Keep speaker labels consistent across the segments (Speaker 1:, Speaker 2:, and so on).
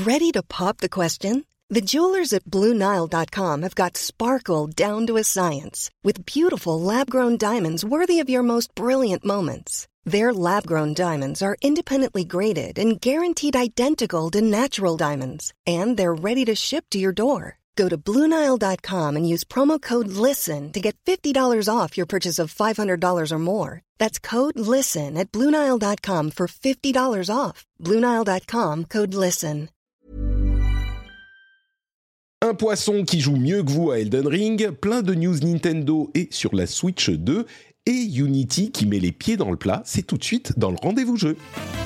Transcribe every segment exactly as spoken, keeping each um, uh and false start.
Speaker 1: Ready to pop the question? The jewelers at Blue Nile dot com have got sparkle down to a science with beautiful lab-grown diamonds worthy of your most brilliant moments. Their lab-grown diamonds are independently graded and guaranteed identical to natural diamonds, and they're ready to ship to your door. Go to Blue Nile dot com and use promo code LISTEN to get fifty dollars off your purchase of five hundred dollars or more. That's code LISTEN at Blue Nile dot com for fifty dollars off. Blue Nile dot com, code LISTEN.
Speaker 2: Un poisson qui joue mieux que vous à Elden Ring, plein de news Nintendo et sur la Switch deux, et Unity qui met les pieds dans le plat, c'est tout de suite dans le rendez-vous jeu.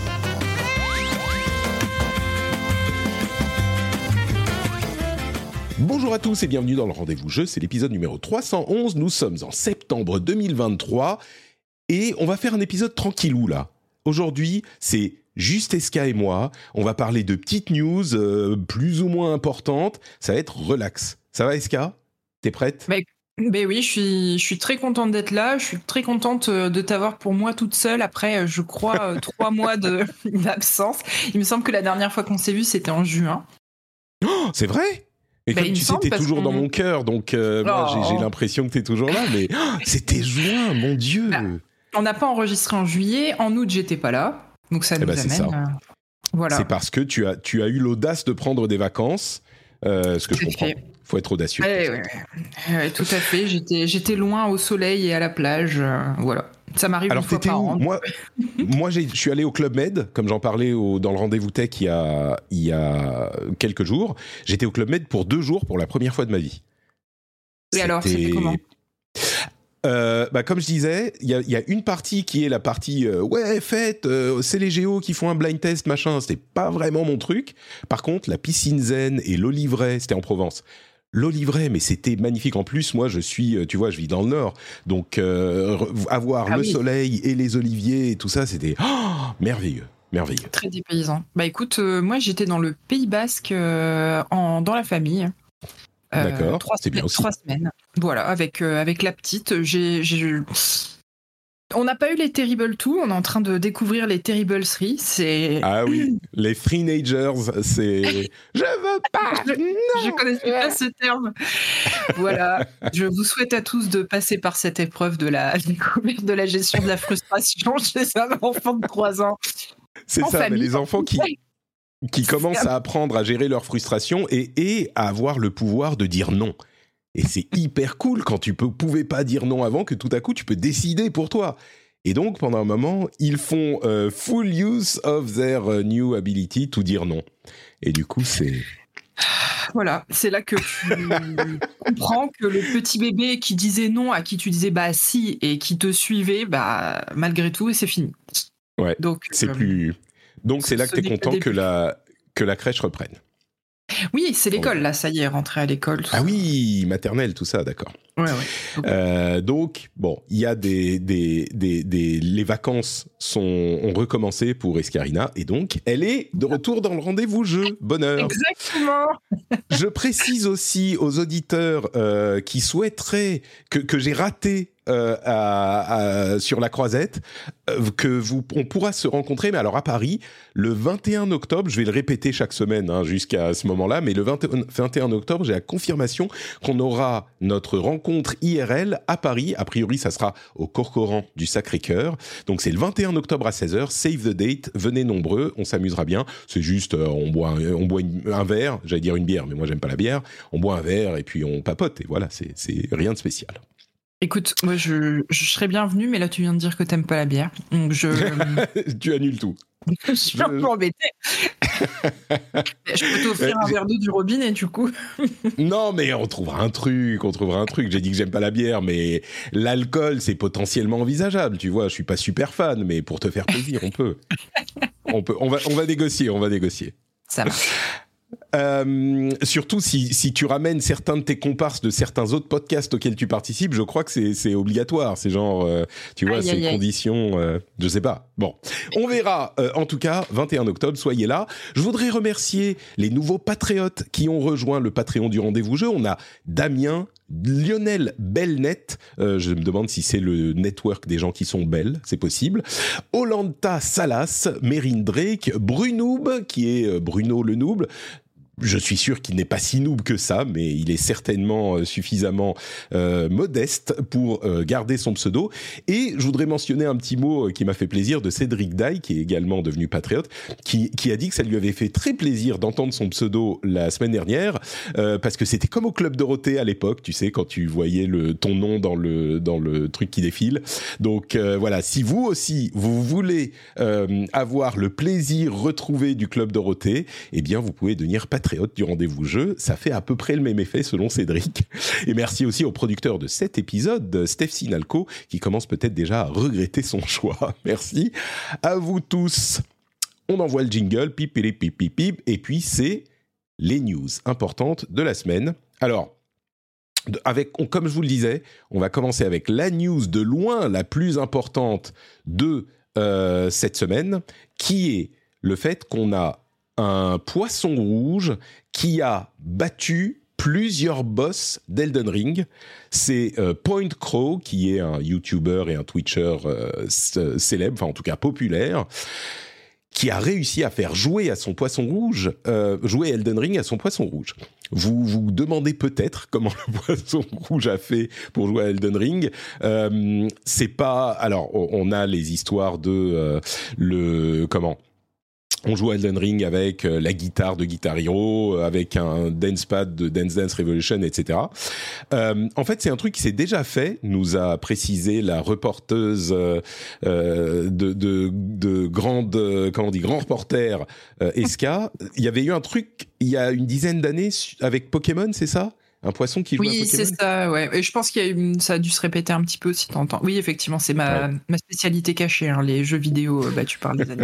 Speaker 2: Bonjour à tous et bienvenue dans le rendez-vous jeu, c'est l'épisode numéro trois cent onze, nous sommes en septembre deux mille vingt-trois et on va faire un épisode tranquillou là. Aujourd'hui, c'est juste Eska et moi, on va parler de petites news euh, plus ou moins importantes, ça va être relax. Ça va Eska ? T'es prête ?
Speaker 3: bah, Ben oui, je suis, je suis très contente d'être là. Je suis très contente de t'avoir pour moi toute seule après, je crois, trois mois de, d'absence. Il me semble que la dernière fois qu'on s'est vu, c'était en juin.
Speaker 2: Oh, c'est vrai ? Et ben, comme tu sais, t'es toujours qu'on... dans mon cœur, donc euh, oh. moi j'ai, j'ai l'impression que t'es toujours là, mais oh, c'était juin, mon Dieu. Bah,
Speaker 3: on n'a pas enregistré en juillet, en août j'étais pas là, donc ça nous eh ben, amène. C'est, ça. Euh, voilà.
Speaker 2: C'est parce que tu as, tu as eu l'audace de prendre des vacances, euh, ce que je comprends. Fait. Faut être audacieux.
Speaker 3: Ouais, ouais, ouais, tout à fait. J'étais, j'étais loin au soleil et à la plage. Euh, voilà. Ça m'arrive
Speaker 2: Alors,
Speaker 3: une fois par
Speaker 2: où
Speaker 3: an.
Speaker 2: Moi, moi j'ai, je suis allé au Club Med, comme j'en parlais au, dans le rendez-vous tech il y, a, il y a quelques jours. J'étais au Club Med pour deux jours pour la première fois de ma vie.
Speaker 3: Et c'était... alors, c'était comment ?
Speaker 2: Euh, bah, comme je disais, il y, y a une partie qui est la partie euh, ouais fête, euh, c'est les géos qui font un blind test machin. C'était pas vraiment mon truc. Par contre, la piscine zen et l'oliveraie, c'était en Provence. L'oliveraie, mais c'était magnifique. En plus, moi, je suis, tu vois, je vis dans le Nord, donc euh, avoir ah le oui. soleil et les oliviers et tout ça, c'était oh, merveilleux, merveilleux.
Speaker 3: Très dépaysant. Bah écoute, euh, moi, j'étais dans le Pays Basque, euh, en, dans la famille.
Speaker 2: Euh, D'accord,
Speaker 3: trois
Speaker 2: c'est
Speaker 3: semaines,
Speaker 2: bien aussi.
Speaker 3: Trois semaines, voilà, avec euh, avec la petite. J'ai, j'ai... On n'a pas eu les Terrible deux, on est en train de découvrir les Terrible trois. C'est...
Speaker 2: Ah oui, les Three-nagers, c'est... Je veux pas.
Speaker 3: Je, je connaissais pas ce terme. Voilà, je vous souhaite à tous de passer par cette épreuve de la découverte de la gestion de la frustration chez un enfant de trois ans.
Speaker 2: C'est en ça, famille. Mais les enfants qui... qui commencent à apprendre à gérer leur frustration et, et à avoir le pouvoir de dire non. Et c'est hyper cool quand tu ne pouvais pas dire non avant, que tout à coup, tu peux décider pour toi. Et donc, pendant un moment, ils font uh, full use of their uh, new ability to dire non. Et du coup, c'est...
Speaker 3: Voilà, c'est là que tu comprends que le petit bébé qui disait non, à qui tu disais bah si, et qui te suivait, bah malgré tout, et c'est fini.
Speaker 2: Ouais, donc, c'est euh, plus... Donc, c'est là que tu es content que la, que la crèche reprenne.
Speaker 3: Oui, c'est l'école, là, ça y est, rentré à l'école.
Speaker 2: Ah ça. Oui, maternelle, tout ça, d'accord.
Speaker 3: Ouais, ouais. Okay.
Speaker 2: Euh, donc, bon, il y a des, des, des, des... Les vacances sont, ont recommencé pour Escarina, et donc, elle est de retour dans le rendez-vous jeu. Bonheur.
Speaker 3: Exactement.
Speaker 2: Je précise aussi aux auditeurs euh, qui souhaiteraient que, que j'ai raté Euh, à, à, sur la Croisette, euh, que vous, on pourra se rencontrer, mais alors à Paris, le vingt et un octobre, je vais le répéter chaque semaine hein, jusqu'à ce moment-là, mais le vingt et un octobre, j'ai la confirmation qu'on aura notre rencontre I R L à Paris. A priori, ça sera au Corcoran du Sacré-Cœur. Donc c'est le vingt et un octobre à seize heures, save the date, venez nombreux, on s'amusera bien. C'est juste, euh, on boit, un, on boit une, un verre, j'allais dire une bière, mais moi j'aime pas la bière, on boit un verre et puis on papote, et voilà, c'est, c'est rien de spécial.
Speaker 3: Écoute, moi je, je serais bienvenue, mais là tu viens de dire que t'aimes pas la bière, donc je...
Speaker 2: tu annules tout.
Speaker 3: Je suis un peu embêtée. Je peux t'offrir un verre d'eau du robinet, du coup.
Speaker 2: Non, mais on trouvera un truc, on trouvera un truc. J'ai dit que j'aime pas la bière, mais l'alcool, c'est potentiellement envisageable, tu vois. Je suis pas super fan, mais pour te faire plaisir, on peut. On peut, on va, on va négocier, on va négocier.
Speaker 3: Ça marche.
Speaker 2: Euh, surtout si, si tu ramènes certains de tes comparses de certains autres podcasts auxquels tu participes, je crois que c'est, c'est obligatoire. C'est genre, euh, tu vois, aïe, ces aïe, conditions, euh, je sais pas. Bon, on verra. Euh, en tout cas, vingt et un octobre, soyez là. Je voudrais remercier les nouveaux patriotes qui ont rejoint le Patreon du Rendez-vous Jeu. On a Damien, Lionel Belnet, euh, je me demande si c'est le network des gens qui sont belles, c'est possible. Olanta Salas, Mérine Drake, Brunoob, qui est euh, Bruno le Noob. Je suis sûr qu'il n'est pas si noob que ça, mais il est certainement suffisamment euh, modeste pour euh, garder son pseudo. Et je voudrais mentionner un petit mot qui m'a fait plaisir de Cédric Daille, qui est également devenu patriote, qui, qui a dit que ça lui avait fait très plaisir d'entendre son pseudo la semaine dernière, euh, parce que c'était comme au Club Dorothée à l'époque, tu sais, quand tu voyais le, ton nom dans le, dans le truc qui défile. Donc euh, voilà, si vous aussi, vous voulez euh, avoir le plaisir retrouvé du Club Dorothée, eh bien vous pouvez devenir patriote du rendez-vous jeu, ça fait à peu près le même effet selon Cédric. Et merci aussi au producteur de cet épisode, Steph Sinalco, qui commence peut-être déjà à regretter son choix. Merci à vous tous. On envoie le jingle, pip, pip, pip, pip, pip, et puis c'est les news importantes de la semaine. Alors, avec, on, comme je vous le disais, on va commencer avec la news de loin la plus importante de euh, cette semaine, qui est le fait qu'on a un poisson rouge qui a battu plusieurs boss d'Elden Ring. C'est euh, Point Crow, qui est un YouTuber et un Twitcher euh, c- célèbre, enfin en tout cas populaire, qui a réussi à faire jouer à son poisson rouge, euh, jouer Elden Ring à son poisson rouge. Vous vous demandez peut-être comment le poisson rouge a fait pour jouer à Elden Ring. Euh, c'est pas... Alors, on a les histoires de... Euh, le... Comment On joue à Elden Ring avec euh, la guitare de Guitar Hero, avec un dance pad de Dance Dance Revolution, et cetera. Euh, en fait, c'est un truc qui s'est déjà fait, nous a précisé la reporteuse euh, euh, de, de, de grande, euh, comment on dit, grand reporter euh, Eska. Il y avait eu un truc il y a une dizaine d'années avec Pokémon, c'est ça ? Un poisson qui joue
Speaker 3: oui,
Speaker 2: à Pokémon ?
Speaker 3: Oui, c'est ça, ouais. Et je pense qu'il y a eu, ça a dû se répéter un petit peu si t'entends. Oui, effectivement, c'est ma, ouais. ma spécialité cachée, hein, les jeux vidéo battus par les années.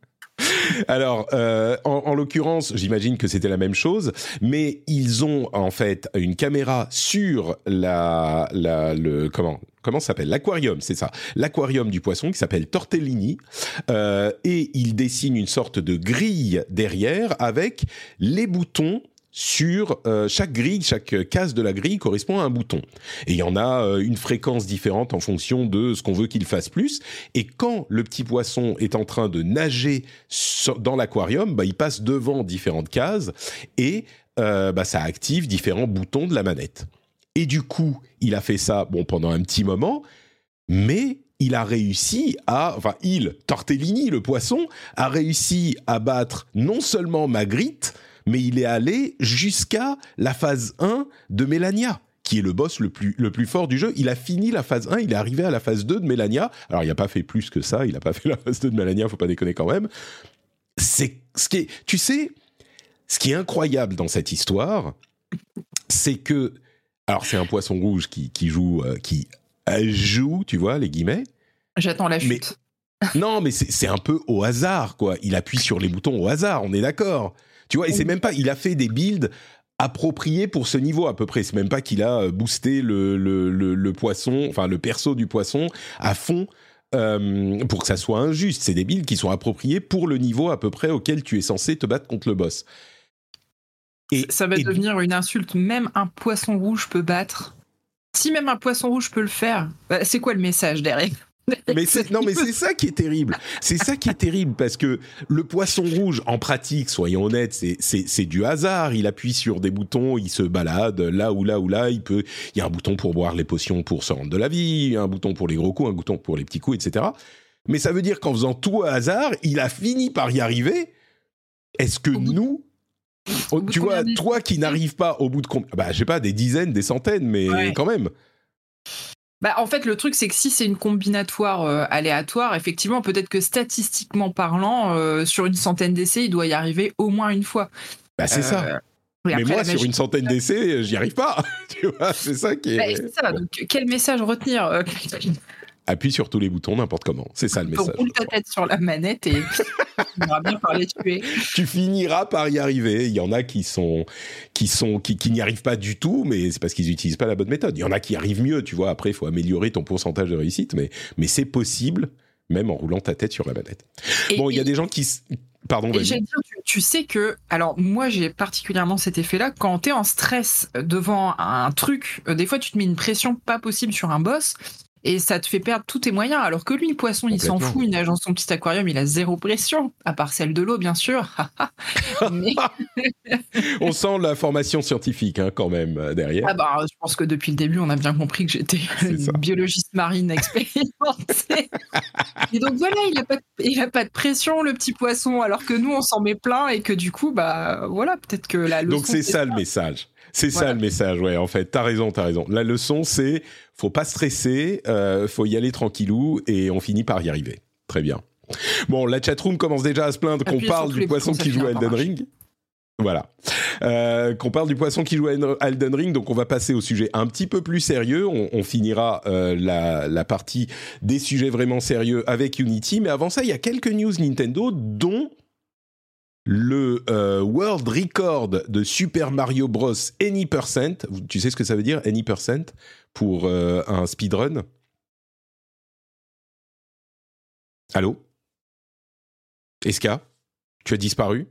Speaker 2: Alors, euh, en, en l'occurrence, j'imagine que c'était la même chose, mais ils ont en fait une caméra sur la, la le comment comment ça s'appelle l'aquarium, c'est ça, l'aquarium du poisson qui s'appelle Tortellini, euh, et ils dessinent une sorte de grille derrière avec les boutons. Sur euh, chaque grille, chaque case de la grille correspond à un bouton. Et il y en a euh, une fréquence différente en fonction de ce qu'on veut qu'il fasse plus. Et quand le petit poisson est en train de nager so- dans l'aquarium, bah, il passe devant différentes cases et euh, bah, ça active différents boutons de la manette. Et du coup, il a fait ça bon, pendant un petit moment, mais il a réussi à... Enfin, il, Tortellini, le poisson, a réussi à battre non seulement Magritte, mais il est allé jusqu'à la phase un de Mélania, qui est le boss le plus, le plus fort du jeu. Il a fini la phase un, il est arrivé à la phase deux de Mélania. Alors, il n'a pas fait plus que ça, il n'a pas fait la phase deux de Mélania, faut pas déconner quand même. C'est ce qui est, tu sais, ce qui est incroyable dans cette histoire, c'est que... Alors, c'est un poisson rouge qui, qui joue, euh, qui joue, tu vois, les guillemets.
Speaker 3: J'attends la chute.
Speaker 2: Mais, non, mais c'est, c'est un peu au hasard, quoi. Il appuie sur les boutons au hasard, on est d'accord. Tu vois, et c'est même pas, il a fait des builds appropriés pour ce niveau à peu près. C'est même pas qu'il a boosté le, le, le, le poisson, enfin le perso du poisson à fond euh, pour que ça soit injuste. C'est des builds qui sont appropriés pour le niveau à peu près auquel tu es censé te battre contre le boss.
Speaker 3: Et, ça va et... devenir une insulte. Même un poisson rouge peut battre. Si même un poisson rouge peut le faire, bah, c'est quoi le message derrière ?
Speaker 2: Mais c'est, non, mais c'est ça qui est terrible. C'est ça qui est terrible parce que le poisson rouge, en pratique, soyons honnêtes, c'est, c'est, c'est du hasard. Il appuie sur des boutons, il se balade là ou là ou là. Il peut, il y a un bouton pour boire les potions pour se rendre de la vie, un bouton pour les gros coups, un bouton pour les petits coups, et cetera. Mais ça veut dire qu'en faisant tout au hasard, il a fini par y arriver. Est-ce que nous, oh, tu vois, toi qui n'arrives pas au bout de, bah, je sais pas, des dizaines, des centaines, mais ouais. quand même.
Speaker 3: Bah, en fait, le truc, c'est que si c'est une combinatoire euh, aléatoire, effectivement, peut-être que statistiquement parlant, euh, sur une centaine d'essais, il doit y arriver au moins une fois.
Speaker 2: Bah, c'est euh, ça. Mais après, moi, sur une centaine d'essais, j'y arrive pas. Tu vois, c'est ça qui est...
Speaker 3: Bah, c'est ça. Donc, quel message retenir euh...
Speaker 2: Appuie sur tous les boutons n'importe comment. C'est ça le message.
Speaker 3: Roule ta tête sur la manette et tu finiras bien par les tuer.
Speaker 2: Tu finiras par y arriver. Il y en a qui sont, qui sont, qui, qui n'y arrivent pas du tout, mais c'est parce qu'ils n'utilisent pas la bonne méthode. Il y en a qui arrivent mieux, tu vois. Après, il faut améliorer ton pourcentage de réussite, mais, mais c'est possible, même en roulant ta tête sur la manette. Et, bon, il y a des gens qui... Pardon,
Speaker 3: et j'allais dire, tu, tu sais que, alors moi j'ai particulièrement cet effet-là, quand t'es en stress devant un truc, euh, des fois tu te mets une pression pas possible sur un boss, et ça te fait perdre tous tes moyens, alors que lui, le poisson, il s'en fout, il nage dans son petit aquarium, il a zéro pression, à part celle de l'eau, bien sûr. Mais...
Speaker 2: on sent la formation scientifique, hein, quand même, derrière.
Speaker 3: Ah bah, je pense que depuis le début, on a bien compris que j'étais une ça. biologiste marine expérimentée. Et donc voilà, il n'a pas, de, pas de pression, le petit poisson, alors que nous, on s'en met plein, et que du coup, bah voilà, peut-être que la leçon...
Speaker 2: Donc c'est ça, ça le message. C'est voilà. ça le message, ouais, en fait. T'as raison, t'as raison. La leçon, c'est faut pas stresser, euh, faut y aller tranquillou et on finit par y arriver. Très bien. Bon, la chatroom commence déjà à se plaindre qu'on parle du poisson qui joue à Elden Ring. Voilà. Euh, qu'on parle du poisson qui joue à Elden Ring, donc on va passer au sujet un petit peu plus sérieux. On, on finira euh, la, la partie des sujets vraiment sérieux avec Unity. Mais avant ça, il y a quelques news Nintendo, dont... le euh, World Record de Super Mario Bros. Any percent. Tu sais ce que ça veut dire, Any percent, pour euh, un speedrun? Allô? Eska? Tu as disparu?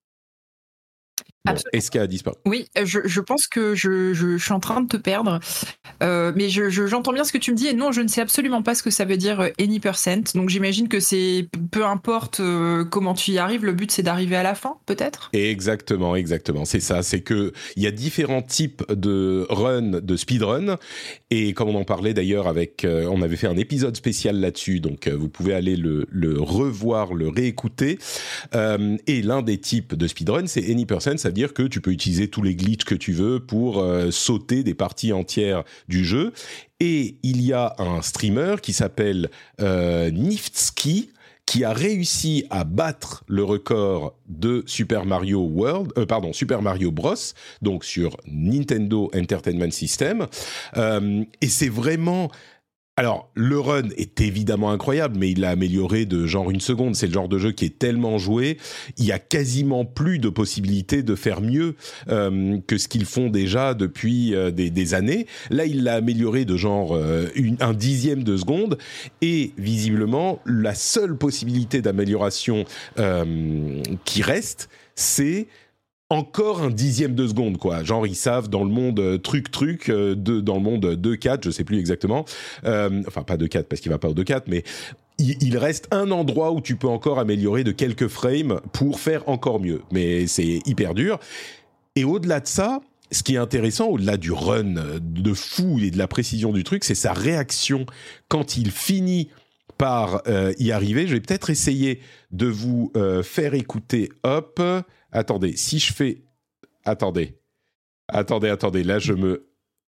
Speaker 2: Bon, Eska a disparu.
Speaker 3: Oui, je, je pense que je, je, je suis en train de te perdre. Euh, mais je, je, j'entends bien ce que tu me dis. Et non, je ne sais absolument pas ce que ça veut dire any percent. Donc j'imagine que c'est peu importe euh, comment tu y arrives, le but c'est d'arriver à la fin, peut-être?
Speaker 2: Exactement, exactement. C'est ça. C'est que il y a différents types de run, de speedrun. Et comme on en parlait d'ailleurs avec, euh, on avait fait un épisode spécial là-dessus. Donc euh, vous pouvez aller le, le revoir, le réécouter. Euh, et l'un des types de speedrun, c'est any percent. Ça dire que tu peux utiliser tous les glitches que tu veux pour euh, sauter des parties entières du jeu. Et il y a un streamer qui s'appelle euh, Niftski qui a réussi à battre le record de Super Mario World, euh, pardon, Super Mario Bros. Donc sur Nintendo Entertainment System. Euh, et c'est vraiment... Alors, le run est évidemment incroyable, mais il l'a amélioré de genre une seconde. C'est le genre de jeu qui est tellement joué, il y a quasiment plus de possibilités de faire mieux euh, que ce qu'ils font déjà depuis euh, des, des années. Là, il l'a amélioré de genre euh, une, un dixième de seconde, et visiblement, la seule possibilité d'amélioration euh, qui reste, c'est... encore un dixième de seconde, quoi. Genre, ils savent dans le monde euh, truc truc, euh, de, dans le monde deux quatre, je sais plus exactement. Euh, enfin, pas deux quatre parce qu'il va pas au deux quatre, mais il, il reste un endroit où tu peux encore améliorer de quelques frames pour faire encore mieux. Mais c'est hyper dur. Et au-delà de ça, ce qui est intéressant, au-delà du run de fou et de la précision du truc, c'est sa réaction quand il finit par euh, y arriver. Je vais peut-être essayer de vous euh, faire écouter. Hop. Attendez, si je fais... Attendez. Attendez, attendez. Là, je me...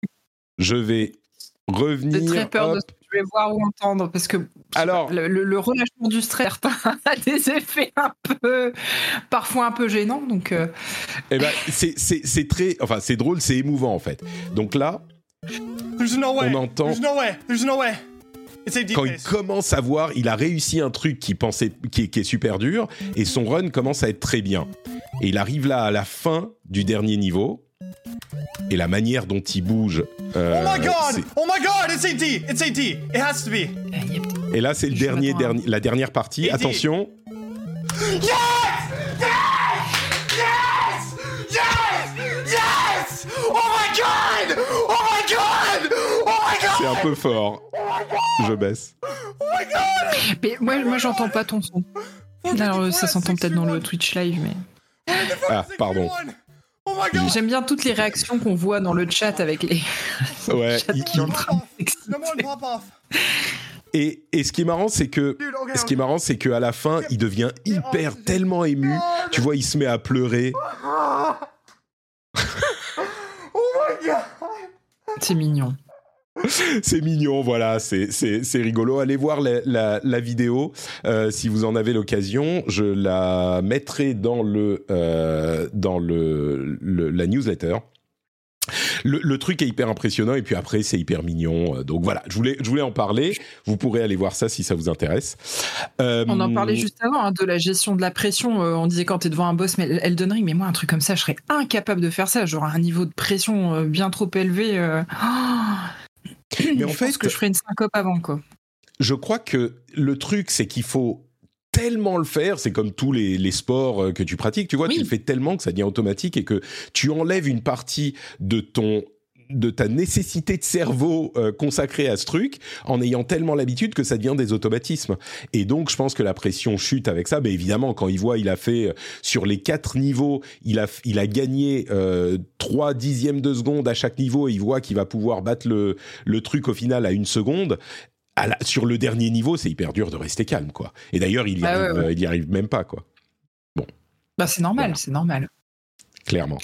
Speaker 2: Je vais revenir...
Speaker 3: J'ai très peur
Speaker 2: hop.
Speaker 3: de ce que je vais voir ou entendre, parce que
Speaker 2: Alors,
Speaker 3: le, le, le relâchement du stress a des effets un peu... parfois un peu gênants, donc... Euh...
Speaker 2: Eh ben, c'est, c'est, c'est très... Enfin, c'est drôle, c'est émouvant, en fait. Donc là,
Speaker 4: no
Speaker 2: on entend...
Speaker 4: There's no way. There's no way.
Speaker 2: Quand il commence à voir, il a réussi un truc qui, pensait, qui, est, qui est super dur, et son run commence à être très bien. Et il arrive là à la fin du dernier niveau, et la manière dont il bouge... Euh,
Speaker 4: oh my god!
Speaker 2: C'est...
Speaker 4: Oh my god! It's A D! It's A D! It has to be!
Speaker 2: Et là, c'est le dernier, dernier, la dernière partie. Attention.
Speaker 4: Yes! Yes! Yes! Yes! Yes! Oh my god! Oh my god! Oh my god!
Speaker 2: C'est un peu fort. Je baisse.
Speaker 4: Oh my god!
Speaker 3: Mais moi, moi j'entends pas ton son. Alors, ça s'entend peut-être dans le Twitch live, mais...
Speaker 2: Ah, pardon.
Speaker 4: Oh my god!
Speaker 3: J'aime bien toutes les réactions qu'on voit dans le chat avec les...
Speaker 2: Ouais.
Speaker 3: chats qui sont en train de s'exciter.
Speaker 2: Et, et ce qui est marrant, c'est que, Dude, okay, ce qui est marrant, c'est qu'à la fin, il devient hyper, tellement ému. Tu vois, il se met à pleurer.
Speaker 4: Oh my god!
Speaker 3: C'est mignon.
Speaker 2: C'est mignon, voilà, c'est, c'est, c'est rigolo. Allez voir la, la, la vidéo euh, si vous en avez l'occasion. Je la mettrai dans le euh, dans le, le la newsletter. Le, le truc est hyper impressionnant, et puis après c'est hyper mignon. Donc voilà, je voulais je voulais en parler. Vous pourrez aller voir ça si ça vous intéresse. Euh,
Speaker 3: On en parlait juste avant, hein, de la gestion de la pression. Euh, on disait quand t'es devant un boss, mais Elden Ring, mais moi un truc comme ça, je serais incapable de faire ça. J'aurais un niveau de pression euh, bien trop élevé. Euh... Oh
Speaker 2: Mais en
Speaker 3: je
Speaker 2: fait,
Speaker 3: pense que je ferais une syncope avant, quoi.
Speaker 2: Je crois que le truc, c'est qu'il faut tellement le faire, c'est comme tous les, les sports que tu pratiques, tu vois, oui. tu le fais tellement que ça devient automatique et que tu enlèves une partie de ton de ta nécessité de cerveau euh, consacrée à ce truc en ayant tellement l'habitude que ça devient des automatismes. Et donc, je pense que la pression chute avec ça. Mais évidemment, quand il voit, il a fait, euh, sur les quatre niveaux, il a, il a gagné euh, trois dixièmes de seconde à chaque niveau et il voit qu'il va pouvoir battre le, le truc au final à une seconde. À la, sur le dernier niveau, c'est hyper dur de rester calme, quoi. Et d'ailleurs, il y, ah arrive, ouais, ouais. Euh, il y arrive même pas, quoi. Bon.
Speaker 3: Bah, c'est normal, voilà. c'est normal.
Speaker 2: Clairement.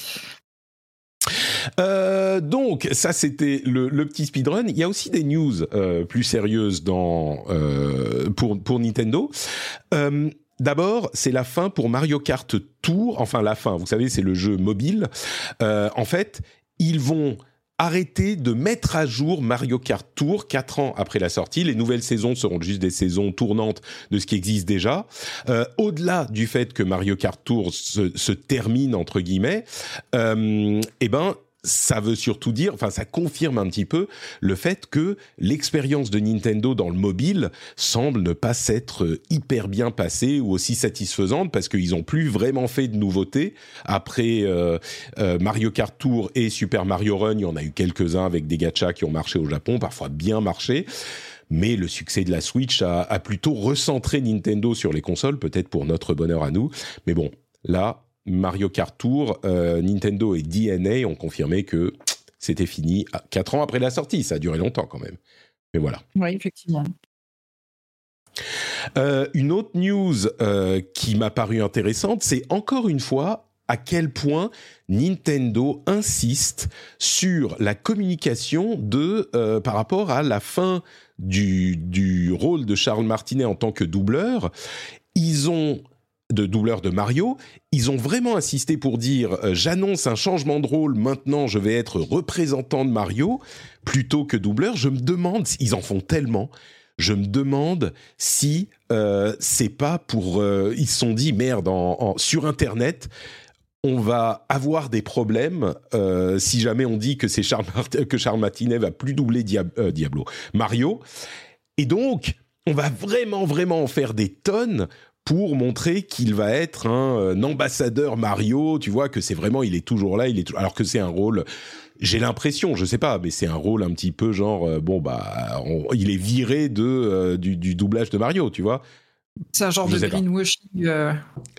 Speaker 2: Euh, donc ça c'était le, le petit speedrun. Il y a aussi des news euh, plus sérieuses dans, euh, pour, pour Nintendo. Euh, d'abord c'est la fin pour Mario Kart Tour, enfin la fin, vous savez c'est le jeu mobile. Euh, en fait ils vont arrêter de mettre à jour Mario Kart Tour quatre ans après la sortie. Les nouvelles saisons seront juste des saisons tournantes de ce qui existe déjà. Euh, au-delà du fait que Mario Kart Tour se, se termine, entre guillemets, euh, eh ben, ça veut surtout dire, enfin, ça confirme un petit peu le fait que l'expérience de Nintendo dans le mobile semble ne pas s'être hyper bien passée ou aussi satisfaisante parce qu'ils n'ont plus vraiment fait de nouveautés. Après euh, euh, Mario Kart Tour et Super Mario Run, il y en a eu quelques-uns avec des gachas qui ont marché au Japon, parfois bien marché. Mais le succès de la Switch a, a plutôt recentré Nintendo sur les consoles, peut-être pour notre bonheur à nous. Mais bon, là... Mario Kart Tour, euh, Nintendo et D N A ont confirmé que c'était fini quatre ans après la sortie. Ça a duré longtemps quand même. Mais voilà.
Speaker 3: Oui, effectivement.
Speaker 2: Euh, une autre news euh, qui m'a paru intéressante, c'est encore une fois à quel point Nintendo insiste sur la communication de, euh, par rapport à la fin du, du rôle de Charles Martinet en tant que doubleur. Ils ont... de doubleur de Mario, ils ont vraiment insisté pour dire euh, « J'annonce un changement de rôle, maintenant je vais être représentant de Mario plutôt que doubleur ». Je me demande, ils en font tellement, je me demande si euh, c'est pas pour... Euh, ils se sont dit « Merde, en, en, sur Internet, on va avoir des problèmes euh, si jamais on dit que, c'est Charles, Mart- que Charles Martinet va plus doubler Dia- euh, Diablo, Mario. Et donc, on va vraiment, vraiment en faire des tonnes pour montrer qu'il va être un, un ambassadeur Mario, tu vois, que c'est vraiment, il est toujours là, il est, alors que c'est un rôle, j'ai l'impression, je sais pas, mais c'est un rôle un petit peu genre, euh, bon, bah, on, il est viré de, euh, du, du doublage de Mario, tu vois.
Speaker 3: C'est un genre je de greenwashing. Euh...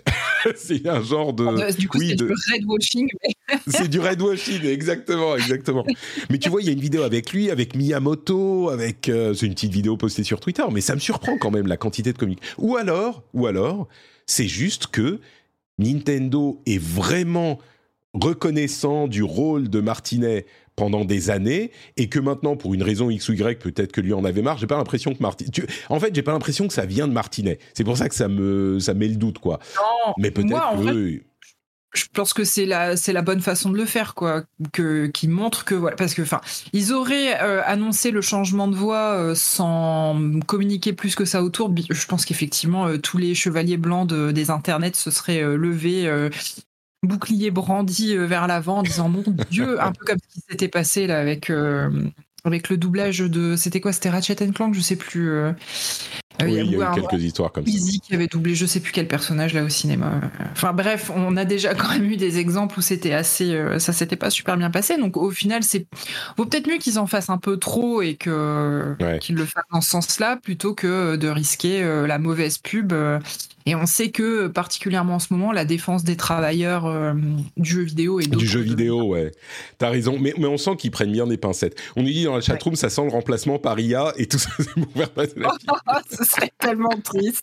Speaker 2: c'est un genre de...
Speaker 3: Du coup, oui, c'est de... du redwashing. Mais...
Speaker 2: c'est du redwashing, exactement, exactement. Mais tu vois, il y a une vidéo avec lui, avec Miyamoto, avec... Euh, c'est une petite vidéo postée sur Twitter, mais ça me surprend quand même, la quantité de communication. Ou alors, ou alors, c'est juste que Nintendo est vraiment reconnaissant du rôle de Martinet pendant des années, et que maintenant, pour une raison X ou Y, peut-être que lui en avait marre, j'ai pas l'impression que Martinet... Tu... En fait, j'ai pas l'impression que ça vient de Martinet. C'est pour ça que ça me, ça met le doute, quoi.
Speaker 3: Non,
Speaker 2: mais peut-être
Speaker 3: moi, en
Speaker 2: que...
Speaker 3: vrai, je pense que c'est la, c'est la bonne façon de le faire, quoi, que, qui montre que, voilà, parce que, enfin, ils auraient euh, annoncé le changement de voix euh, sans communiquer plus que ça autour. Je pense qu'effectivement, euh, tous les chevaliers blancs de, des internets se seraient euh, levés... Euh, bouclier brandi vers l'avant en disant mon Dieu, un peu comme ce qui s'était passé là avec euh, avec le doublage de, c'était quoi, c'était Ratchet and Clank, je sais plus. Euh,
Speaker 2: oui, il y a, il y a eu quelques histoires comme ça.
Speaker 3: Easy qui avait doublé je sais plus quel personnage là au cinéma. Enfin bref, on a déjà quand même eu des exemples où c'était assez, euh, ça s'était pas super bien passé. Donc au final, c'est vaut peut-être mieux qu'ils en fassent un peu trop et que ouais. qu'ils le fassent dans ce sens-là plutôt que de risquer euh, la mauvaise pub. Euh, Et on sait que, particulièrement en ce moment, la défense des travailleurs euh, du jeu vidéo et d'autres...
Speaker 2: Du jeu vidéo, de... ouais. T'as raison. Mais, mais on sent qu'ils prennent bien des pincettes. On nous dit dans la chatroom, ouais. Ça sent le remplacement par I A et tout ça, c'est pour faire passer la
Speaker 3: Ce serait tellement triste.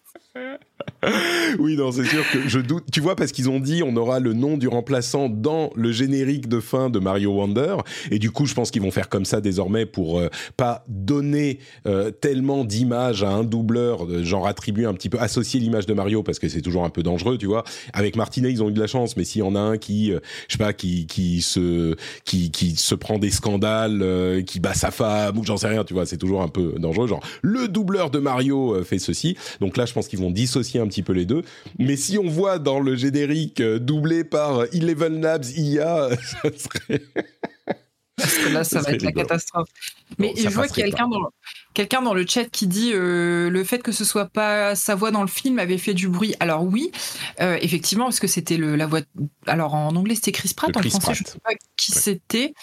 Speaker 2: Oui, non, c'est sûr que je doute. Tu vois, parce qu'ils ont dit on aura le nom du remplaçant dans le générique de fin de Mario Wonder. Et du coup, je pense qu'ils vont faire comme ça désormais pour euh, pas donner euh, tellement d'images à un doubleur, euh, genre attribuer un petit peu, associer l'image de Mario parce que c'est toujours un peu dangereux, tu vois. Avec Martinet, ils ont eu de la chance, mais s'il y en a un qui, euh, je sais pas, qui qui se qui qui se prend des scandales, euh, qui bat sa femme ou j'en sais rien, tu vois, c'est toujours un peu dangereux. Genre le doubleur de Mario euh, fait ceci. Donc là, je pense qu'ils vont dissocier un petit peu les deux. Mais si on voit dans le générique euh, doublé par Eleven Labs I A, ça serait...
Speaker 3: Parce que là, ça, ça va être rigolo. La catastrophe. Mais bon, je vois quelqu'un dans, quelqu'un dans le chat qui dit euh, le fait que ce soit pas sa voix dans le film avait fait du bruit. Alors oui, euh, effectivement, parce que c'était le, la voix. Alors en anglais c'était Chris Pratt,
Speaker 2: Le Chris
Speaker 3: en français
Speaker 2: Pratt.
Speaker 3: je ne sais pas qui
Speaker 2: Ouais.
Speaker 3: c'était.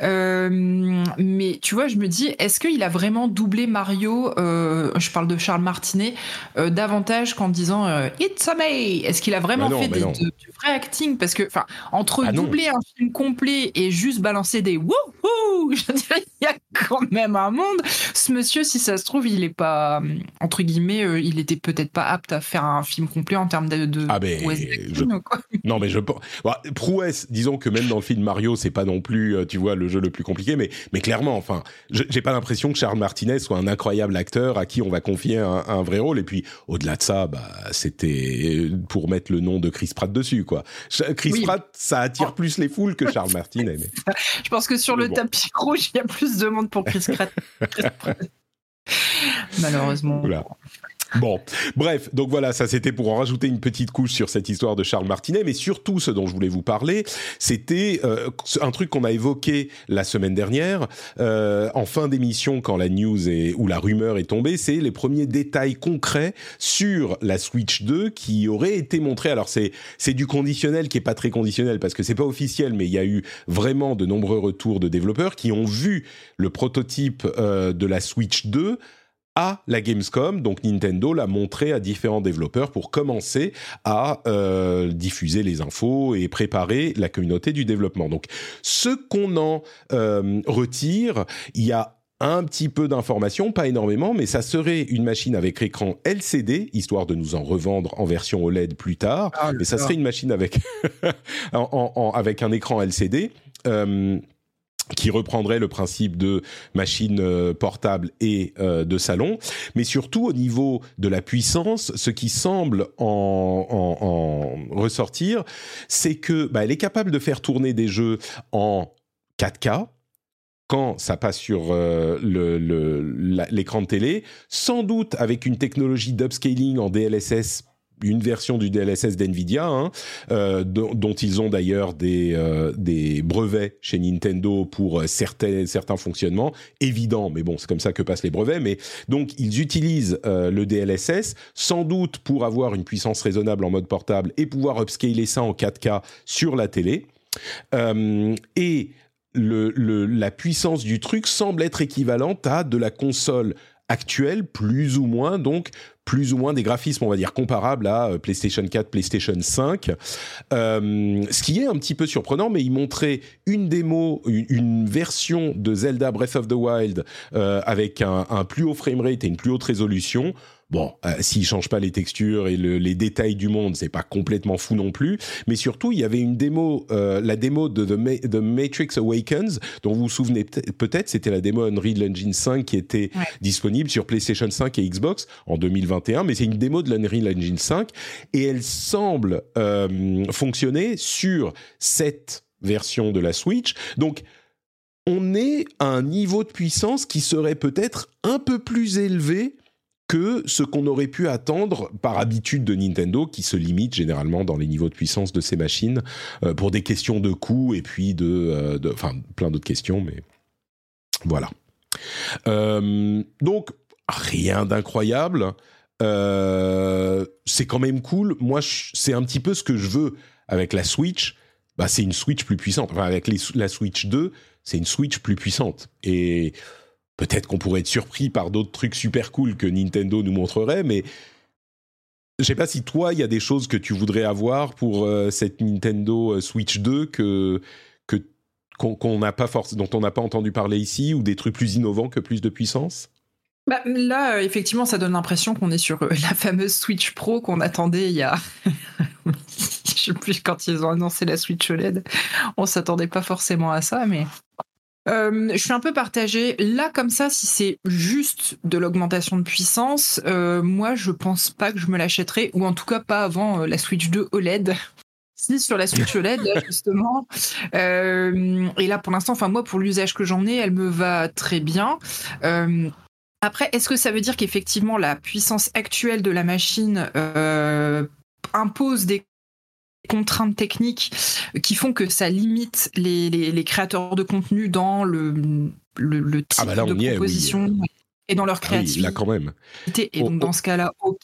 Speaker 3: Euh, mais tu vois, je me dis, est-ce qu'il a vraiment doublé Mario euh, je parle de Charles Martinet euh, davantage qu'en disant euh, It's a me. Est-ce qu'il a vraiment
Speaker 2: Bah non,
Speaker 3: fait
Speaker 2: bah
Speaker 3: des,
Speaker 2: non.
Speaker 3: de- du vrai acting? Parce que, enfin, entre
Speaker 2: Ah non.
Speaker 3: doubler un film complet et juste balancer des wouhou, je dirais, il y a quand même un monde. Ce monsieur, si ça se trouve, il est pas, entre guillemets, euh, il était peut-être pas apte à faire un film complet en termes de, de
Speaker 2: Ah ben,
Speaker 3: prouesse
Speaker 2: je-
Speaker 3: d'acting, quoi.
Speaker 2: Non, mais je pense. Bah, prouesse, disons que même dans le film Mario, c'est pas non plus, euh, tu vois, le jeu le plus compliqué, mais, mais clairement, enfin, je- j'ai pas l'impression que Charles Martinet soit un incroyable acteur à qui on va confier un, un vrai rôle. Et puis, au-delà de ça, bah, c'était pour mettre le nom de Chris Pratt dessus, quoi. Ch- Chris
Speaker 3: Oui.
Speaker 2: Pratt, ça attire plus les foules que Charles Martinet. Mais...
Speaker 3: Je pense que sur
Speaker 2: Mais
Speaker 3: le
Speaker 2: bon.
Speaker 3: tapis rouge, il y a plus de monde pour Chris Pratt. Chris Pratt. Malheureusement.
Speaker 2: Voilà. Bon, bref, donc voilà, ça c'était pour en rajouter une petite couche sur cette histoire de Charles Martinet, mais surtout ce dont je voulais vous parler, c'était euh, un truc qu'on a évoqué la semaine dernière, euh, en fin d'émission quand la news est, ou la rumeur est tombée, c'est les premiers détails concrets sur la Switch deux qui auraient été montrés. Alors c'est, c'est du conditionnel qui est pas très conditionnel parce que c'est pas officiel, mais il y a eu vraiment de nombreux retours de développeurs qui ont vu le prototype euh, de la Switch deux à la Gamescom, donc Nintendo l'a montré à différents développeurs pour commencer à euh, diffuser les infos et préparer la communauté du développement. Donc, ce qu'on en euh, retire, il y a un petit peu d'informations, pas énormément, mais ça serait une machine avec écran L C D, histoire de nous en revendre en version O L E D plus tard,
Speaker 3: Ah,
Speaker 2: mais ça
Speaker 3: d'accord.
Speaker 2: serait une machine avec, en, en, en, avec un écran L C D. Euh, qui reprendrait le principe de machine euh, portable et euh, de salon, mais surtout au niveau de la puissance, ce qui semble en, en, en ressortir, c'est que bah, elle est capable de faire tourner des jeux en quatre K quand ça passe sur euh, le, le, la, l'écran de télé, sans doute avec une technologie d'upscaling en D L S S, une version du D L S S d'NVIDIA, hein, euh, dont, dont ils ont d'ailleurs des, euh, des brevets chez Nintendo pour certains, certains fonctionnements, évidents, mais bon, c'est comme ça que passent les brevets, mais donc ils utilisent euh, le D L S S, sans doute pour avoir une puissance raisonnable en mode portable et pouvoir upscaler ça en quatre K sur la télé, euh, et le, le, la puissance du truc semble être équivalente à de la console actuelle, plus ou moins, donc plus ou moins des graphismes, on va dire, comparables à PlayStation quatre, PlayStation cinq. Euh, ce qui est un petit peu surprenant, mais ils montraient une démo, une, une version de Zelda Breath of the Wild euh, avec un, un plus haut framerate et une plus haute résolution. Bon, euh, s'ils changent pas les textures et le, les détails du monde, c'est pas complètement fou non plus. Mais surtout, il y avait une démo, euh, la démo de The, Ma- The Matrix Awakens, dont vous vous souvenez peut-être, c'était la démo Unreal Engine cinq qui était
Speaker 3: Ouais.
Speaker 2: disponible sur PlayStation cinq et Xbox en deux mille vingt et un. Mais c'est une démo de l'Unreal Engine cinq et elle semble euh, fonctionner sur cette version de la Switch. Donc, on est à un niveau de puissance qui serait peut-être un peu plus élevé que ce qu'on aurait pu attendre par habitude de Nintendo, qui se limite généralement dans les niveaux de puissance de ces machines, euh, pour des questions de coût et puis de... euh, de enfin, plein d'autres questions, mais voilà. Euh, donc, rien d'incroyable. Euh, c'est quand même cool. Moi, je, c'est un petit peu ce que je veux avec la Switch. Bah, c'est une Switch plus puissante. Enfin, avec les, la Switch deux, c'est une Switch plus puissante. Et... peut-être qu'on pourrait être surpris par d'autres trucs super cool que Nintendo nous montrerait, mais je sais pas si toi, il y a des choses que tu voudrais avoir pour euh, cette Nintendo Switch deux que, que, qu'on, qu'on n'a pas forc- dont on n'a pas entendu parler ici, ou des trucs plus innovants que plus de puissance.
Speaker 3: Bah, là, euh, effectivement, ça donne l'impression qu'on est sur euh, la fameuse Switch Pro qu'on attendait il y a... je sais plus, quand ils ont annoncé la Switch O L E D, on s'attendait pas forcément à ça, mais... Euh, je suis un peu partagée. Là, comme ça, si c'est juste de l'augmentation de puissance, euh, moi, je pense pas que je me l'achèterai, ou en tout cas pas avant euh, la Switch deux O L E D. Si, sur la Switch O L E D, là, justement. Euh, et là, pour l'instant, enfin, moi, pour l'usage que j'en ai, elle me va très bien. Euh, après, est-ce que ça veut dire qu'effectivement, la puissance actuelle de la machine euh, impose des contraintes techniques qui font que ça limite les, les, les créateurs de contenu dans le, le, le type
Speaker 2: Ah bah là,
Speaker 3: de
Speaker 2: on y est,
Speaker 3: proposition
Speaker 2: oui.
Speaker 3: et dans leur
Speaker 2: Ah oui,
Speaker 3: créativité.
Speaker 2: là quand même.
Speaker 3: Et
Speaker 2: Oh,
Speaker 3: donc,
Speaker 2: oh.
Speaker 3: dans ce cas-là, ok.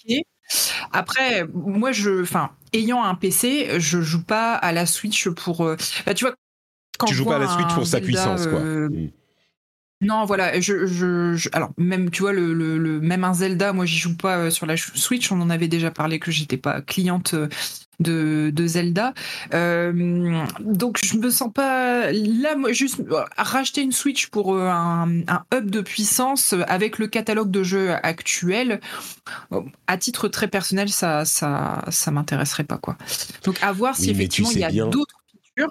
Speaker 3: Après, moi, je, enfin, ayant un P C, je joue pas à la Switch pour. euh, Bah, tu vois, quand
Speaker 2: Tu
Speaker 3: je
Speaker 2: joues pas
Speaker 3: vois
Speaker 2: à la Switch
Speaker 3: un
Speaker 2: pour sa
Speaker 3: Zelda,
Speaker 2: puissance, quoi.
Speaker 3: euh,
Speaker 2: Mm.
Speaker 3: Non, voilà, je, je, je- alors même tu vois le, le, le- même un Zelda, moi j'y joue pas euh, sur la Switch, on en avait déjà parlé que j'étais pas cliente euh, de, de Zelda, Euh, donc je me sens pas là, moi juste euh, racheter une Switch pour euh, un, un hub de puissance euh, avec le catalogue de jeux actuel, euh, à titre très personnel, ça, ça, ça m'intéresserait pas quoi. Donc à voir si
Speaker 2: Oui, mais tu
Speaker 3: effectivement il y
Speaker 2: sais
Speaker 3: a
Speaker 2: bien.
Speaker 3: d'autres features.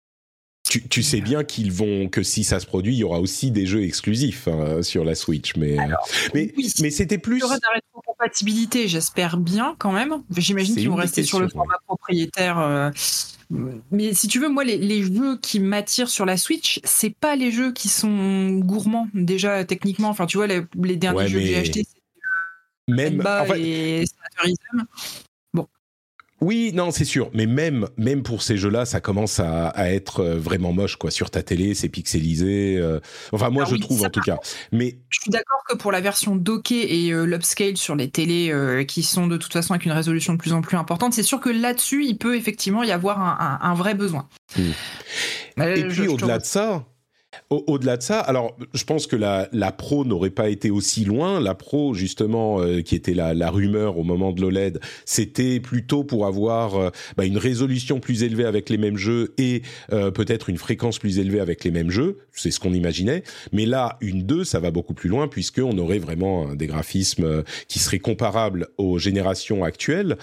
Speaker 2: Tu, tu sais bien qu'ils vont que si ça se produit, il y aura aussi des jeux exclusifs hein, sur la Switch, mais
Speaker 3: Alors,
Speaker 2: mais
Speaker 3: oui,
Speaker 2: mais c'était plus.
Speaker 3: Il y aura de la rétrocompatibilité, j'espère bien quand même. J'imagine
Speaker 2: C'est
Speaker 3: qu'ils vont
Speaker 2: une des
Speaker 3: rester sur le
Speaker 2: questions,
Speaker 3: format propriétaire. euh, Mais si tu veux, moi, les, les jeux qui m'attirent sur la Switch, c'est pas les jeux qui sont gourmands déjà techniquement. Enfin, tu vois, les, les derniers
Speaker 2: Ouais,
Speaker 3: jeux que j'ai
Speaker 2: mais
Speaker 3: achetés, c'est
Speaker 2: même.
Speaker 3: Enba
Speaker 2: En fait,
Speaker 3: et Sanatorism. Bon,
Speaker 2: oui, non, c'est sûr. Mais même, même pour ces jeux-là, ça commence à, à être euh, vraiment moche, quoi. Sur ta télé, c'est pixelisé. euh, Enfin, moi,
Speaker 3: Ah
Speaker 2: je
Speaker 3: oui,
Speaker 2: trouve
Speaker 3: ça,
Speaker 2: en tout cas. Mais
Speaker 3: je suis d'accord que pour la version dockée et euh, l'upscale sur les télés euh, qui sont de toute façon avec une résolution de plus en plus importante, c'est sûr que là-dessus, il peut effectivement y avoir un, un- un vrai besoin.
Speaker 2: Hmm.
Speaker 3: Mais
Speaker 2: et
Speaker 3: je-
Speaker 2: puis
Speaker 3: je te
Speaker 2: au-delà de ça. Au- Au-delà de ça, alors je pense que la, la Pro n'aurait pas été aussi loin. La Pro, justement, euh, qui était la, la rumeur au moment de l'O L E D, c'était plutôt pour avoir euh, bah, une résolution plus élevée avec les mêmes jeux et euh, peut-être une fréquence plus élevée avec les mêmes jeux. C'est ce qu'on imaginait. Mais là, une deux, ça va beaucoup plus loin puisqu'on aurait vraiment euh, des graphismes euh, qui seraient comparables aux générations actuelles.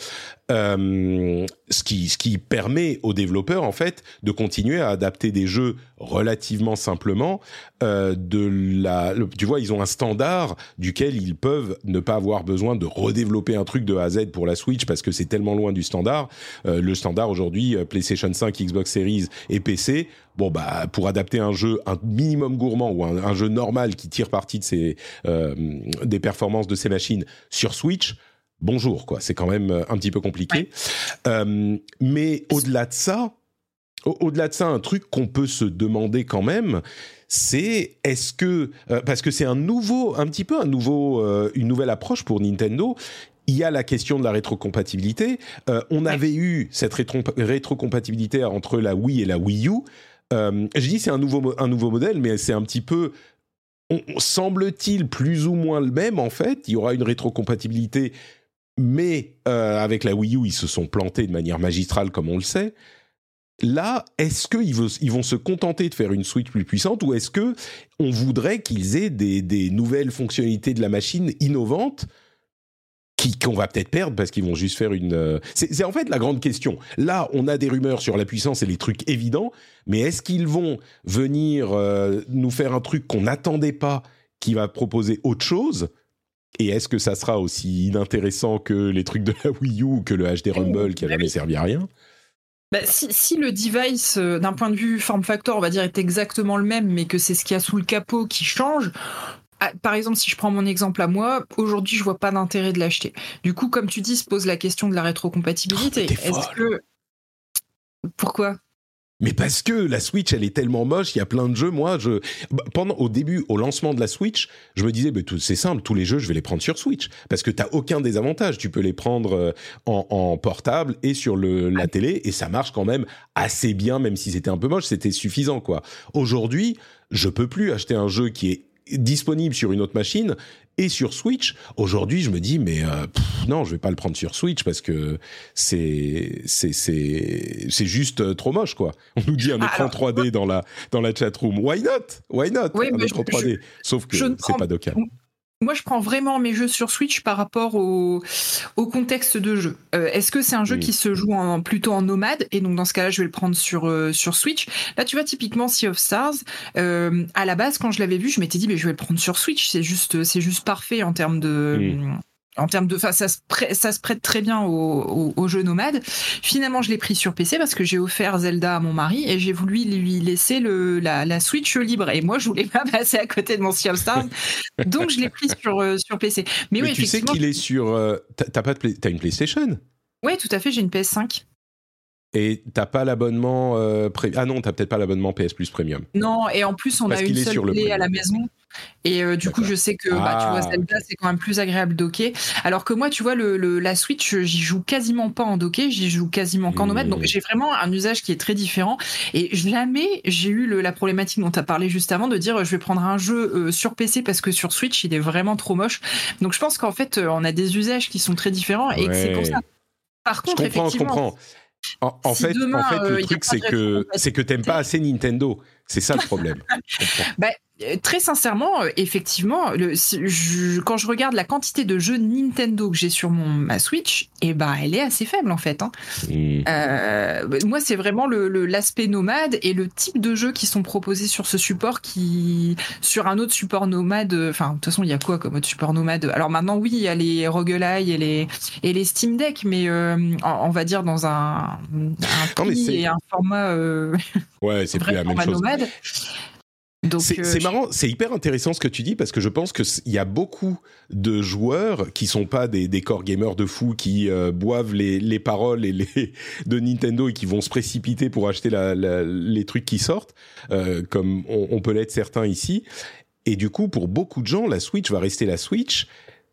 Speaker 2: Euh, ce qui ce qui permet aux développeurs en fait de continuer à adapter des jeux relativement simplement euh, de la le, tu vois ils ont un standard duquel ils peuvent ne pas avoir besoin de redévelopper un truc de A à Z pour la Switch parce que c'est tellement loin du standard. Euh, le standard aujourd'hui euh, PlayStation cinq, Xbox Series et P C, bon bah pour adapter un jeu un minimum gourmand ou un, un jeu normal qui tire parti de ces euh, des performances de ces machines sur Switch, bonjour, quoi. C'est quand même un petit peu compliqué.
Speaker 3: Ouais.
Speaker 2: Euh, mais au-delà de ça, au- au-delà de ça, un truc qu'on peut se demander quand même, c'est est-ce que euh, parce que c'est un nouveau, un petit peu un nouveau, euh, une nouvelle approche pour Nintendo. Il y a la question de la rétrocompatibilité. Euh, on
Speaker 3: Ouais.
Speaker 2: avait eu cette rétro- rétrocompatibilité entre la Wii et la Wii U. Euh, je dis c'est un nouveau, mo- un nouveau modèle, mais c'est un petit peu on, semble-t-il plus ou moins le même en fait. Il y aura une rétrocompatibilité. Mais euh, avec la Wii U, ils se sont plantés de manière magistrale, comme on le sait. Là, est-ce qu'ils veut, ils vont se contenter de faire une Switch plus puissante ou est-ce que on voudrait qu'ils aient des, des nouvelles fonctionnalités de la machine innovantes qui, qu'on va peut-être perdre parce qu'ils vont juste faire une... Euh, c'est, c'est en fait la grande question. Là, on a des rumeurs sur la puissance et les trucs évidents, mais est-ce qu'ils vont venir euh, nous faire un truc qu'on n'attendait pas, qui va proposer autre chose ? Et est-ce que ça sera aussi inintéressant que les trucs de la Wii U ou que le H D Rumble qui a jamais servi à rien ?
Speaker 3: Bah, si, si le device, euh, d'un point de vue form factor, on va dire, est exactement le même, mais que c'est ce qu'il y a sous le capot qui change, ah, par exemple, si je prends mon exemple à moi, aujourd'hui, je vois pas d'intérêt de l'acheter. Du coup, comme tu dis, se pose la question de la rétrocompatibilité.
Speaker 2: Oh, t'es
Speaker 3: Est-ce
Speaker 2: folle.
Speaker 3: que... Pourquoi ?
Speaker 2: Mais parce que la Switch, elle est tellement moche, il y a plein de jeux. Moi, je pendant au début, au lancement de la Switch, je me disais, bah, tout, c'est simple, tous les jeux, je vais les prendre sur Switch parce que t'as aucun désavantage. Tu peux les prendre en, en portable et sur le, la télé et ça marche quand même assez bien, même si c'était un peu moche, c'était suffisant, quoi. Aujourd'hui, je peux plus acheter un jeu qui est disponible sur une autre machine et sur Switch. Aujourd'hui, je me dis mais euh, pff, non, je vais pas le prendre sur Switch parce que c'est c'est c'est c'est juste trop moche, quoi. On nous dit un
Speaker 3: Ah,
Speaker 2: écran
Speaker 3: alors,
Speaker 2: trois D dans la dans la chat room. Why not? Why not?
Speaker 3: Oui,
Speaker 2: un
Speaker 3: mais
Speaker 2: écran
Speaker 3: je-
Speaker 2: trois D. Sauf que
Speaker 3: je ne
Speaker 2: c'est
Speaker 3: prends-
Speaker 2: pas dockable.
Speaker 3: Moi, je prends vraiment mes jeux sur Switch par rapport au, au contexte de jeu. Euh, est-ce que c'est un jeu
Speaker 2: Mm.
Speaker 3: qui se joue en, plutôt en nomade ? Et donc, dans ce cas-là, je vais le prendre sur, euh, sur Switch. Là, tu vois, typiquement, Sea of Stars, euh, à la base, quand je l'avais vu, je m'étais dit, mais je vais le prendre sur Switch. C'est juste, c'est juste parfait en termes de...
Speaker 2: Mm.
Speaker 3: En termes de, enfin, ça se prête, ça se prête très bien au, au, au jeu nomade. Finalement, je l'ai pris sur P C parce que j'ai offert Zelda à mon mari et j'ai voulu lui laisser le, la, la Switch libre. Et moi, je voulais pas passer à côté de mon Sea of Stars, donc je l'ai pris sur euh, sur P C. Mais,
Speaker 2: Mais
Speaker 3: oui,
Speaker 2: tu sais
Speaker 3: effectivement.
Speaker 2: qu'il est sur. euh, t'as, t'as pas de play- t'as une PlayStation
Speaker 3: Oui, tout à fait. J'ai une P S cinq.
Speaker 2: et t'as pas l'abonnement. Euh, pré- ah non, t'as peut-être pas l'abonnement P S Plus Premium.
Speaker 3: Non, et en plus, on
Speaker 2: Parce
Speaker 3: a
Speaker 2: qu'il
Speaker 3: une
Speaker 2: est
Speaker 3: seule
Speaker 2: sur le
Speaker 3: télé à
Speaker 2: premium.
Speaker 3: la maison. Et euh, du D'accord. coup, je sais que ah, bah, tu vois, Zelda, okay. c'est quand même plus agréable docké. Alors que moi, tu vois, le, le, la Switch, j'y joue quasiment pas en docké, j'y joue quasiment qu'en nomade. Mmh. Donc, j'ai vraiment un usage qui est très différent. Et jamais j'ai eu le, la problématique dont tu as parlé juste avant de dire je vais prendre un jeu euh, sur P C parce que sur Switch, il est vraiment trop moche. Donc, je pense qu'en fait, on a des usages qui sont très différents et ouais. que c'est pour ça. Par contre,
Speaker 2: je comprends,
Speaker 3: effectivement.
Speaker 2: Je comprends. En, en, si fait, demain, en fait, le euh, truc, c'est que, c'est que t'aimes pas assez Nintendo. C'est ça le problème.
Speaker 3: bah, très sincèrement, effectivement, le, je, quand je regarde la quantité de jeux Nintendo que j'ai sur mon, ma Switch, eh ben, elle est assez faible en fait. Hein. Mmh. Euh, moi, c'est vraiment le, le, l'aspect nomade et le type de jeux qui sont proposés sur ce support qui, sur un autre support nomade, enfin, de toute façon, il y a quoi comme autre support nomade ? Alors maintenant, oui, il y a les roguelike et les, et les Steam Deck, mais euh, on va dire dans un, un prix et un format. Euh,
Speaker 2: ouais, c'est plus la même chose. Nomade. Donc, c'est, euh, c'est marrant, c'est hyper intéressant ce que tu dis parce que je pense qu'il y a beaucoup de joueurs qui sont pas des, des core gamers de fous qui euh, boivent les, les paroles et les, de Nintendo et qui vont se précipiter pour acheter la, la, les trucs qui sortent, euh, comme on, on peut l'être certains ici. Et du coup, pour beaucoup de gens, la Switch va rester la Switch.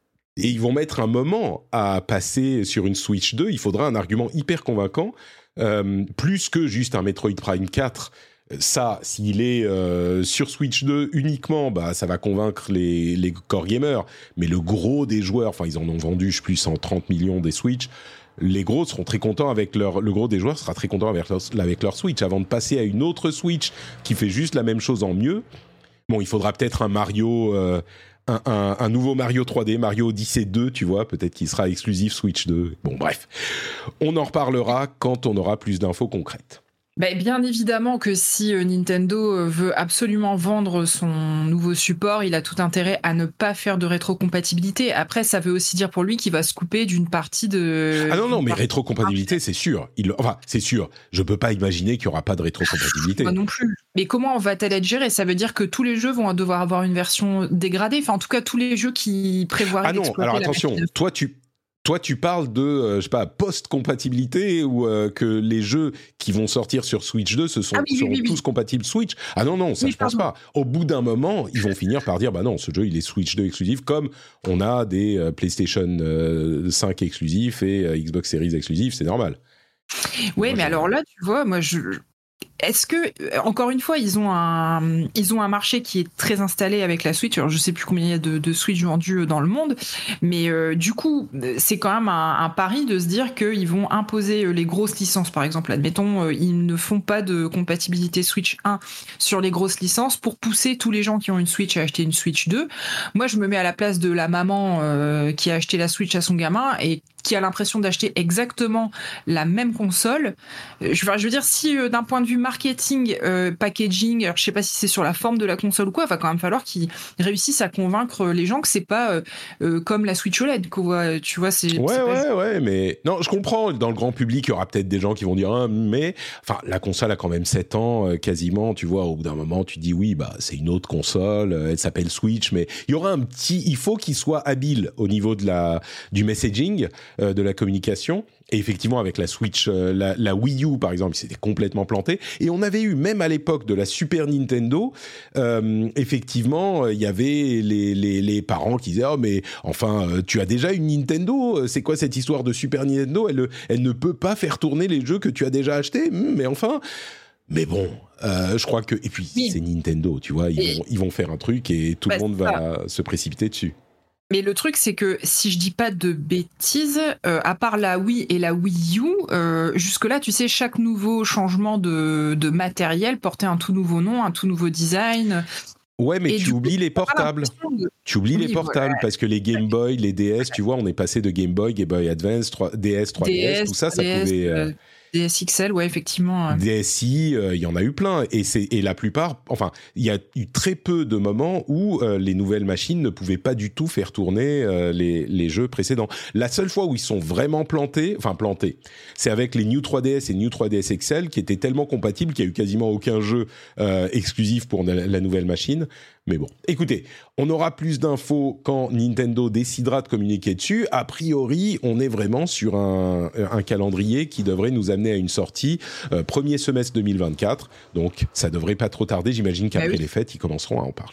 Speaker 2: Et ils vont mettre un moment à passer sur une Switch deux. Il faudra un argument hyper convaincant, euh, plus que juste un Metroid Prime quatre. Ça, s'il est euh, sur Switch deux uniquement, bah, ça va convaincre les, les core gamers. Mais le gros des joueurs, enfin, ils en ont vendu, je sais plus, cent trente millions des Switch. Les gros seront très contents avec leur, le gros des joueurs sera très content avec leur, avec leur Switch. Avant de passer à une autre Switch qui fait juste la même chose en mieux, bon, il faudra peut-être un Mario, euh, un, un, un nouveau Mario trois D, Mario Odyssey deux, tu vois, peut-être qu'il sera exclusif Switch deux. Bon, bref. On en reparlera quand on aura plus d'infos concrètes.
Speaker 3: Ben, bien évidemment que si euh, Nintendo veut absolument vendre son nouveau support, il a tout intérêt à ne pas faire de rétrocompatibilité. Après, ça veut aussi dire pour lui qu'il va se couper d'une partie de...
Speaker 2: Ah non, non, mais rétrocompatibilité, c'est sûr. Il... Enfin, c'est sûr. Je peux pas imaginer qu'il y aura pas de rétrocompatibilité.
Speaker 3: Moi non plus. Mais comment va-t-elle être gérée ? Ça veut dire que tous les jeux vont devoir avoir une version dégradée. Enfin, en tout cas, tous les jeux qui prévoient...
Speaker 2: Ah non, alors attention, toi, tu... Toi, tu parles de, euh, je sais pas, post-compatibilité ou euh, que les jeux qui vont sortir sur Switch deux ce sont, ah oui, seront oui, oui, tous oui. compatibles Switch. Ah non, non, ça oui, je pense pas. Au bout d'un moment, ils vont finir par dire, bah non, ce jeu, il est Switch deux exclusif, comme on a des euh, PlayStation euh, cinq exclusifs et euh, Xbox Series exclusifs, c'est normal.
Speaker 3: Oui, moi, mais je... alors là, tu vois, moi, je... Est-ce que, encore une fois, ils ont un, ils ont un marché qui est très installé avec la Switch. Alors, je sais plus combien il y a de, de Switch vendus dans le monde, mais euh, du coup, c'est quand même un, un pari de se dire qu'ils vont imposer les grosses licences. Par exemple, admettons, euh, ils ne font pas de compatibilité Switch un sur les grosses licences pour pousser tous les gens qui ont une Switch à acheter une Switch deux. Moi, je me mets à la place de la maman euh, qui a acheté la Switch à son gamin et qui a l'impression d'acheter exactement la même console. Je, je veux dire, si euh, d'un point de vue marketing, euh, packaging, alors, je sais pas si c'est sur la forme de la console ou quoi, il va quand même falloir qu'ils réussissent à convaincre les gens que c'est pas euh, euh, comme la Switch O L E D, quoi. Tu vois, c'est...
Speaker 2: Ouais,
Speaker 3: c'est
Speaker 2: ouais,
Speaker 3: pas...
Speaker 2: ouais, mais... Non, je comprends, dans le grand public, il y aura peut-être des gens qui vont dire, ah, mais... Enfin, la console a quand même sept ans, euh, quasiment, tu vois, au bout d'un moment, tu dis, oui, bah, c'est une autre console, euh, elle s'appelle Switch, mais il y aura un petit... Il faut qu'il soit habile au niveau de la... du messaging, euh, de la communication. Et effectivement, avec la Switch, euh, la, la Wii U, par exemple, il s'était complètement planté. Et on avait eu, même à l'époque de la Super Nintendo, euh, effectivement, il y avait les, les, les parents qui disaient « Oh, mais enfin, euh, tu as déjà une Nintendo ? C'est quoi cette histoire de Super Nintendo ? elle, elle ne peut pas faire tourner les jeux que tu as déjà achetés. Mais enfin... » Mais bon, euh, je crois que... Et puis, oui. c'est Nintendo, tu vois. Ils, et... vont, ils vont faire un truc et tout bah, le monde va se précipiter dessus.
Speaker 3: Mais le truc, c'est que si je dis pas de bêtises, euh, à part la Wii et la Wii U, euh, jusque-là, tu sais, chaque nouveau changement de, de matériel portait un tout nouveau nom, un tout nouveau design.
Speaker 2: Ouais, mais et tu oublies coup, les portables. De... Tu oublies oui, les portables ouais. parce que les Game Boy, les D S, tu vois, on est passé de Game Boy, Game Boy Advance, trois, D S, trois D S, tout ça, ça
Speaker 3: D S,
Speaker 2: pouvait...
Speaker 3: Euh... D S X L, ouais, effectivement.
Speaker 2: D S i, il euh, y en a eu plein. Et, c'est, et la plupart, enfin, il y a eu très peu de moments où euh, les nouvelles machines ne pouvaient pas du tout faire tourner euh, les, les jeux précédents. La seule fois où ils sont vraiment plantés, enfin plantés, c'est avec les New trois D S et New trois D S X L qui étaient tellement compatibles qu'il n'y a eu quasiment aucun jeu euh, exclusif pour la, la nouvelle machine. Mais bon, écoutez, on aura plus d'infos quand Nintendo décidera de communiquer dessus. A priori, on est vraiment sur un, un calendrier qui devrait nous amener à une sortie euh, premier semestre deux mille vingt-quatre. Donc, ça devrait pas trop tarder. J'imagine qu'après bah oui. les fêtes, ils commenceront à en parler.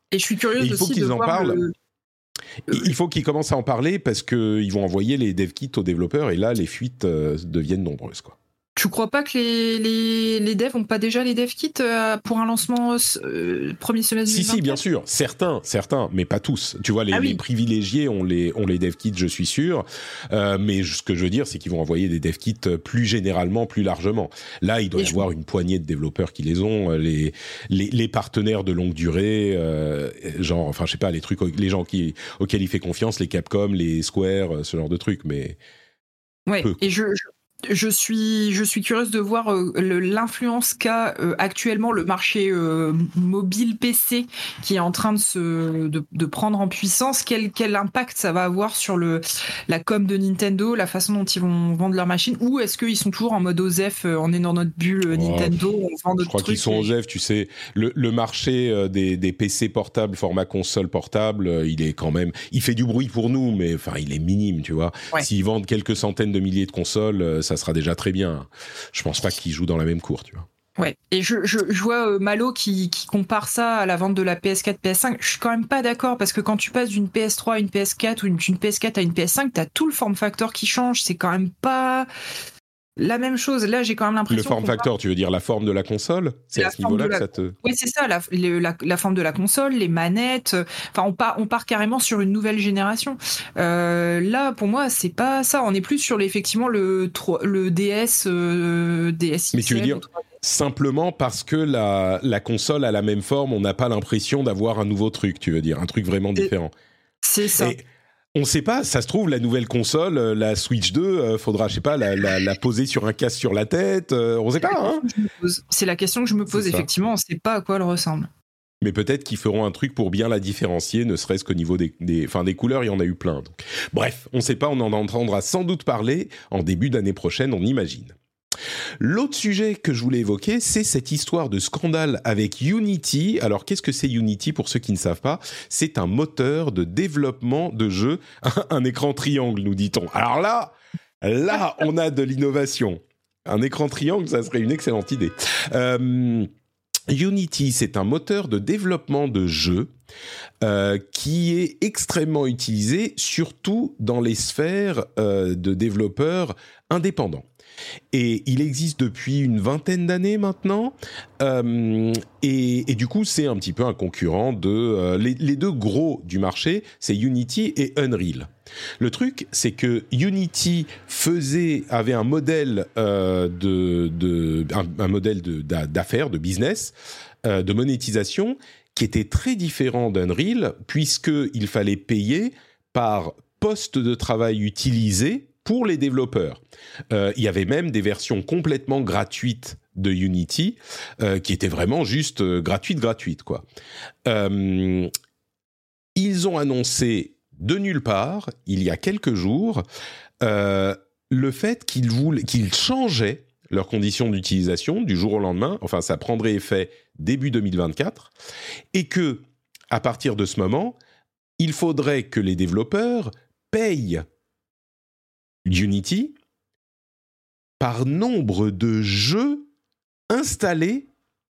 Speaker 3: Et je suis curieuse
Speaker 2: il faut
Speaker 3: aussi
Speaker 2: qu'ils
Speaker 3: de
Speaker 2: en
Speaker 3: voir
Speaker 2: parlent.
Speaker 3: le...
Speaker 2: Il faut qu'ils commencent à en parler parce qu'ils vont envoyer les dev kits aux développeurs et là, les fuites euh, deviennent nombreuses, quoi.
Speaker 3: Tu crois pas que les, les, les devs ont pas déjà les dev kits euh, pour un lancement euh, premier semestre
Speaker 2: Si,
Speaker 3: deux mille vingt-quatre?
Speaker 2: si, bien sûr. Certains, certains, mais pas tous. Tu vois, les,
Speaker 3: ah oui.
Speaker 2: les privilégiés ont les, ont les dev kits, je suis sûr. Euh, mais ce que je veux dire, c'est qu'ils vont envoyer des dev kits plus généralement, plus largement. Là, il doit y avoir une poignée de développeurs qui les ont. Les, les, les partenaires de longue durée, euh, genre, enfin, je sais pas, les trucs, les gens qui, auxquels il fait confiance, les Capcom, les Square, ce genre de trucs, mais...
Speaker 3: Ouais,
Speaker 2: peu,
Speaker 3: et je... je... Je suis, je suis curieuse de voir euh, le, l'influence qu'a euh, actuellement le marché euh, mobile P C qui est en train de, se, de, de prendre en puissance. Quel, quel impact ça va avoir sur le, la com de Nintendo, la façon dont ils vont vendre leur machine, ou est-ce qu'ils sont toujours en mode OSEF, euh, on est dans notre bulle euh, Nintendo, oh, on vend notre
Speaker 2: Je crois
Speaker 3: truc
Speaker 2: qu'ils sont
Speaker 3: et...
Speaker 2: OSEF, tu sais. Le, le marché euh, des, des P C portables, format console portable, euh, il est quand même... Il fait du bruit pour nous, mais enfin, il est minime, tu vois. Ouais. S'ils vendent quelques centaines de milliers de consoles... Euh, ça sera déjà très bien. Je pense pas qu'ils jouent dans la même cour, tu vois.
Speaker 3: Ouais, et je, je, je vois euh, Malo qui, qui compare ça à la vente de la P S quatre, P S cinq. Je suis quand même pas d'accord parce que quand tu passes d'une P S trois à une P S quatre ou d'une P S quatre à une P S cinq, t'as tout le form factor qui change. C'est quand même pas la même chose. Là, j'ai quand même l'impression.
Speaker 2: Le form factor, parle... tu veux dire la forme de la console? C'est la à ce niveau-là
Speaker 3: la...
Speaker 2: que ça te.
Speaker 3: Oui, c'est ça, la, la, la forme de la console, les manettes. Enfin, on part, on part carrément sur une nouvelle génération. Euh, là, pour moi, c'est pas ça. On est plus sur effectivement le, le D S, euh, D S X L.
Speaker 2: Mais tu veux dire simplement parce que la, la console a la même forme, on n'a pas l'impression d'avoir un nouveau truc, tu veux dire, un truc vraiment différent.
Speaker 3: C'est ça.
Speaker 2: Et on ne sait pas, ça se trouve, la nouvelle console, la Switch deux, euh, faudra, je sais pas, la, la, la poser sur un casque sur la tête, euh, on ne sait pas. Hein.
Speaker 3: C'est la question que je me pose, effectivement, on ne sait pas à quoi elle ressemble.
Speaker 2: Mais peut-être qu'ils feront un truc pour bien la différencier, ne serait-ce qu'au niveau des, des, enfin des couleurs, il y en a eu plein. Donc. Bref, on ne sait pas, on en entendra sans doute parler en début d'année prochaine, on imagine. L'autre sujet que je voulais évoquer, c'est cette histoire de scandale avec Unity. Alors, qu'est-ce que c'est Unity pour ceux qui ne savent pas? C'est un moteur de développement de jeux, un écran triangle, nous dit-on. Alors là, là, on a de l'innovation. Un écran triangle, ça serait une excellente idée. Euh, Unity, c'est un moteur de développement de jeux euh, qui est extrêmement utilisé, surtout dans les sphères euh, de développeurs indépendants. Et il existe depuis une vingtaine d'années maintenant, euh, et, et du coup c'est un petit peu un concurrent de euh, les, les deux gros du marché, c'est Unity et Unreal. Le truc, c'est que Unity faisait avait un modèle euh, de, de un, un modèle de, d'affaires, de business, euh, de monétisation qui était très différent d'Unreal puisque il fallait payer par poste de travail utilisé pour les développeurs. Euh, il y avait même des versions complètement gratuites de Unity, euh, qui étaient vraiment juste euh, gratuites, gratuites, quoi. Euh, ils ont annoncé de nulle part, il y a quelques jours, euh, le fait qu'ils voulaient, qu'ils changeaient leurs conditions d'utilisation du jour au lendemain, enfin ça prendrait effet début deux mille vingt-quatre, et que, à partir de ce moment, il faudrait que les développeurs payent Unity par nombre de jeux installés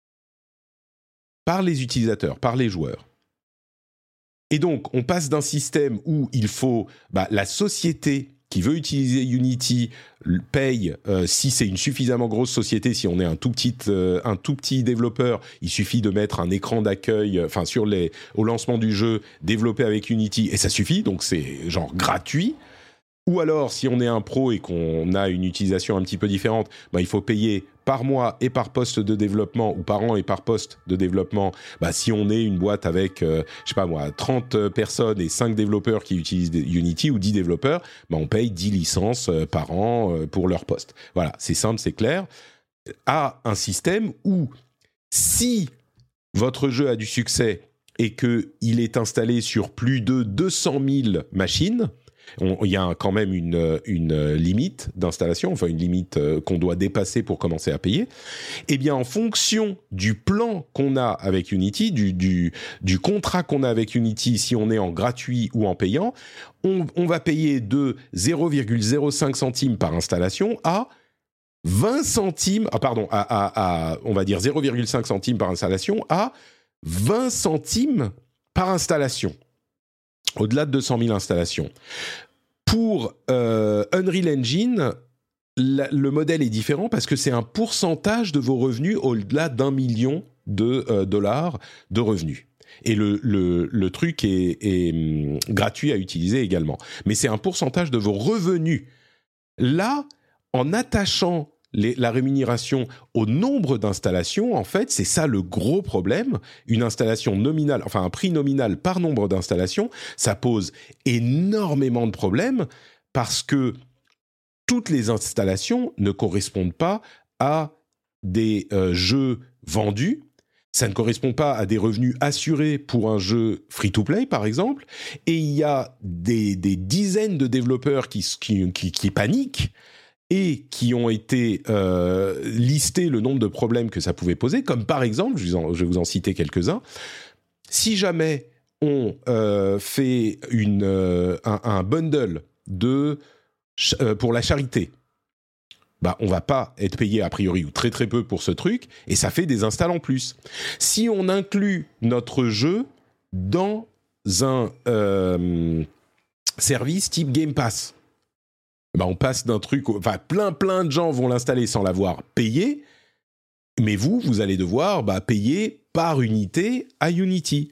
Speaker 2: par les utilisateurs, par les joueurs. Et donc, on passe d'un système où il faut... Bah, la société qui veut utiliser Unity paye, euh, si c'est une suffisamment grosse société, si on est un tout petit, euh, un tout petit développeur, il suffit de mettre un écran d'accueil, enfin, sur les, au lancement du jeu, développé avec Unity, et ça suffit, donc c'est genre gratuit. Ou alors, si on est un pro et qu'on a une utilisation un petit peu différente, ben, il faut payer par mois et par poste de développement, ou par an et par poste de développement. Ben, si on est une boîte avec, euh, je sais pas moi, trente personnes et cinq développeurs qui utilisent Unity, ou dix développeurs, ben, on paye dix licences euh, par an euh, pour leur poste. Voilà, c'est simple, c'est clair. À un système où, si votre jeu a du succès et qu'il est installé sur plus de deux cent mille machines, il y a quand même une, une limite d'installation, enfin une limite qu'on doit dépasser pour commencer à payer. Eh bien, en fonction du plan qu'on a avec Unity, du, du, du contrat qu'on a avec Unity, si on est en gratuit ou en payant, on, on va payer de zéro virgule zéro cinq centimes par installation à vingt centimes, ah pardon, à, à, à, on va dire zéro virgule cinq centimes par installation à vingt centimes par installation, au-delà de deux cent mille installations. Pour euh, Unreal Engine, la, le modèle est différent parce que c'est un pourcentage de vos revenus au-delà d'un million de euh, dollars de revenus. Et le, le, le truc est, est hum, gratuit à utiliser également. Mais c'est un pourcentage de vos revenus. Là, en attachant les, la rémunération au nombre d'installations, en fait, c'est ça le gros problème. Une installation nominale, enfin un prix nominal par nombre d'installations, ça pose énormément de problèmes parce que toutes les installations ne correspondent pas à des euh, jeux vendus. Ça ne correspond pas à des revenus assurés pour un jeu free-to-play, par exemple. Et il y a des, des dizaines de développeurs qui, qui, qui, qui paniquent et qui ont été euh, listés le nombre de problèmes que ça pouvait poser. Comme par exemple, je, vous en, je vais vous en citer quelques-uns, si jamais on euh, fait une, euh, un, un bundle de, euh, pour la charité, bah, on va pas être payé a priori ou très très peu pour ce truc, et ça fait des installs en plus. Si on inclut notre jeu dans un euh, service type Game Pass, bah, on passe d'un truc, enfin plein plein de gens vont l'installer sans l'avoir payé, mais vous, vous allez devoir bah, payer par unité à Unity.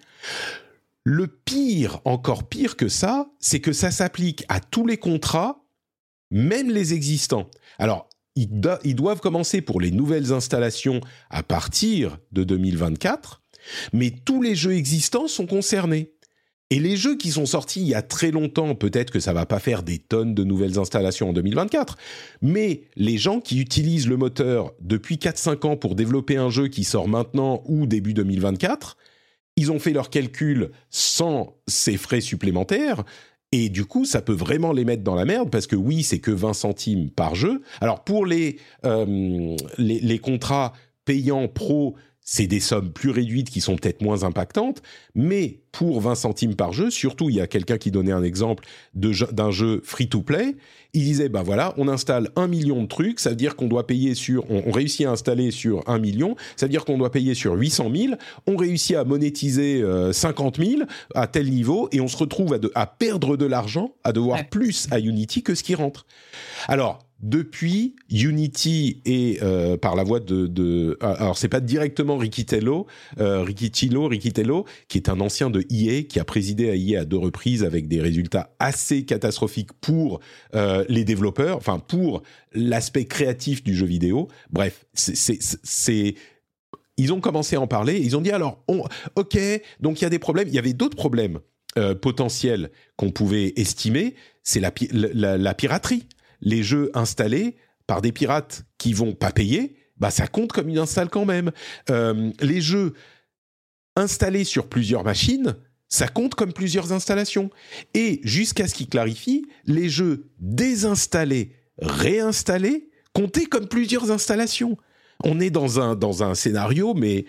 Speaker 2: Le pire, encore pire que ça, c'est que ça s'applique à tous les contrats, même les existants. Alors, Ils, do- ils doivent commencer pour les nouvelles installations à partir de deux mille vingt-quatre, mais tous les jeux existants sont concernés. Et les jeux qui sont sortis il y a très longtemps, peut-être que ça ne va pas faire des tonnes de nouvelles installations en deux mille vingt-quatre, mais les gens qui utilisent le moteur depuis quatre à cinq ans pour développer un jeu qui sort maintenant ou début deux mille vingt-quatre, ils ont fait leurs calculs sans ces frais supplémentaires. Et du coup, ça peut vraiment les mettre dans la merde parce que oui, c'est que vingt centimes par jeu. Alors pour les, euh, les, les contrats payants pro, c'est des sommes plus réduites qui sont peut-être moins impactantes. Mais pour vingt centimes par jeu, surtout, il y a quelqu'un qui donnait un exemple de jeu, d'un jeu free-to-play. Il disait, ben voilà, on installe un million de trucs, ça veut dire qu'on doit payer sur... On, on réussit à installer sur un million, ça veut dire qu'on doit payer sur huit cent mille, on réussit à monétiser euh, cinquante mille à tel niveau, et on se retrouve à, de, à perdre de l'argent, à devoir ouais. plus à Unity que ce qui rentre. Alors... Depuis, Unity et euh, par la voix de, de alors c'est pas directement Riccitiello, euh, Riccitiello, Riccitiello, qui est un ancien de E A, qui a présidé à E A à deux reprises avec des résultats assez catastrophiques pour euh, les développeurs, enfin pour l'aspect créatif du jeu vidéo. Bref, c'est, c'est, c'est ils ont commencé à en parler. Ils ont dit alors, on, ok, donc il y a des problèmes. Il y avait d'autres problèmes euh, potentiels qu'on pouvait estimer. C'est la, la, la piraterie. Les jeux installés par des pirates qui vont pas payer, bah ça compte comme une install quand même. Euh, les jeux installés sur plusieurs machines, ça compte comme plusieurs installations. Et jusqu'à ce qu'ils clarifient, les jeux désinstallés, réinstallés, comptaient comme plusieurs installations. On est dans un, dans un scénario, mais...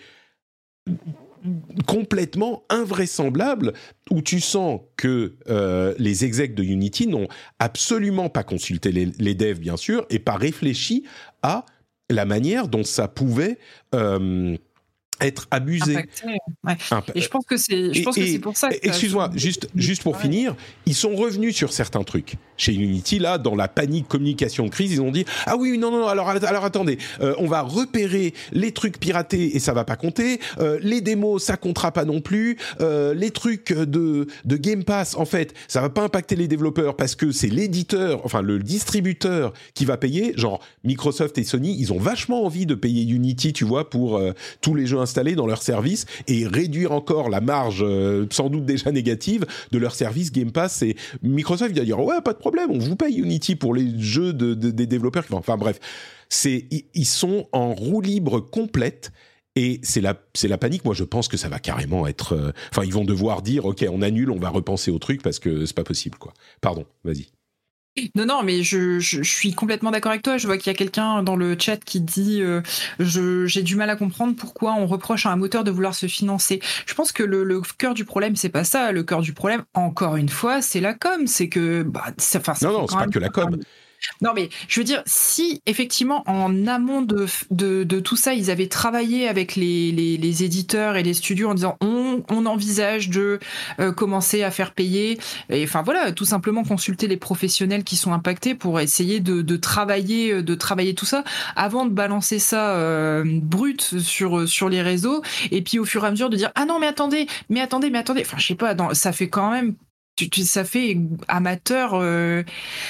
Speaker 2: complètement invraisemblable, où tu sens que euh, les execs de Unity n'ont absolument pas consulté les, les devs, bien sûr, et pas réfléchi à la manière dont ça pouvait euh, être abusé.
Speaker 3: Ouais. Imp- et je pense que c'est, je pense et, que c'est pour ça que...
Speaker 2: Excuse-moi, juste, juste pour ouais. finir, ils sont revenus sur certains trucs. Chez Unity, là, dans la panique communication de crise, ils ont dit « Ah oui, non, non, alors, alors attendez, euh, on va repérer les trucs piratés et ça va pas compter, euh, les démos, ça comptera pas non plus, euh, les trucs de, de Game Pass, en fait, ça va pas impacter les développeurs parce que c'est l'éditeur, enfin le distributeur qui va payer. Genre, Microsoft et Sony, ils ont vachement envie de payer Unity, tu vois, pour euh, tous les jeux installés dans leur service et réduire encore la marge, euh, sans doute déjà négative, de leur service Game Pass. Et Microsoft va dire « Ouais, pas de problème. on vous paye Unity pour les jeux de, de, des développeurs. Enfin bref, c'est, ils sont en roue libre complète et c'est la, c'est la panique. Moi, je pense que ça va carrément être... Euh, enfin, ils vont devoir dire, OK, on annule, on va repenser au truc parce que c'est pas possible, quoi. Pardon, vas-y.
Speaker 3: Non, non, mais je, je, je suis complètement d'accord avec toi. Je vois qu'il y a quelqu'un dans le chat qui dit euh, je, j'ai du mal à comprendre pourquoi on reproche à un moteur de vouloir se financer. Je pense que le, le cœur du problème, c'est pas ça. Le cœur du problème, encore une fois, c'est la com. C'est que... Bah, ça, ça
Speaker 2: non, non, c'est pas que la com.
Speaker 3: Non, mais je veux dire, si effectivement en amont de, de, de tout ça, ils avaient travaillé avec les, les, les éditeurs et les studios en disant on on, on envisage de euh, commencer à faire payer. Et enfin voilà, tout simplement consulter les professionnels qui sont impactés pour essayer de, de travailler, de travailler tout ça avant de balancer ça euh, brut sur sur les réseaux. Et puis au fur et à mesure de dire ah non mais attendez, mais attendez, mais attendez. Enfin je sais pas, dans, ça fait quand même, tu, tu, ça fait amateur. Euh,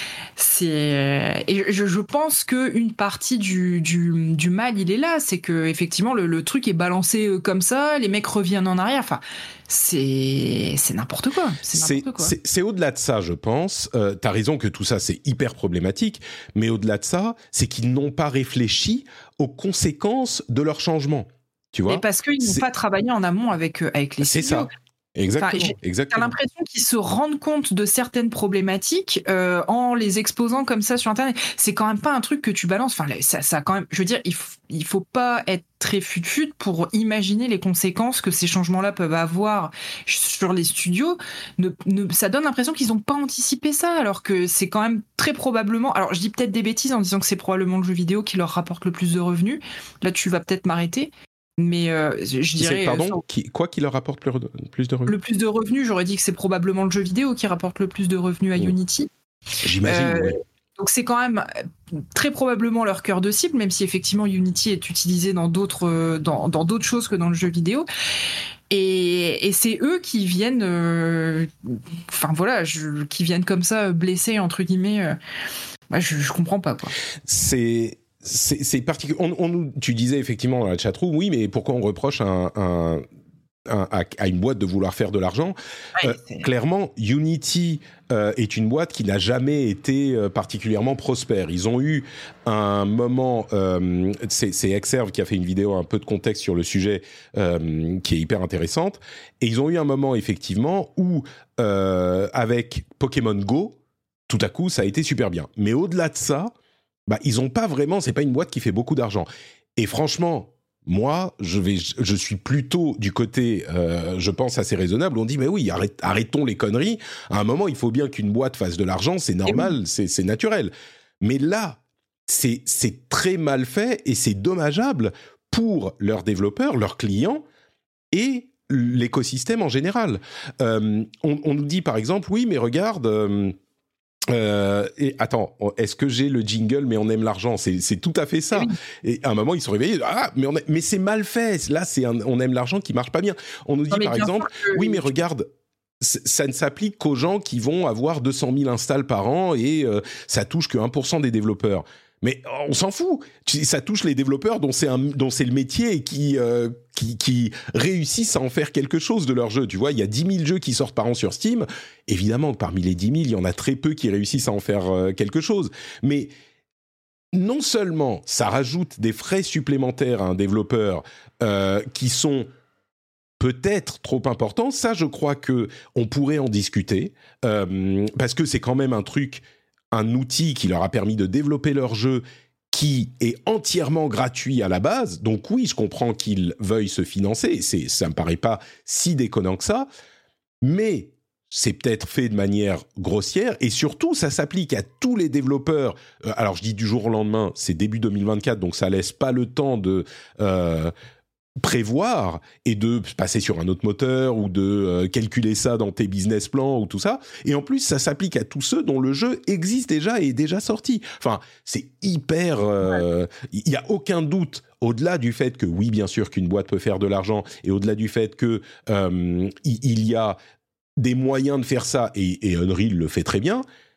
Speaker 3: C'est et je, je pense que une partie du, du, du mal il est là, c'est que effectivement le, le truc est balancé comme ça, les mecs reviennent en arrière, enfin c'est c'est n'importe quoi. C'est,
Speaker 2: c'est,
Speaker 3: n'importe quoi.
Speaker 2: c'est, c'est au-delà de ça, je pense. Euh, t'as raison que tout ça c'est hyper problématique, mais au-delà de ça, c'est qu'ils n'ont pas réfléchi aux conséquences de leur changement. Tu vois ?
Speaker 3: Et parce qu'ils n'ont
Speaker 2: c'est...
Speaker 3: pas travaillé en amont avec avec les
Speaker 2: c'est
Speaker 3: studios.
Speaker 2: Ça. Exactement,
Speaker 3: enfin,
Speaker 2: exactement.
Speaker 3: T'as l'impression qu'ils se rendent compte de certaines problématiques euh, en les exposant comme ça sur Internet. C'est quand même pas un truc que tu balances. Enfin, ça, ça quand même. Je veux dire, il, f- il faut pas être très fut-fut pour imaginer les conséquences que ces changements-là peuvent avoir sur les studios. Ne, ne, ça donne l'impression qu'ils n'ont pas anticipé ça, alors que c'est quand même très probablement. Alors, je dis peut-être des bêtises en disant que c'est probablement le jeu vidéo qui leur rapporte le plus de revenus. Là, tu vas peut-être m'arrêter. Mais euh, je dirais.
Speaker 2: C'est, pardon,
Speaker 3: euh, sur...
Speaker 2: qui, quoi qui leur rapporte plus, plus de revenus ?
Speaker 3: Le plus de revenus, j'aurais dit que c'est probablement le jeu vidéo qui rapporte le plus de revenus à
Speaker 2: mmh.
Speaker 3: Unity.
Speaker 2: J'imagine,
Speaker 3: euh,
Speaker 2: oui.
Speaker 3: Donc c'est quand même très probablement leur cœur de cible, même si effectivement Unity est utilisé dans d'autres, dans, dans d'autres choses que dans le jeu vidéo. Et, et c'est eux qui viennent, euh, enfin voilà, je, qui viennent comme ça blesser entre guillemets. Euh, bah, je, je comprends pas quoi.
Speaker 2: C'est C'est, c'est particulier. On, on, tu disais effectivement dans la chatroom, oui, mais pourquoi on reproche un, un, un, à, à une boîte de vouloir faire de l'argent ?
Speaker 3: Ouais,
Speaker 2: euh, Clairement, Unity euh, est une boîte qui n'a jamais été euh, particulièrement prospère. Ils ont eu un moment, euh, c'est, c'est Exerve qui a fait une vidéo, un peu de contexte sur le sujet, euh, qui est hyper intéressante, et ils ont eu un moment effectivement où, euh, avec Pokémon Go, tout à coup, ça a été super bien. Mais au-delà de ça, bah, ils ont pas vraiment, c'est pas une boîte qui fait beaucoup d'argent. Et franchement, moi, je vais, je suis plutôt du côté, euh, je pense assez raisonnable. On dit, mais oui, arrête, arrêtons les conneries. À un moment, il faut bien qu'une boîte fasse de l'argent, c'est normal, oui. c'est, c'est naturel. Mais là, c'est, c'est très mal fait et c'est dommageable pour leurs développeurs, leurs clients et l'écosystème en général. Euh, on, on nous dit par exemple, oui, mais regarde. Euh, Euh, et attends, est-ce que j'ai le jingle mais on aime l'argent ? C'est, c'est tout à fait ça. Oui. Et à un moment ils sont réveillés. Ah, mais on a, mais c'est mal fait. Là, c'est un, on aime l'argent qui marche pas bien. On nous dit non, par exemple, que... oui, mais regarde, ça ne s'applique qu'aux gens qui vont avoir deux cent mille installs par an et euh, ça touche que un pour cent des développeurs. Mais on s'en fout. Ça touche les développeurs dont c'est, un, dont c'est le métier et qui, euh, qui, qui réussissent à en faire quelque chose de leur jeu. Tu vois, il y a dix mille jeux qui sortent par an sur Steam. Évidemment que parmi les dix mille, il y en a très peu qui réussissent à en faire euh, quelque chose. Mais non seulement ça rajoute des frais supplémentaires à un développeur euh, qui sont peut-être trop importants, ça je crois qu'on pourrait en discuter, euh, parce que c'est quand même un truc... un outil qui leur a permis de développer leur jeu qui est entièrement gratuit à la base. Donc oui, je comprends qu'ils veuillent se financer. C'est, ça me paraît pas si déconnant que ça. Mais c'est peut-être fait de manière grossière. Et surtout, ça s'applique à tous les développeurs. Euh, alors, je dis du jour au lendemain, c'est début deux mille vingt-quatre, donc ça laisse pas le temps de... Euh, prévoir et de passer sur un autre moteur ou de euh, calculer ça dans tes business plans ou tout ça. Et en plus, ça s'applique à tous ceux dont le jeu existe déjà et est déjà sorti. Enfin, c'est hyper... Il euh, ouais. n'y a aucun doute, au-delà du fait que, oui, bien sûr, qu'une boîte peut faire de l'argent et au-delà du fait que euh, il, il y a des moyens de faire ça et, et Unreal le fait très bien,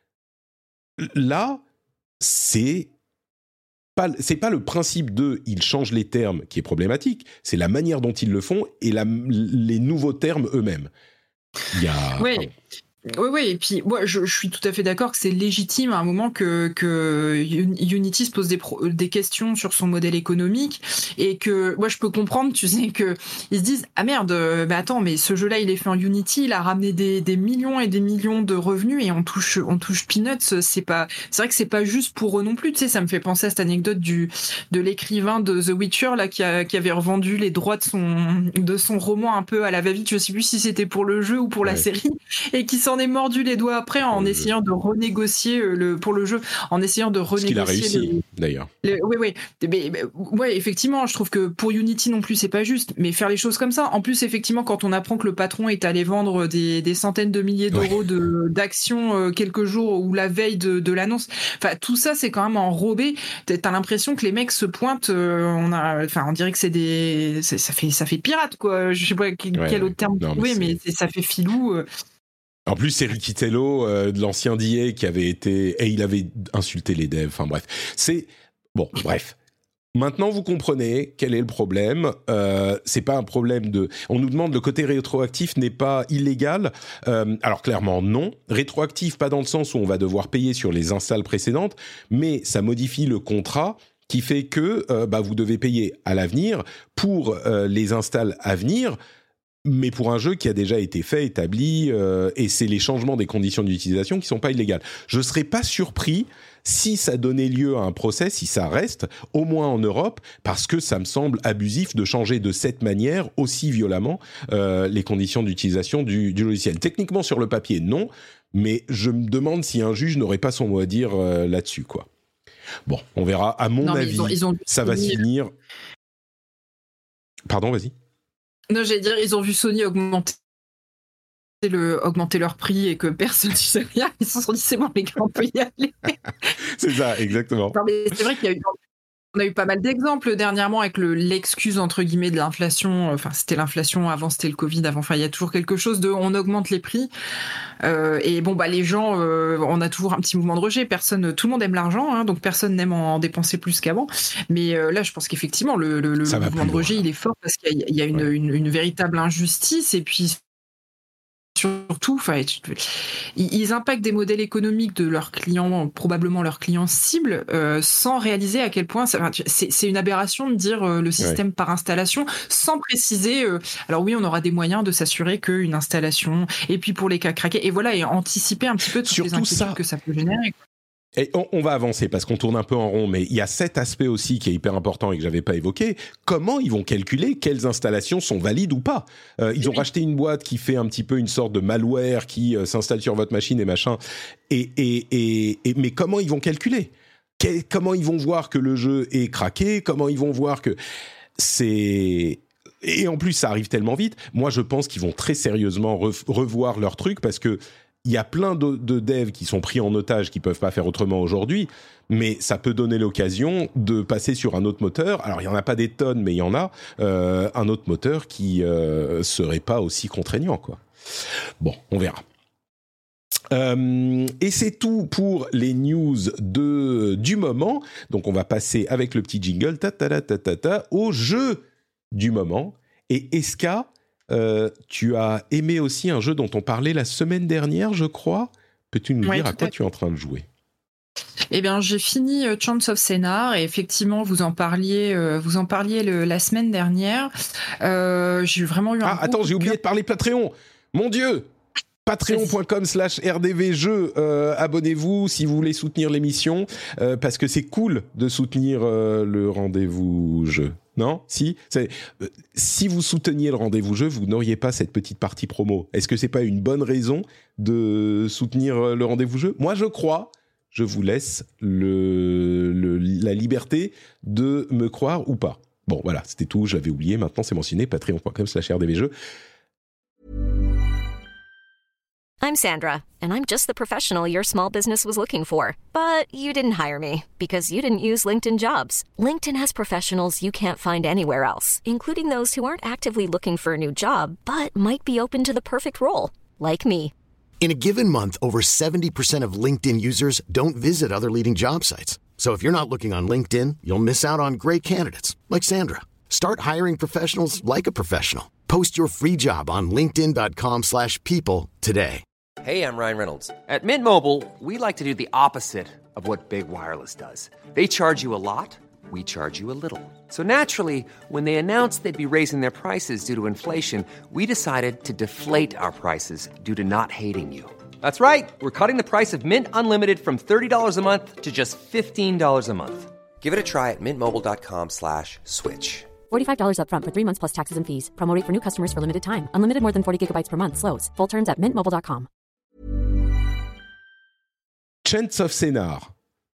Speaker 2: là, c'est... Pas, c'est pas le principe de ils changent les termes qui est problématique, c'est la manière dont ils le font et la, les nouveaux termes eux-mêmes. Il y a...
Speaker 3: Oui. Oui, oui, et puis moi je, je suis tout à fait d'accord que c'est légitime à un moment que, que Unity se pose des, pro, des questions sur son modèle économique et que moi je peux comprendre, tu sais, qu'ils se disent ah merde, mais attends, mais ce jeu-là il est fait en Unity, il a ramené des, des millions et des millions de revenus et on touche, on touche peanuts, c'est pas, c'est vrai que c'est pas juste pour eux non plus, tu sais, ça me fait penser à cette anecdote du, de l'écrivain de The Witcher là qui, a, qui avait revendu les droits de son, de son roman un peu à la va-vite, je sais plus si c'était pour le jeu ou pour la ouais. série et qui s'en s'en est mordu les doigts après en
Speaker 2: le
Speaker 3: essayant jeu. de renégocier le, pour le jeu, en essayant de renégocier.
Speaker 2: Ce qu'il a réussi,
Speaker 3: le,
Speaker 2: d'ailleurs.
Speaker 3: Le, oui, oui. Mais, mais, ouais, effectivement, je trouve que pour Unity non plus, c'est pas juste. Mais faire les choses comme ça. En plus, effectivement, quand on apprend que le patron est allé vendre des, des centaines de milliers d'euros ouais. de, d'actions euh, quelques jours ou la veille de, de l'annonce, enfin, tout ça, c'est quand même enrobé. T'as l'impression que les mecs se pointent. Euh, on a, enfin, on dirait que c'est des, c'est, ça fait, ça fait pirate, quoi. Je sais pas quel, ouais, quel autre terme non, trouver, mais, mais c'est, ça fait filou. Euh.
Speaker 2: En plus, c'est Ricky Tello, euh, de l'ancien D A, qui avait été... Et il avait insulté les devs, enfin bref. C'est... Bon, bref. Maintenant, vous comprenez quel est le problème. Euh, c'est pas un problème de... On nous demande le côté rétroactif n'est pas illégal. Euh, alors clairement, non. Rétroactif, pas dans le sens où on va devoir payer sur les installs précédentes, mais ça modifie le contrat qui fait que euh, bah, vous devez payer à l'avenir pour euh, les installs à venir, mais pour un jeu qui a déjà été fait, établi, euh, et c'est les changements des conditions d'utilisation qui sont pas illégales. Je serais pas surpris si ça donnait lieu à un procès, si ça reste, au moins en Europe, parce que ça me semble abusif de changer de cette manière, aussi violemment, euh, les conditions d'utilisation du, du logiciel. Techniquement, sur le papier, non, mais je me demande si un juge n'aurait pas son mot à dire euh, là-dessus, quoi. Bon, on verra. À mon non, avis, ils ont, ils ont ça va se finir... Pardon, vas-y.
Speaker 3: Non, j'allais dire, ils ont vu Sony augmenter, le, augmenter leur prix et que personne ne disait rien. Ils se sont dit, c'est bon, les gars, on peut y aller.
Speaker 2: C'est ça, exactement.
Speaker 3: Non, mais c'est vrai qu'il y a eu, on a eu pas mal d'exemples dernièrement avec le, l'excuse, entre guillemets, de l'inflation. Enfin, c'était l'inflation, avant c'était le Covid, avant, enfin, il y a toujours quelque chose de, on augmente les prix. Euh, et bon, bah, les gens, euh, on a toujours un petit mouvement de rejet. Personne, tout le monde aime l'argent, hein, donc personne n'aime en dépenser plus qu'avant. Mais euh, là, je pense qu'effectivement, le, le, le mouvement de rejet, loin. il est fort parce qu'il y a, il y a une, ouais. une, une véritable injustice. Et puis, surtout, enfin, ils impactent des modèles économiques de leurs clients, probablement leurs clients cibles, euh, sans réaliser à quel point ça, c'est, c'est une aberration de dire euh, le système ouais. par installation, sans préciser. Euh, alors oui, on aura des moyens de s'assurer qu'une installation, et puis pour les cas craqués, et voilà, et anticiper un petit peu toutes Surtout les inquiétudes ça. que ça peut générer.
Speaker 2: Et on, on va avancer parce qu'on tourne un peu en rond, mais il y a cet aspect aussi qui est hyper important et que j'avais pas évoqué. Comment ils vont calculer quelles installations sont valides ou pas ? euh, Ils ont oui. racheté une boîte qui fait un petit peu une sorte de malware qui euh, s'installe sur votre machine et machin. Et, et, et, et mais comment ils vont calculer ? Quel, Comment ils vont voir que le jeu est craqué ? Comment ils vont voir que c'est... Et en plus, ça arrive tellement vite. Moi, je pense qu'ils vont très sérieusement re- revoir leur truc parce que il y a plein de, de devs qui sont pris en otage, qui peuvent pas faire autrement aujourd'hui, mais ça peut donner l'occasion de passer sur un autre moteur. Alors, il y en a pas des tonnes, mais il y en a euh, un autre moteur qui euh, serait pas aussi contraignant, quoi. Bon, on verra. Euh, et c'est tout pour les news de du moment. Donc, on va passer avec le petit jingle ta ta ta ta ta, ta au jeu du moment. Et Eska, Euh, tu as aimé aussi un jeu dont on parlait la semaine dernière, je crois. Peux-tu nous ouais, dire à quoi à tu es en train de jouer ?
Speaker 3: Eh bien, j'ai fini euh, Chants of Sennaar et effectivement, vous en parliez, euh, vous en parliez le, la semaine dernière. Euh, j'ai vraiment eu un.
Speaker 2: Ah, attends, j'ai oublié de parler Patreon. Mon Dieu ! Patreon.com slash rdvjeux, euh, abonnez-vous si vous voulez soutenir l'émission, euh, parce que c'est cool de soutenir euh, le rendez-vous jeu. Non ? Si c'est, euh, si vous souteniez le rendez-vous jeu, vous n'auriez pas cette petite partie promo. Est-ce que c'est pas une bonne raison de soutenir le rendez-vous jeu ? Moi, je crois. Je vous laisse le, le, la liberté de me croire ou pas. Bon, voilà, c'était tout. J'avais oublié. Maintenant, c'est mentionné. Patreon.com slash rdvjeux.
Speaker 5: I'm Sandra, and I'm just the professional your small business was looking for. But you didn't hire me because you didn't use LinkedIn Jobs. LinkedIn has professionals you can't find anywhere else, including those who aren't actively looking for a new job, but might be open to the perfect role, like me.
Speaker 6: In a given month, over seventy percent of LinkedIn users don't visit other leading job sites. So if you're not looking on LinkedIn, you'll miss out on great candidates, like Sandra. Start hiring professionals like a professional. Post your free job on linkedin.com slash people today.
Speaker 7: Hey, I'm Ryan Reynolds. At Mint Mobile, we like to do the opposite of what Big Wireless does. They charge you a lot, we charge you a little. So naturally, when they announced they'd be raising their prices due to inflation, we decided to deflate our prices due to not hating you. That's right. We're cutting the price of Mint Unlimited from thirty dollars a month to just fifteen dollars a month. Give it a try at mintmobile.com slash switch.
Speaker 8: forty-five dollars up front for three months plus taxes and fees. Promo rate for new customers for limited time. Unlimited more than forty gigabytes per month slows. Full terms at mint mobile dot com.
Speaker 2: Chants of Sennaar.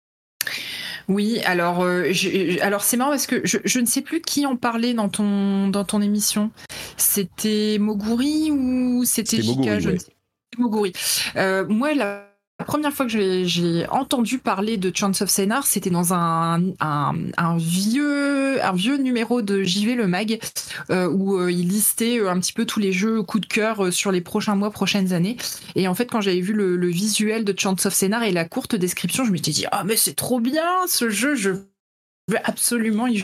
Speaker 3: Oui, alors, euh, je, alors c'est marrant parce que je, je ne sais plus qui en parlait dans ton, dans ton émission. C'était Moguri ou c'était,
Speaker 2: c'était
Speaker 3: Jika
Speaker 2: Moguri,
Speaker 3: je
Speaker 2: ouais.
Speaker 3: ne sais plus. Moguri. Euh, moi, la La première fois que j'ai, j'ai entendu parler de Chants of Sennaar, c'était dans un, un, un, vieux, un vieux numéro de J V Le Mag euh, où euh, il listait un petit peu tous les jeux coup de cœur euh, sur les prochains mois, prochaines années. Et en fait, quand j'avais vu le, le visuel de Chants of Sennaar et la courte description, je m'étais dit « Ah, mais c'est trop bien ce jeu, je veux absolument y jouer ».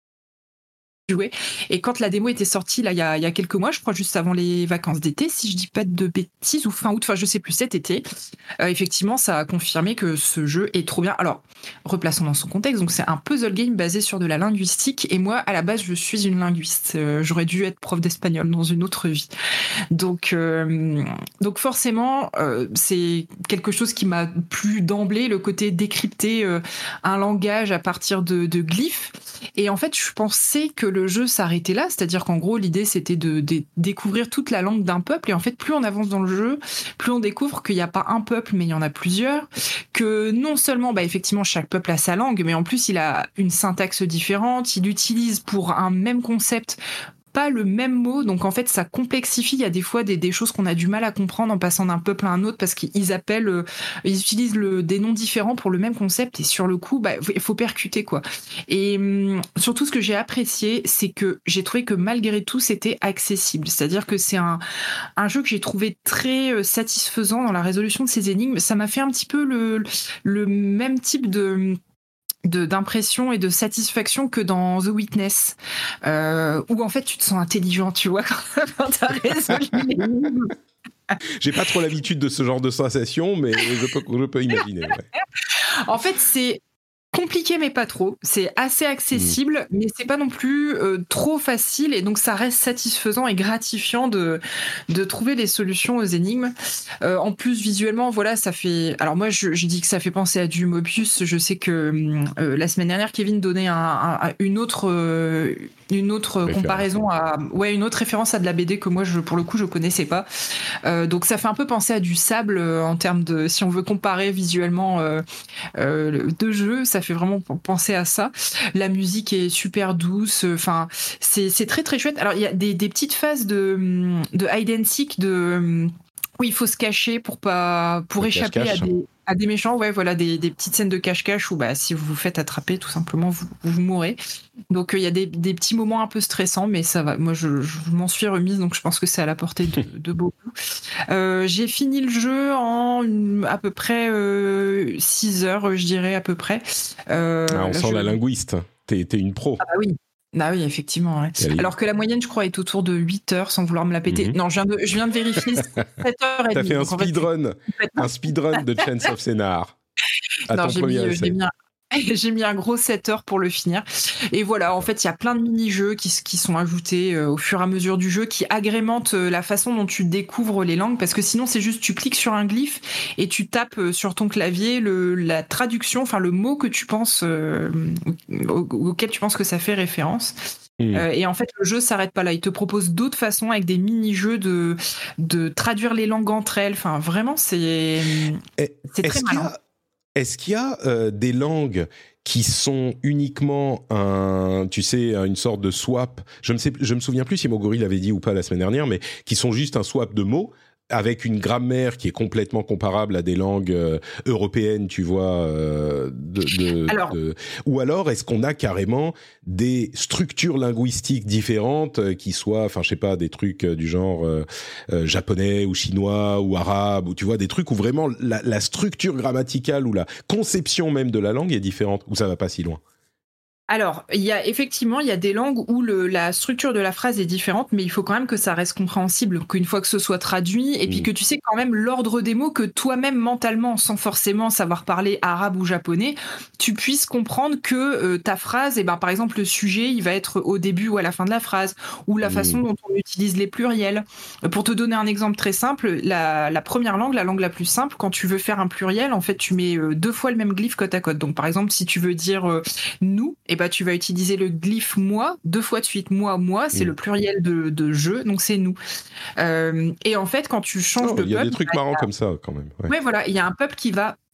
Speaker 3: Jouer. Et quand la démo était sortie là il y a, il y a quelques mois, je crois juste avant les vacances d'été, si je dis pas de bêtises, ou fin août, enfin je sais plus, cet été, euh, effectivement ça a confirmé que ce jeu est trop bien. Alors replaçons dans son contexte, donc c'est un puzzle game basé sur de la linguistique et moi à la base je suis une linguiste, euh, j'aurais dû être prof d'espagnol dans une autre vie. Donc, euh, donc forcément euh, c'est quelque chose qui m'a plu d'emblée, le côté décrypter euh, un langage à partir de, de glyphes. Et en fait je pensais que le jeu s'arrêtait là, c'est-à-dire qu'en gros l'idée c'était de, de découvrir toute la langue d'un peuple et en fait plus on avance dans le jeu, plus on découvre qu'il n'y a pas un peuple mais il y en a plusieurs, que non seulement bah, effectivement chaque peuple a sa langue mais en plus il a une syntaxe différente, il utilise pour un même concept pas le même mot, donc en fait ça complexifie. Il y a des fois des, des choses qu'on a du mal à comprendre en passant d'un peuple à un autre parce qu'ils appellent, euh, ils utilisent le, des noms différents pour le même concept et sur le coup, bah, il faut percuter quoi. Et hum, surtout ce que j'ai apprécié, c'est que j'ai trouvé que malgré tout c'était accessible, c'est-à-dire que c'est un, un jeu que j'ai trouvé très satisfaisant dans la résolution de ces énigmes. Ça m'a fait un petit peu le, le même type de De, d'impression et de satisfaction que dans The Witness, euh, où en fait tu te sens intelligent, tu vois, quand t'as résolu l'énigme.
Speaker 2: J'ai pas trop l'habitude de ce genre de sensation, mais je peux, je peux imaginer. Ouais.
Speaker 3: En fait, c'est compliqué mais pas trop, c'est assez accessible mmh. mais c'est pas non plus euh, trop facile et donc ça reste satisfaisant et gratifiant de, de trouver les solutions aux énigmes. Euh, en plus visuellement voilà ça fait, alors moi je, je dis que ça fait penser à du Mobius, je sais que euh, la semaine dernière Kevin donnait un, un, une autre euh, une autre référence. comparaison à ouais une autre référence à de la B D que moi je, pour le coup je connaissais pas, euh, donc ça fait un peu penser à du Sable euh, en termes de, si on veut comparer visuellement euh, euh, deux jeux, ça fait vraiment penser à ça. La musique est super douce, enfin c'est c'est très très chouette. Alors il y a des des petites phases de de hide and seek, de où il faut se cacher pour pas pour
Speaker 2: le
Speaker 3: échapper
Speaker 2: cache-cache.
Speaker 3: à des à des méchants, ouais voilà, des des petites scènes de cache-cache où bah si vous vous faites attraper tout simplement vous vous mourrez. Donc il euh, y a des des petits moments un peu stressants mais ça va. Moi je, je m'en suis remise donc je pense que c'est à la portée de, de beaucoup. Euh, j'ai fini le jeu en une, à peu près euh, six heures je dirais à peu près. Euh,
Speaker 2: ah, on
Speaker 3: là,
Speaker 2: sent
Speaker 3: je...
Speaker 2: la linguiste. T'es t'es une pro.
Speaker 3: Ah bah oui. Ah oui, effectivement. Ouais. Alors que la moyenne, je crois, est autour de huit heures, sans vouloir me la péter. Mm-hmm. Non, je viens de, je viens de vérifier, c'est sept heures trente.
Speaker 2: T'as fait un speedrun,
Speaker 3: en fait,
Speaker 2: un speedrun de Chants of Sennaar. À
Speaker 3: non,
Speaker 2: ton
Speaker 3: j'ai
Speaker 2: premier
Speaker 3: mis,
Speaker 2: essai.
Speaker 3: j'ai mis un... J'ai mis un gros sept heures pour le finir. Et voilà, en fait, il y a plein de mini-jeux qui, qui sont ajoutés euh, au fur et à mesure du jeu, qui agrémentent euh, la façon dont tu découvres les langues, parce que sinon, c'est juste, tu cliques sur un glyphe et tu tapes euh, sur ton clavier le, la traduction, enfin le mot que tu penses, euh, au, auquel tu penses que ça fait référence. Mmh. Euh, et en fait, le jeu s'arrête pas là. Il te propose d'autres façons avec des mini-jeux de, de traduire les langues entre elles. Enfin, vraiment, c'est,
Speaker 2: et,
Speaker 3: c'est très malin.
Speaker 2: Est-ce qu'il y a euh, des langues qui sont uniquement un, tu sais, une sorte de swap? Je ne sais, je me souviens plus si Moguri l'avait dit ou pas la semaine dernière, mais qui sont juste un swap de mots avec une grammaire qui est complètement comparable à des langues euh, européennes, tu vois, euh, de, de,
Speaker 3: alors,
Speaker 2: de... ou alors est-ce qu'on a carrément des structures linguistiques différentes euh, qui soient, enfin je sais pas, des trucs euh, du genre euh, euh, japonais ou chinois ou arabe, ou tu vois, des trucs où vraiment la, la structure grammaticale ou la conception même de la langue est différente, ou ça va pas si loin?
Speaker 3: Alors, il y a effectivement, il y a des langues où le, la structure de la phrase est différente, mais il faut quand même que ça reste compréhensible, qu'une fois que ce soit traduit, et mmh. puis que tu sais quand même l'ordre des mots, que toi-même mentalement, sans forcément savoir parler arabe ou japonais, tu puisses comprendre que euh, ta phrase, et ben par exemple le sujet, il va être au début ou à la fin de la phrase, ou la mmh. façon dont on utilise les pluriels. Pour te donner un exemple très simple, la, la première langue, la langue la plus simple, quand tu veux faire un pluriel, en fait, tu mets euh, deux fois le même glyphe côte à côte. Donc par exemple, si tu veux dire euh, nous, et bah, tu vas utiliser le glyphe moi, deux fois de suite, moi, moi, c'est mmh. le pluriel de, de jeu, donc c'est nous. Euh, et en fait, quand tu changes
Speaker 2: oh,
Speaker 3: de peuple...
Speaker 2: Il y a des trucs marrants a... comme ça, quand même.
Speaker 3: Ouais, ouais voilà, il y a un peuple qui va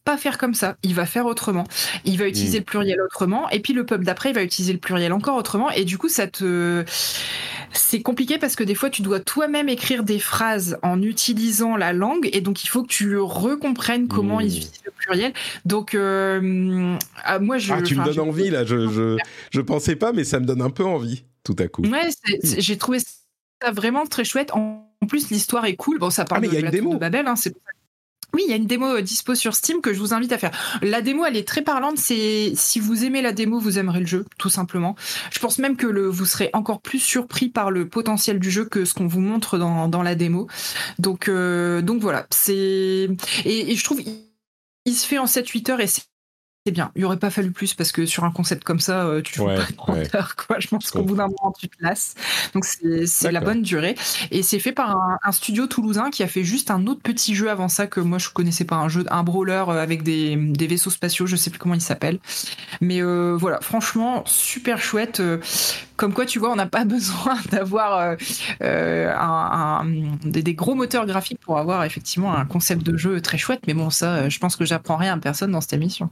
Speaker 3: pas faire comme ça. Il va faire autrement. Il va utiliser mmh. le pluriel autrement. Et puis le pub d'après, il va utiliser le pluriel encore autrement. Et du coup, ça te... c'est compliqué parce que des fois, tu dois toi-même écrire des phrases en utilisant la langue. Et donc, il faut que tu recomprennes comment mmh. ils utilisent le pluriel. Donc, euh, moi, je...
Speaker 2: Ah, tu me donnes envie, là. Je, je, je pensais pas, mais ça me donne un peu envie, tout à coup.
Speaker 3: Ouais, c'est, c'est, j'ai trouvé ça vraiment très chouette. En plus, l'histoire est cool. Bon, ça parle
Speaker 2: ah, mais
Speaker 3: de la
Speaker 2: tour
Speaker 3: de Babel, hein, c'est... Oui, il y a une démo dispo sur Steam que je vous invite à faire. La démo, elle est très parlante. C'est si vous aimez la démo, vous aimerez le jeu, tout simplement. Je pense même que le, vous serez encore plus surpris par le potentiel du jeu que ce qu'on vous montre dans, dans la démo. Donc, euh, donc voilà. C'est et, et je trouve il, il se fait en sept huit heures et c'est c'est bien. Il n'y aurait pas fallu plus parce que sur un concept comme ça, tu joues
Speaker 2: ouais,
Speaker 3: pas trente
Speaker 2: ouais.
Speaker 3: heures, quoi. Je pense qu'au bout d'un moment, tu te lasses. Donc, c'est, c'est la bonne durée. Et c'est fait par un, un studio toulousain qui a fait juste un autre petit jeu avant ça que moi, je connaissais pas. Un jeu, un brawler avec des, des vaisseaux spatiaux. Je sais plus comment il s'appelle. Mais euh, voilà, franchement, super chouette. Comme quoi, tu vois, on n'a pas besoin d'avoir euh, euh, un, un, des, des gros moteurs graphiques pour avoir effectivement un concept de jeu très chouette. Mais bon, ça, je pense que j'apprends rien à personne dans cette émission.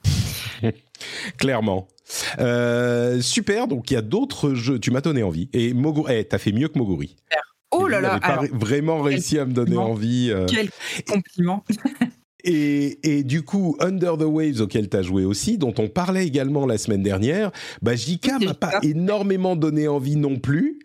Speaker 2: Clairement. Euh, super, donc il y a d'autres jeux. Tu m'as donné envie. Et Moguri, eh, t'as fait mieux que Moguri.
Speaker 3: Oh là là,
Speaker 2: pas alors, vraiment réussi à me donner envie. Euh...
Speaker 3: Quel compliment.
Speaker 2: Et, et du coup, Under the Waves, auquel tu as joué aussi, dont on parlait également la semaine dernière, bah, J K m'a pas énormément donné envie non plus.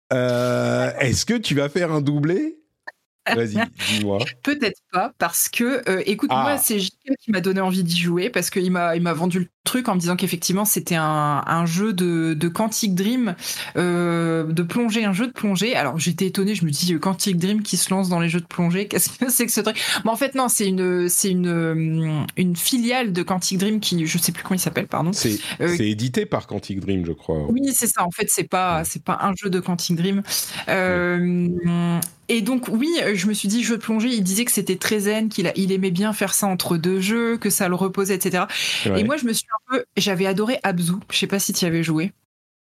Speaker 2: Euh, est-ce que tu vas faire un doublé ? Vas-y, dis-moi.
Speaker 3: Peut-être pas, parce que, euh, écoute, ah. moi, c'est J K qui m'a donné envie d'y jouer, parce qu'il m'a, il m'a vendu le truc en me disant qu'effectivement, c'était un, un jeu de, de Quantic Dream, euh, de plongée, un jeu de plongée. Alors, j'étais étonnée, je me dis, Quantic Dream qui se lance dans les jeux de plongée, qu'est-ce que c'est que ce truc ? Mais en fait, non, c'est une, c'est une, une filiale de Quantic Dream qui, je sais plus comment il s'appelle, pardon.
Speaker 2: C'est, euh, c'est édité par Quantic Dream, je crois.
Speaker 3: Oui, c'est ça. En fait, c'est pas, c'est pas un jeu de Quantic Dream. Euh, oui. Et donc, oui, je me suis dit, jeu de plongée, il disait que c'était très zen, qu'il a, il aimait bien faire ça entre deux jeux, que ça le reposait, et cetera. Ouais. Et moi, je me suis un peu... J'avais adoré Abzu. Je sais pas si tu y avais joué.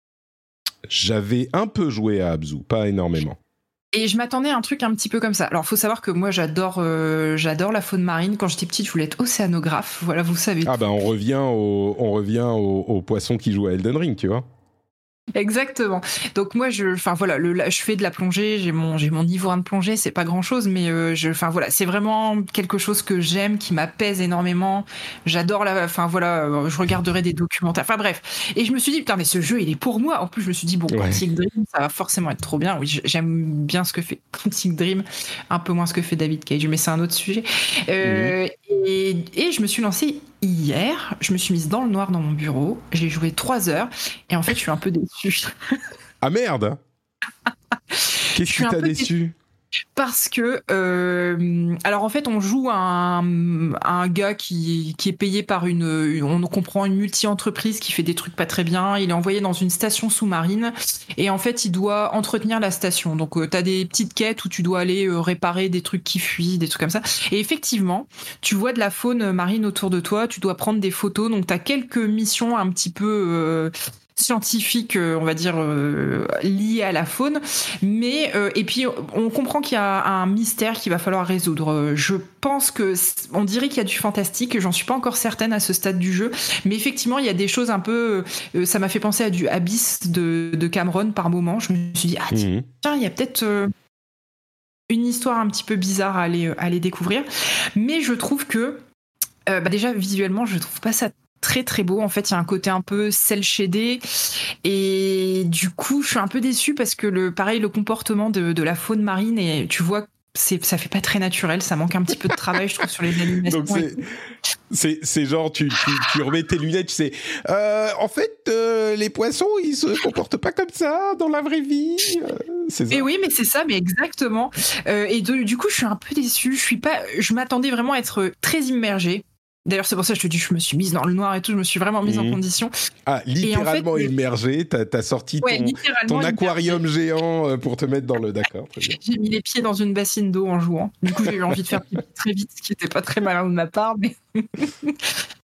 Speaker 2: J'avais un peu joué à Abzu, pas énormément.
Speaker 3: Et je m'attendais à un truc un petit peu comme ça. Alors, il faut savoir que moi, j'adore, euh, j'adore la faune marine. Quand j'étais petite, je voulais être océanographe. Voilà, vous savez.
Speaker 2: Ah ben, on revient au, on revient au, au poisson qui joue à Elden Ring, tu vois.
Speaker 3: Exactement. Donc moi, je, enfin voilà, le, je fais de la plongée, j'ai mon, j'ai mon niveau un de plongée, c'est pas grand chose, mais euh, je, enfin voilà, c'est vraiment quelque chose que j'aime, qui m'apaise énormément. J'adore la, enfin voilà, je regarderai des documentaires. Enfin bref. Et je me suis dit putain, mais ce jeu, il est pour moi. En plus, je me suis dit bon, Quantic ouais. Dream, ça va forcément être trop bien. Oui, j'aime bien ce que fait Quantic Dream, un peu moins ce que fait David Cage, mais c'est un autre sujet. Euh, mmh. et, et je me suis lancée hier, je me suis mise dans le noir dans mon bureau, j'ai joué trois heures et en fait je suis un peu déçue.
Speaker 2: Ah merde. Qu'est-ce qui t'a déçu ?
Speaker 3: Parce que, euh, alors en fait, on joue un, un gars qui, qui est payé par une, une, on comprend une multi-entreprise qui fait des trucs pas très bien. Il est envoyé dans une station sous-marine et en fait, il doit entretenir la station. Donc, euh, t'as des petites quêtes où tu dois aller euh, réparer des trucs qui fuient, des trucs comme ça. Et effectivement, tu vois de la faune marine autour de toi. Tu dois prendre des photos. Donc, t'as quelques missions un petit peu euh, scientifiques, on va dire, euh, liées à la faune. Mais, euh, et puis, on comprend qu'il y a un mystère qu'il va falloir résoudre. Je pense que, on dirait qu'il y a du fantastique. J'en suis pas encore certaine à ce stade du jeu. Mais effectivement, il y a des choses un peu, euh, ça m'a fait penser à du Abyss de, de Cameron par moment. Je me suis dit, ah, tiens, mmh. il y a peut-être euh, une histoire un petit peu bizarre à aller, à aller découvrir. Mais je trouve que, euh, bah déjà, visuellement, je trouve pas ça très très beau. En fait, il y a un côté un peu cel shadé et du coup, je suis un peu déçue parce que le pareil, le comportement de, de la faune marine, et tu vois, c'est, ça fait pas très naturel, ça manque un petit peu de travail, je trouve, sur les animations.
Speaker 2: Donc c'est, c'est, c'est genre, tu, tu, tu remets tes lunettes, tu sais, euh, en fait, euh, les poissons, ils se comportent pas comme ça dans la vraie vie. Euh, c'est ça.
Speaker 3: Et oui, mais c'est ça, mais exactement. Euh, et de, du coup, je suis un peu déçue. Je suis pas, je m'attendais vraiment à être très immergée. D'ailleurs, c'est pour ça que je te dis, je me suis mise dans le noir et tout, je me suis vraiment mise mmh. en condition.
Speaker 2: Ah, littéralement en fait, immergée, t'as, t'as sorti ouais, ton, ton aquarium immergée. Géant pour te mettre dans le... D'accord, très bien.
Speaker 3: J'ai mis les pieds dans une bassine d'eau en jouant. Du coup, j'ai eu envie de faire pipi très vite, ce qui n'était pas très malin de ma part, mais...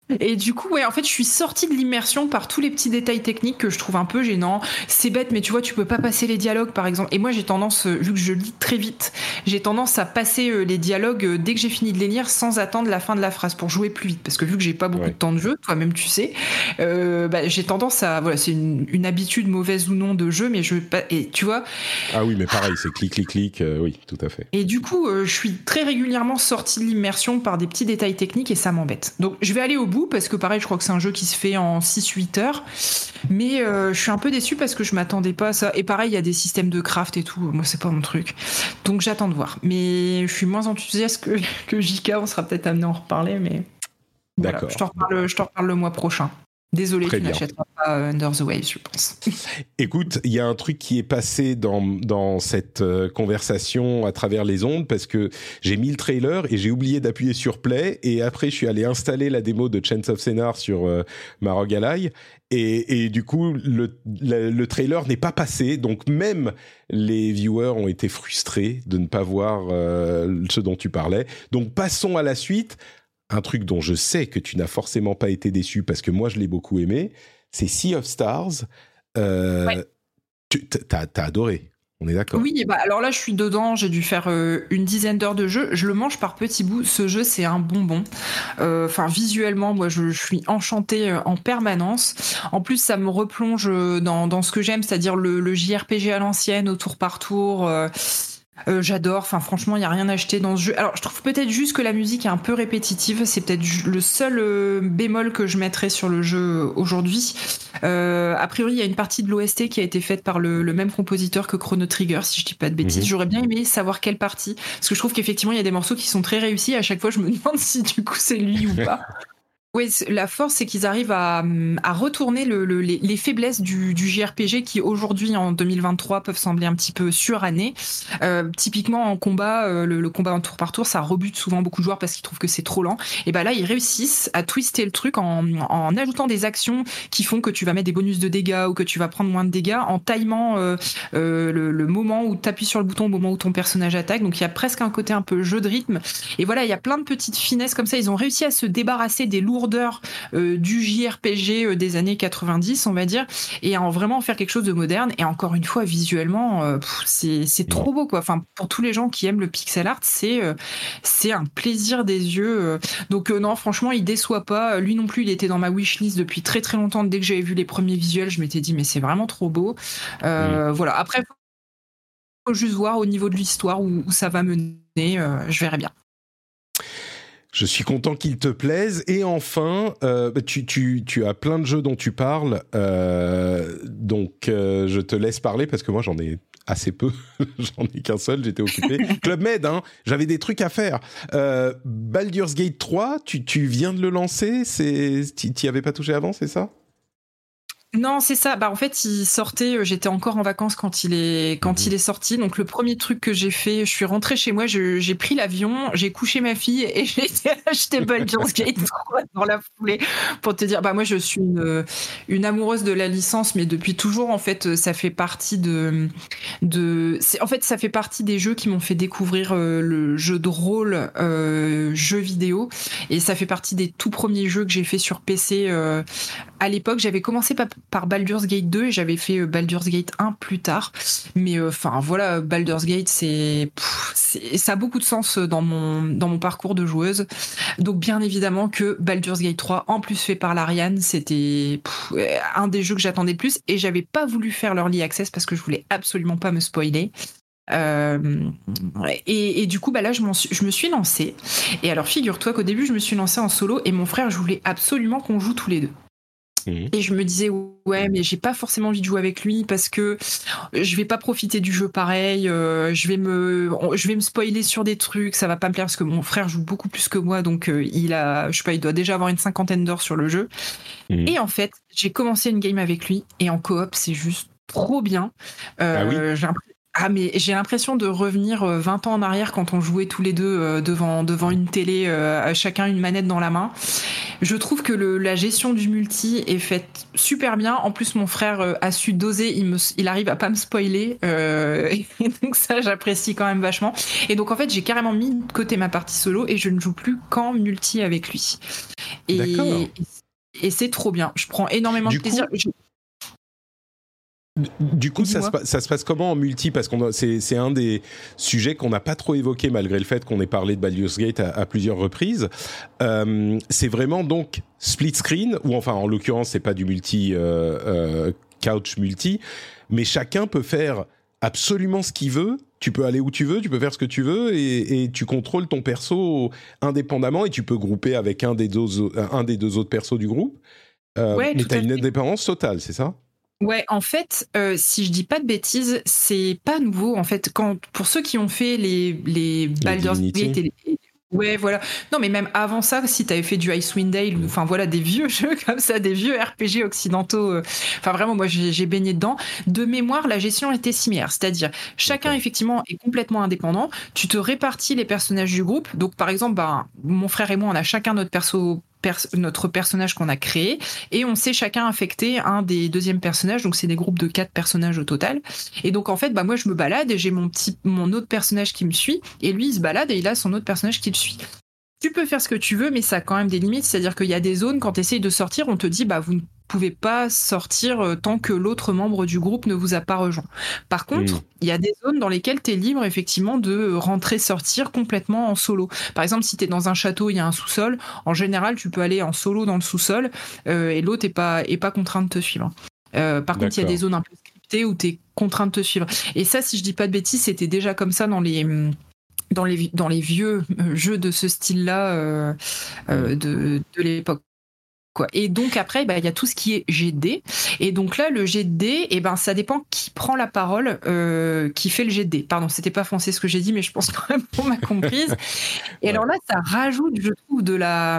Speaker 3: Et du coup, ouais, en fait, je suis sortie de l'immersion par tous les petits détails techniques que je trouve un peu gênants. C'est bête, mais tu vois, tu peux pas passer les dialogues, par exemple. Et moi, j'ai tendance, vu que je lis très vite, j'ai tendance à passer les dialogues dès que j'ai fini de les lire sans attendre la fin de la phrase pour jouer plus vite. Parce que vu que j'ai pas beaucoup
Speaker 2: Ouais.
Speaker 3: de temps de jeu, toi-même tu sais, euh, bah, j'ai tendance à, voilà, c'est une, une habitude mauvaise ou non de jeu, mais je, et tu vois.
Speaker 2: Ah oui, mais pareil, c'est clic, clic, clic. Euh, oui, tout à fait.
Speaker 3: Et du coup, euh, je suis très régulièrement sortie de l'immersion par des petits détails techniques et ça m'embête. Donc, je vais aller au bout parce que pareil, je crois que c'est un jeu qui se fait en six huit heures. Mais euh, je suis un peu déçue parce que je m'attendais pas à ça. Et pareil, il y a des systèmes de craft et tout. Moi, c'est pas mon truc. Donc, j'attends de voir. Mais je suis moins enthousiaste que, que J K. On sera peut-être amené à en reparler. Mais voilà,
Speaker 2: D'accord.
Speaker 3: je t'en reparle, je t'en reparle le mois prochain. Désolé,
Speaker 2: Très
Speaker 3: tu
Speaker 2: bien.
Speaker 3: n'achèteras pas euh, Under the Waves, je pense.
Speaker 2: Écoute, il y a un truc qui est passé dans, dans cette euh, conversation à travers les ondes parce que j'ai mis le trailer et j'ai oublié d'appuyer sur play et après je suis allé installer la démo de Chains of Scénar sur euh, ma R O G Ally et, et du coup le, le, le trailer n'est pas passé, donc même les viewers ont été frustrés de ne pas voir euh, ce dont tu parlais. Donc passons à la suite. Un truc dont je sais que tu n'as forcément pas été déçu parce que moi je l'ai beaucoup aimé, c'est Sea of Stars. Euh,
Speaker 3: Ouais.
Speaker 2: tu t'as, t'as adoré, on est d'accord?
Speaker 3: Oui, bah alors là je suis dedans, j'ai dû faire euh, une dizaine d'heures de jeu, je le mange par petits bouts, ce jeu c'est un bonbon. Enfin euh, visuellement, moi je, je suis enchantée euh, en permanence. En plus ça me replonge dans, dans ce que j'aime, c'est-à-dire le, le J R P G à l'ancienne, au tour par tour. Euh, Euh, j'adore, enfin franchement il n'y a rien à acheter dans ce jeu. Alors je trouve peut-être juste que la musique est un peu répétitive, c'est peut-être le seul euh, bémol que je mettrais sur le jeu aujourd'hui. Euh, a priori il y a une partie de l'O S T qui a été faite par le, le même compositeur que Chrono Trigger, si je dis pas de bêtises.
Speaker 2: Mhm.
Speaker 3: J'aurais bien aimé savoir quelle partie, parce que je trouve qu'effectivement il y a des morceaux qui sont très réussis, à chaque fois je me demande si du coup c'est lui ou pas. Oui, la force, c'est qu'ils arrivent à, à retourner le, le, les, les faiblesses du, du J R P G qui, aujourd'hui, en deux mille vingt-trois, peuvent sembler un petit peu surannés. Euh, typiquement, en combat, euh, le, le combat en tour par tour, ça rebute souvent beaucoup de joueurs parce qu'ils trouvent que c'est trop lent. Et ben là, ils réussissent à twister le truc en, en ajoutant des actions qui font que tu vas mettre des bonus de dégâts ou que tu vas prendre moins de dégâts, en timant euh, euh, le, le moment où tu appuies sur le bouton au moment où ton personnage attaque. Donc, il y a presque un côté un peu jeu de rythme. Et voilà, il y a plein de petites finesses comme ça. Ils ont réussi à se débarrasser des lourdeurs Euh, du J R P G euh, des années quatre-vingt-dix, on va dire, et en vraiment faire quelque chose de moderne. Et encore une fois, visuellement, euh, pff, c'est, c'est trop beau, quoi. Enfin, pour tous les gens qui aiment le pixel art, c'est, euh, c'est un plaisir des yeux. Euh. Donc euh, non, franchement, il déçoit pas. Lui non plus, il était dans ma wishlist depuis très très longtemps. Dès que j'avais vu les premiers visuels, je m'étais dit, mais c'est vraiment trop beau. Euh, mmh. Voilà. Après, faut juste voir au niveau de l'histoire où, où ça va mener. Euh, je verrai bien.
Speaker 2: Je suis content qu'il te plaise. Et enfin, euh, tu, tu, tu as plein de jeux dont tu parles. Euh, donc, euh, je te laisse parler parce que moi, j'en ai assez peu. J'en ai qu'un seul, j'étais occupé. Club Med, hein, j'avais des trucs à faire. Euh, Baldur's Gate trois, tu, tu viens de le lancer. C'est, tu n'y avais pas touché avant, c'est ça ?
Speaker 3: Non, c'est ça. Bah, en fait, il sortait, j'étais encore en vacances quand il est, quand mmh. il est sorti. Donc, le premier truc que j'ai fait, je suis rentrée chez moi, je, j'ai pris l'avion, j'ai couché ma fille et j'ai été acheter Baldur's Gate trois dans la foulée pour te dire, bah, moi, je suis une, une amoureuse de la licence, mais depuis toujours, en fait, ça fait partie de, de, c'est, en fait, ça fait partie des jeux qui m'ont fait découvrir euh, le jeu de rôle, euh, jeu vidéo. Et ça fait partie des tout premiers jeux que j'ai fait sur P C, euh, à l'époque. J'avais commencé par, par Baldur's Gate deux et j'avais fait Baldur's Gate un plus tard. Mais enfin euh, voilà, Baldur's Gate, c'est, pff, c'est, ça a beaucoup de sens dans mon, dans mon parcours de joueuse. Donc bien évidemment que Baldur's Gate trois, en plus fait par l'Ariane, c'était pff, un des jeux que j'attendais le plus. Et j'avais pas voulu faire l'Early Access parce que je voulais absolument pas me spoiler. Euh, et, et du coup bah là je, m'en suis, je me suis lancée. Et alors figure-toi qu'au début je me suis lancée en solo et mon frère, je voulais absolument qu'on joue tous les deux. Et je me disais, ouais, mais j'ai pas forcément envie de jouer avec lui parce que je vais pas profiter du jeu pareil, euh, je vais me, je vais me spoiler sur des trucs, ça va pas me plaire parce que mon frère joue beaucoup plus que moi, donc euh, il a, je sais pas, il doit déjà avoir une cinquantaine d'heures sur le jeu. Mmh. Et en fait, j'ai commencé une game avec lui et en coop, c'est juste trop bien. Euh,
Speaker 2: ah oui.
Speaker 3: J'ai l'impression Ah mais j'ai l'impression de revenir vingt ans en arrière quand on jouait tous les deux euh, devant, devant une télé, euh, chacun une manette dans la main. Je trouve que le, la gestion du multi est faite super bien. En plus, mon frère euh, a su doser, il, me, il arrive à pas me spoiler. Euh, et donc ça, j'apprécie quand même vachement. Et donc en fait, j'ai carrément mis de côté ma partie solo et je ne joue plus qu'en multi avec lui. Et,
Speaker 2: D'accord.
Speaker 3: et, et c'est trop bien. Je prends énormément
Speaker 2: Du
Speaker 3: de plaisir.
Speaker 2: coup,
Speaker 3: Je-
Speaker 2: Du coup, ça se,
Speaker 3: Dis-moi.
Speaker 2: pa- ça se passe comment en multi? Parce que c'est, c'est un des sujets qu'on n'a pas trop évoqué, malgré le fait qu'on ait parlé de Baldur's Gate à, à plusieurs reprises. Euh, c'est vraiment donc split screen, ou enfin, en l'occurrence, c'est pas du multi euh, euh, couch multi, mais chacun peut faire absolument ce qu'il veut. Tu peux aller où tu veux, tu peux faire ce que tu veux, et, et tu contrôles ton perso indépendamment, et tu peux grouper avec un des deux, un des deux autres persos du groupe. Euh,
Speaker 3: Ouais,
Speaker 2: mais
Speaker 3: tout
Speaker 2: tu as
Speaker 3: à
Speaker 2: une
Speaker 3: fait.
Speaker 2: indépendance totale, c'est ça?
Speaker 3: Ouais, en fait, euh, si je dis pas de bêtises, c'est pas nouveau. En fait, quand pour ceux qui ont fait les les Baldur's
Speaker 2: Divinity.
Speaker 3: Gate et les- ouais, voilà. Non, mais même avant ça, si t'avais fait du Icewind Dale, ou- enfin voilà, des vieux jeux comme ça, des vieux R P G occidentaux. euh, Enfin vraiment, moi j'ai j'ai baigné dedans. De mémoire, la gestion était similaire, c'est-à-dire chacun
Speaker 2: D'accord.
Speaker 3: effectivement est complètement indépendant. Tu te répartis les personnages du groupe. Donc par exemple, ben, mon frère et moi, on a chacun notre perso. pers- notre personnage qu'on a créé et on s'est chacun affecté un des deuxièmes personnages, donc c'est des groupes de quatre personnages au total. Et donc en fait, bah moi je me balade et j'ai mon petit, mon autre personnage qui me suit et lui il se balade et il a son autre personnage qui le suit. Tu peux faire ce que tu veux, mais ça a quand même des limites. C'est-à-dire qu'il y a des zones, quand tu essayes de sortir, on te dit bah vous ne pouvez pas sortir euh, tant que l'autre membre du groupe ne vous a pas rejoint. Par contre,
Speaker 2: Mm.
Speaker 3: il y a des zones dans lesquelles tu es libre effectivement de rentrer, sortir complètement en solo. Par exemple, si tu es dans un château, il y a un sous-sol, en général, tu peux aller en solo dans le sous-sol euh, et l'autre est pas, est pas contraint de te suivre. Euh, par contre, il y a
Speaker 2: D'accord.
Speaker 3: des zones un peu scriptées où tu es contraint de te suivre. Et ça, si je dis pas de bêtises, c'était déjà comme ça dans les dans les, dans les vieux euh, jeux de ce style-là euh, euh, de, de l'époque. Quoi. Et donc après, bah, il y a tout ce qui est G D. Et donc là, le G D, eh ben, ça dépend qui prend la parole, euh, qui fait le G D. Pardon, c'était pas foncé ce que j'ai dit, mais je pense quand même qu'on m'a comprise. Et
Speaker 2: Ouais.
Speaker 3: alors là, ça rajoute, je trouve, de la,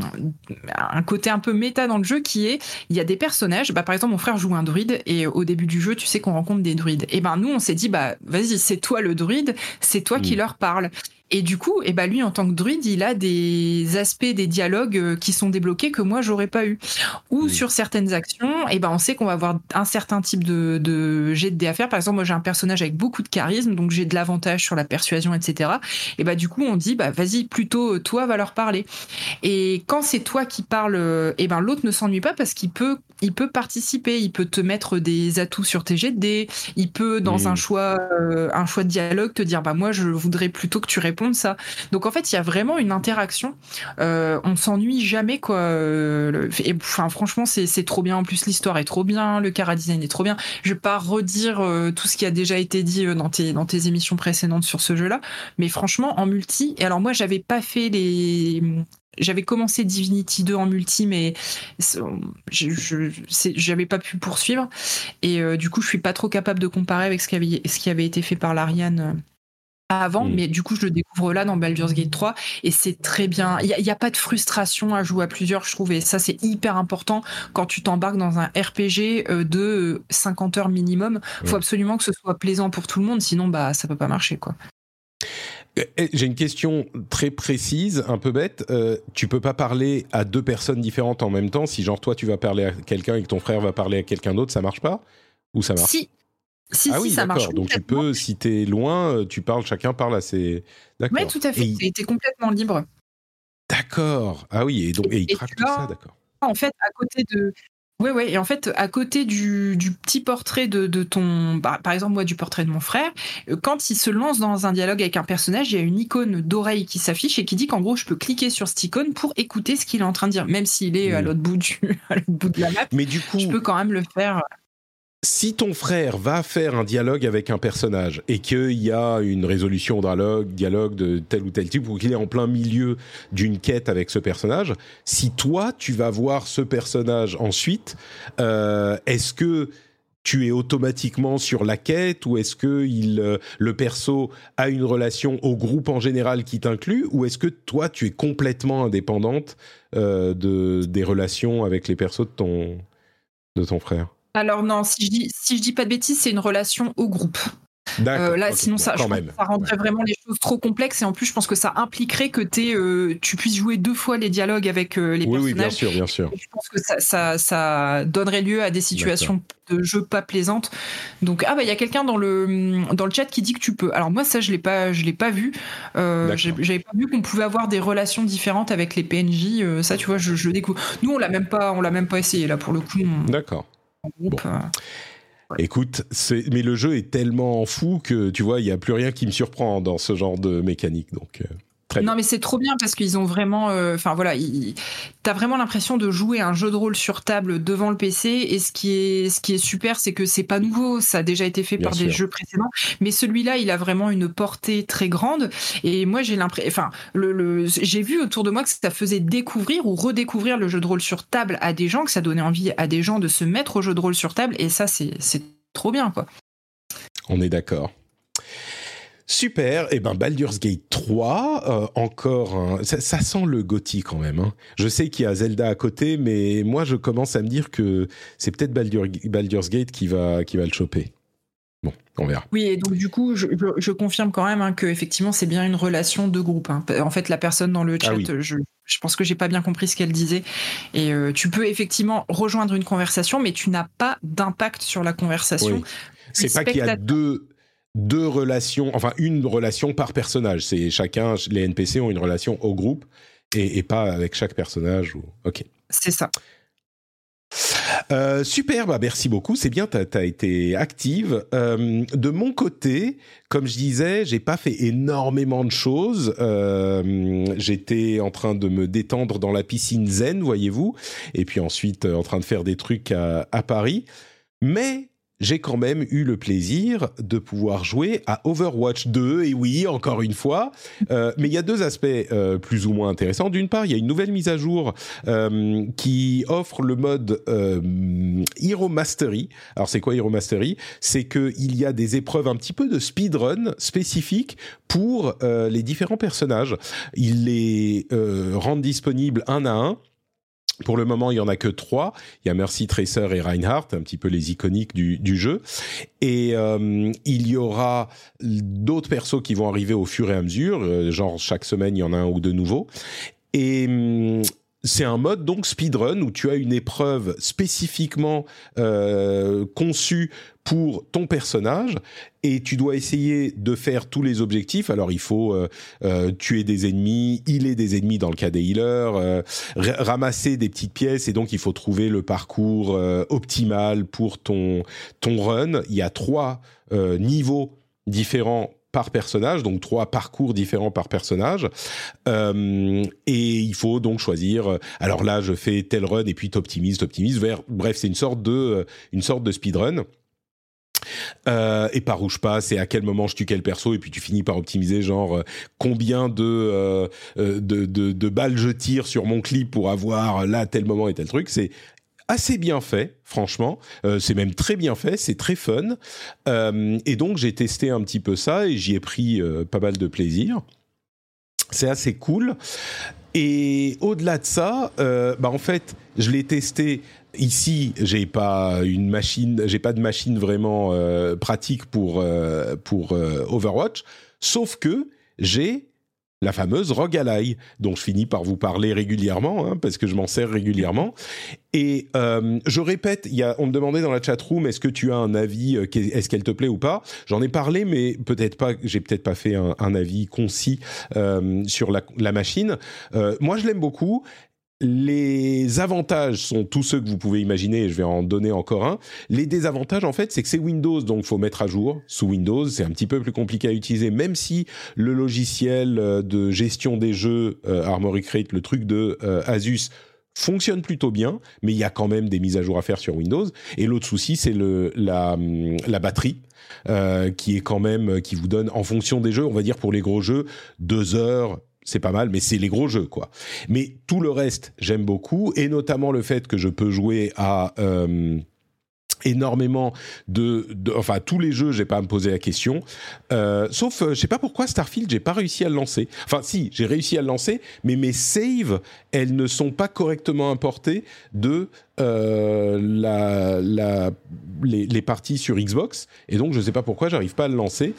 Speaker 3: un côté un peu méta dans le jeu qui est, il y a des personnages. Bah, par exemple, mon frère joue un druide et au début du jeu, tu sais qu'on rencontre des druides. Et ben nous, on s'est dit, bah vas-y, c'est toi le druide, c'est toi qui
Speaker 2: Mm.
Speaker 3: leur parle. Et du coup, eh ben lui, en tant que druide, il a des aspects, des dialogues euh, qui sont débloqués que moi, j'aurais pas eu. Ou
Speaker 2: Mm.
Speaker 3: sur certaines actions, eh ben on sait qu'on va avoir un certain type de, de jet de dés à faire. Par exemple, moi, j'ai un personnage avec beaucoup de charisme, donc j'ai de l'avantage sur la persuasion, et cetera. Et ben du coup, on dit, bah vas-y, plutôt toi, va leur parler. Et quand c'est toi qui parles, euh, eh ben l'autre ne s'ennuie pas parce qu'il peut, il peut participer, il peut te mettre des atouts sur tes jets de dés, il peut dans
Speaker 2: Mm.
Speaker 3: un choix, euh, un choix de dialogue te dire, bah moi, je voudrais plutôt que tu répondes ça. Donc en fait, il y a vraiment une interaction. Euh, on s'ennuie jamais quoi. Euh, le- et, enfin franchement, c'est c'est trop bien. En plus, l'histoire est trop bien, le chara design est trop bien. Je vais pas redire euh, tout ce qui a déjà été dit euh, dans tes dans tes émissions précédentes sur ce jeu-là, mais franchement en multi. Et alors moi, j'avais pas fait les j'avais commencé Divinity deux en multi, mais c'est- je, je, c'est- j'avais pas pu poursuivre. Et euh, du coup, je suis pas trop capable de comparer avec ce qui avait, ce qui avait été fait par l'Ariane euh, avant.
Speaker 2: Mm.
Speaker 3: Mais du coup, je le découvre là dans Baldur's Gate trois. Et c'est très bien. Il n'y a, a pas de frustration à jouer à plusieurs, je trouve. Et ça, c'est hyper important quand tu t'embarques dans un R P G euh, de cinquante heures minimum. Il faut
Speaker 2: Mm.
Speaker 3: absolument que ce soit plaisant pour tout le monde. Sinon, bah, ça peut pas marcher, quoi.
Speaker 2: Euh, J'ai une question très précise, un peu bête. Euh, tu peux pas parler à deux personnes différentes en même temps. Si genre toi tu vas parler à quelqu'un et que ton frère va parler à quelqu'un d'autre, ça marche pas? Ou ça marche?
Speaker 3: Si. Si,
Speaker 2: Ah
Speaker 3: si,
Speaker 2: oui,
Speaker 3: ça marche.
Speaker 2: d'accord. Donc tu
Speaker 3: complètement.
Speaker 2: peux, si t'es loin, euh, tu parles, chacun parle à ses. D'accord.
Speaker 3: Ouais, tout à fait.
Speaker 2: Et il-
Speaker 3: T'es t'es complètement libre.
Speaker 2: D'accord. Ah oui, et donc et il
Speaker 3: Et
Speaker 2: traque
Speaker 3: tu
Speaker 2: tout
Speaker 3: as-
Speaker 2: ça, d'accord.
Speaker 3: En fait, à côté de. Ouais, ouais, et en fait, à côté du, du petit portrait de, de ton. Bah, par exemple, moi, du portrait de mon frère, euh, quand il se lance dans un dialogue avec un personnage, il y a une icône d'oreille qui s'affiche et qui dit qu'en gros, je peux cliquer sur cette icône pour écouter ce qu'il est en train de dire. Même s'il est à
Speaker 2: Mm.
Speaker 3: l'autre bout, du, à l'autre bout de la map,
Speaker 2: Mais du coup,
Speaker 3: je peux quand même le faire.
Speaker 2: si ton frère va faire un dialogue avec un personnage et qu'il y a une résolution au dialogue, dialogue de tel ou tel type, ou qu'il est en plein milieu d'une quête avec ce personnage, si toi, tu vas voir ce personnage ensuite, euh, est-ce que tu es automatiquement sur la quête ou est-ce que il, euh, le perso a une relation au groupe en général qui t'inclut ou est-ce que toi, tu es complètement indépendante euh, de, des relations avec les persos de ton, de ton frère ?
Speaker 3: Alors non, si je dis, si je dis pas de bêtises, c'est une relation au groupe.
Speaker 2: D'accord.
Speaker 3: Euh, là,
Speaker 2: okay,
Speaker 3: sinon,
Speaker 2: bon,
Speaker 3: ça, je
Speaker 2: même.
Speaker 3: ça rendrait ouais. vraiment les choses trop complexes. Et en plus, je pense que ça impliquerait que euh, tu puisses jouer deux fois les dialogues avec euh, les
Speaker 2: oui,
Speaker 3: personnages.
Speaker 2: Oui, bien sûr, bien sûr.
Speaker 3: Et je pense que ça, ça, ça donnerait lieu à des situations D'accord. de jeu pas plaisantes. Donc, ah bah, il y a quelqu'un dans le dans le chat qui dit que tu peux. Alors moi, ça, je l'ai pas, je l'ai pas vu. Euh, j'avais pas vu qu'on pouvait avoir des relations différentes avec les P N J. Euh, ça, tu vois, je, je le découvre. Nous, on l'a même pas, on l'a même pas essayé là pour le coup. On...
Speaker 2: D'accord.
Speaker 3: Groupe, bon. euh...
Speaker 2: Écoute, c'est... mais le jeu est tellement fou que tu vois, il n'y a plus rien qui me surprend dans ce genre de mécanique. Donc, euh, très
Speaker 3: non,
Speaker 2: bien.
Speaker 3: mais c'est trop bien parce qu'ils ont vraiment. Enfin euh, voilà, ils... t'as vraiment l'impression de jouer un jeu de rôle sur table devant le P C. Et ce qui est, ce qui est super, c'est que c'est pas nouveau. Ça a déjà été fait bien par sûr. Des jeux précédents. Mais celui-là, il a vraiment une portée très grande. Et moi, j'ai l'impression. Enfin, le, le... j'ai vu autour de moi que ça faisait découvrir ou redécouvrir le jeu de rôle sur table à des gens, que ça donnait envie à des gens de se mettre au jeu de rôle sur table. Et ça, c'est, c'est trop bien, quoi.
Speaker 2: On est d'accord. Super, et eh ben Baldur's Gate trois, euh, encore un... ça, ça sent le gothique quand même. Hein. Je sais qu'il y a Zelda à côté, mais moi je commence à me dire que c'est peut-être Baldur... Baldur's Gate qui va, qui va le choper. Bon, on verra.
Speaker 3: Oui, et donc du coup, je, je, je confirme quand même hein, que effectivement c'est bien une relation de groupe. Hein. En fait, la personne dans le chat, ah oui. je, je pense que j'ai pas bien compris ce qu'elle disait. Et euh, tu peux effectivement rejoindre une conversation, mais tu n'as pas d'impact sur la conversation.
Speaker 2: Oui. C'est pas qu'il y a deux deux relations, enfin une relation par personnage. C'est chacun, les N P C ont une relation au groupe et, et pas avec chaque personnage. Ou... Ok.
Speaker 3: C'est ça.
Speaker 2: Euh, super, bah merci beaucoup, c'est bien, t'as, t'as été active. Euh, de mon côté, comme je disais, j'ai pas fait énormément de choses. Euh, j'étais en train de me détendre dans la piscine zen, voyez-vous, et puis ensuite euh, en train de faire des trucs à, à Paris. Mais j'ai quand même eu le plaisir de pouvoir jouer à Overwatch deux, et oui, encore une fois. Euh, mais il y a deux aspects euh, plus ou moins intéressants. D'une part, il y a une nouvelle mise à jour euh, qui offre le mode euh, Hero Mastery. Alors, c'est quoi Hero Mastery ? C'est qu'il y a des épreuves un petit peu de speedrun spécifiques pour euh, les différents personnages. Ils les euh, rendent disponibles un à un. Pour le moment, il y en a que trois. Il y a Mercy, Tracer et Reinhardt, un petit peu les iconiques du, du jeu. Et euh, il y aura d'autres persos qui vont arriver au fur et à mesure. Euh, genre, chaque semaine, il y en a un ou deux nouveaux. Et hum, c'est un mode, donc, speedrun, où tu as une épreuve spécifiquement euh, conçue pour ton personnage, et tu dois essayer de faire tous les objectifs. Alors, il faut euh, euh, tuer des ennemis, healer des ennemis dans le cas des healers, euh, r- ramasser des petites pièces, et donc il faut trouver le parcours euh, optimal pour ton, ton run. Il y a trois euh, niveaux différents par personnage, donc trois parcours différents par personnage, euh, et il faut donc choisir. Alors là, je fais tel run et puis t'optimises, t'optimises. Vers, bref, c'est une sorte de une sorte de speedrun. Euh, et par où je passe et à quel moment je tue quel perso, et puis tu finis par optimiser genre euh, combien de, euh, de, de de balles je tire sur mon clip pour avoir là tel moment et tel truc. C'est assez bien fait, franchement. Euh, c'est même très bien fait, c'est très fun. Euh, et donc j'ai testé un petit peu ça et j'y ai pris euh, pas mal de plaisir. C'est assez cool. Et au-delà de ça, euh, bah en fait, je l'ai testé. Ici, j'ai pas une machine, j'ai pas de machine vraiment euh, pratique pour euh, pour euh, Overwatch, sauf que j'ai la fameuse Rogue Ally, dont je finis par vous parler régulièrement, hein, parce que je m'en sers régulièrement. Et euh, je répète, y a, on me demandait dans la chatroom, est-ce que tu as un avis, euh, est-ce qu'elle te plaît ou pas ? J'en ai parlé, mais peut-être pas, j'ai peut-être pas fait un, un avis concis euh, sur la, la machine. Euh, moi, je l'aime beaucoup. Les avantages sont tous ceux que vous pouvez imaginer, et je vais en donner encore un. Les désavantages, en fait, c'est que c'est Windows, donc il faut mettre à jour sous Windows. C'est un petit peu plus compliqué à utiliser, même si le logiciel de gestion des jeux, euh, Armoury Crate, le truc de euh, Asus, fonctionne plutôt bien, mais il y a quand même des mises à jour à faire sur Windows. Et l'autre souci, c'est le, la, la batterie, euh, qui est quand même, qui vous donne, en fonction des jeux, on va dire pour les gros jeux, deux heures... c'est pas mal, mais c'est les gros jeux, quoi. Mais tout le reste, j'aime beaucoup, et notamment le fait que je peux jouer à euh, énormément de, de enfin tous les jeux j'ai pas à me poser la question euh, sauf euh, je sais pas pourquoi Starfield j'ai pas réussi à le lancer, enfin si j'ai réussi à le lancer mais mes saves elles ne sont pas correctement importées de euh, la, la, les, les parties sur Xbox et donc je sais pas pourquoi j'arrive pas à le lancer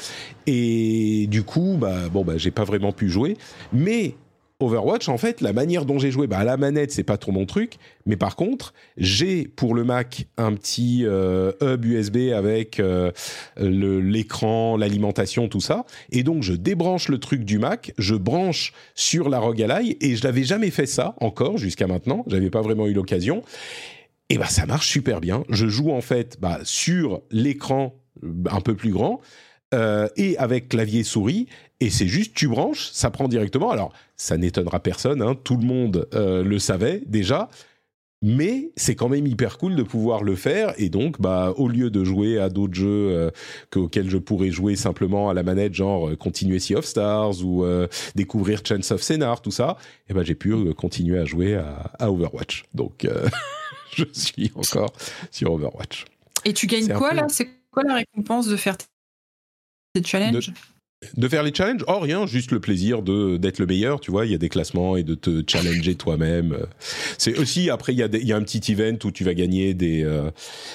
Speaker 2: et du coup bah, bon bah j'ai pas vraiment pu jouer. Mais Overwatch, en fait, la manière dont j'ai joué, bah, à la manette, c'est pas trop mon truc, mais par contre, j'ai pour le Mac un petit euh, hub U S B avec euh, le, l'écran, l'alimentation, tout ça, et donc je débranche le truc du Mac, je branche sur la R O G Ally, et je l'avais jamais fait ça encore jusqu'à maintenant, j'avais pas vraiment eu l'occasion, et bah ça marche super bien. Je joue en fait bah, sur l'écran un peu plus grand, Euh, et avec clavier souris, et c'est juste tu branches, ça prend directement. Alors ça n'étonnera personne, hein, tout le monde euh, le savait déjà, mais c'est quand même hyper cool de pouvoir le faire. Et donc bah au lieu de jouer à d'autres jeux euh, auxquels je pourrais jouer simplement à la manette, genre euh, continuer Sea of Stars ou euh, découvrir Chance of Scénar, tout ça, et ben j'ai pu euh, continuer à jouer à, à Overwatch. Donc euh, je suis encore sur Overwatch.
Speaker 3: Et tu gagnes
Speaker 2: C'est
Speaker 3: quoi
Speaker 2: peu...
Speaker 3: là ? C'est quoi la récompense de faire des challenges ?
Speaker 2: De, de faire les challenges ? Oh, rien, juste le plaisir de, d'être le meilleur, tu vois, il y a des classements et de te challenger toi-même. C'est aussi, après, il y a, des, il y a un petit event où tu vas gagner des... Euh,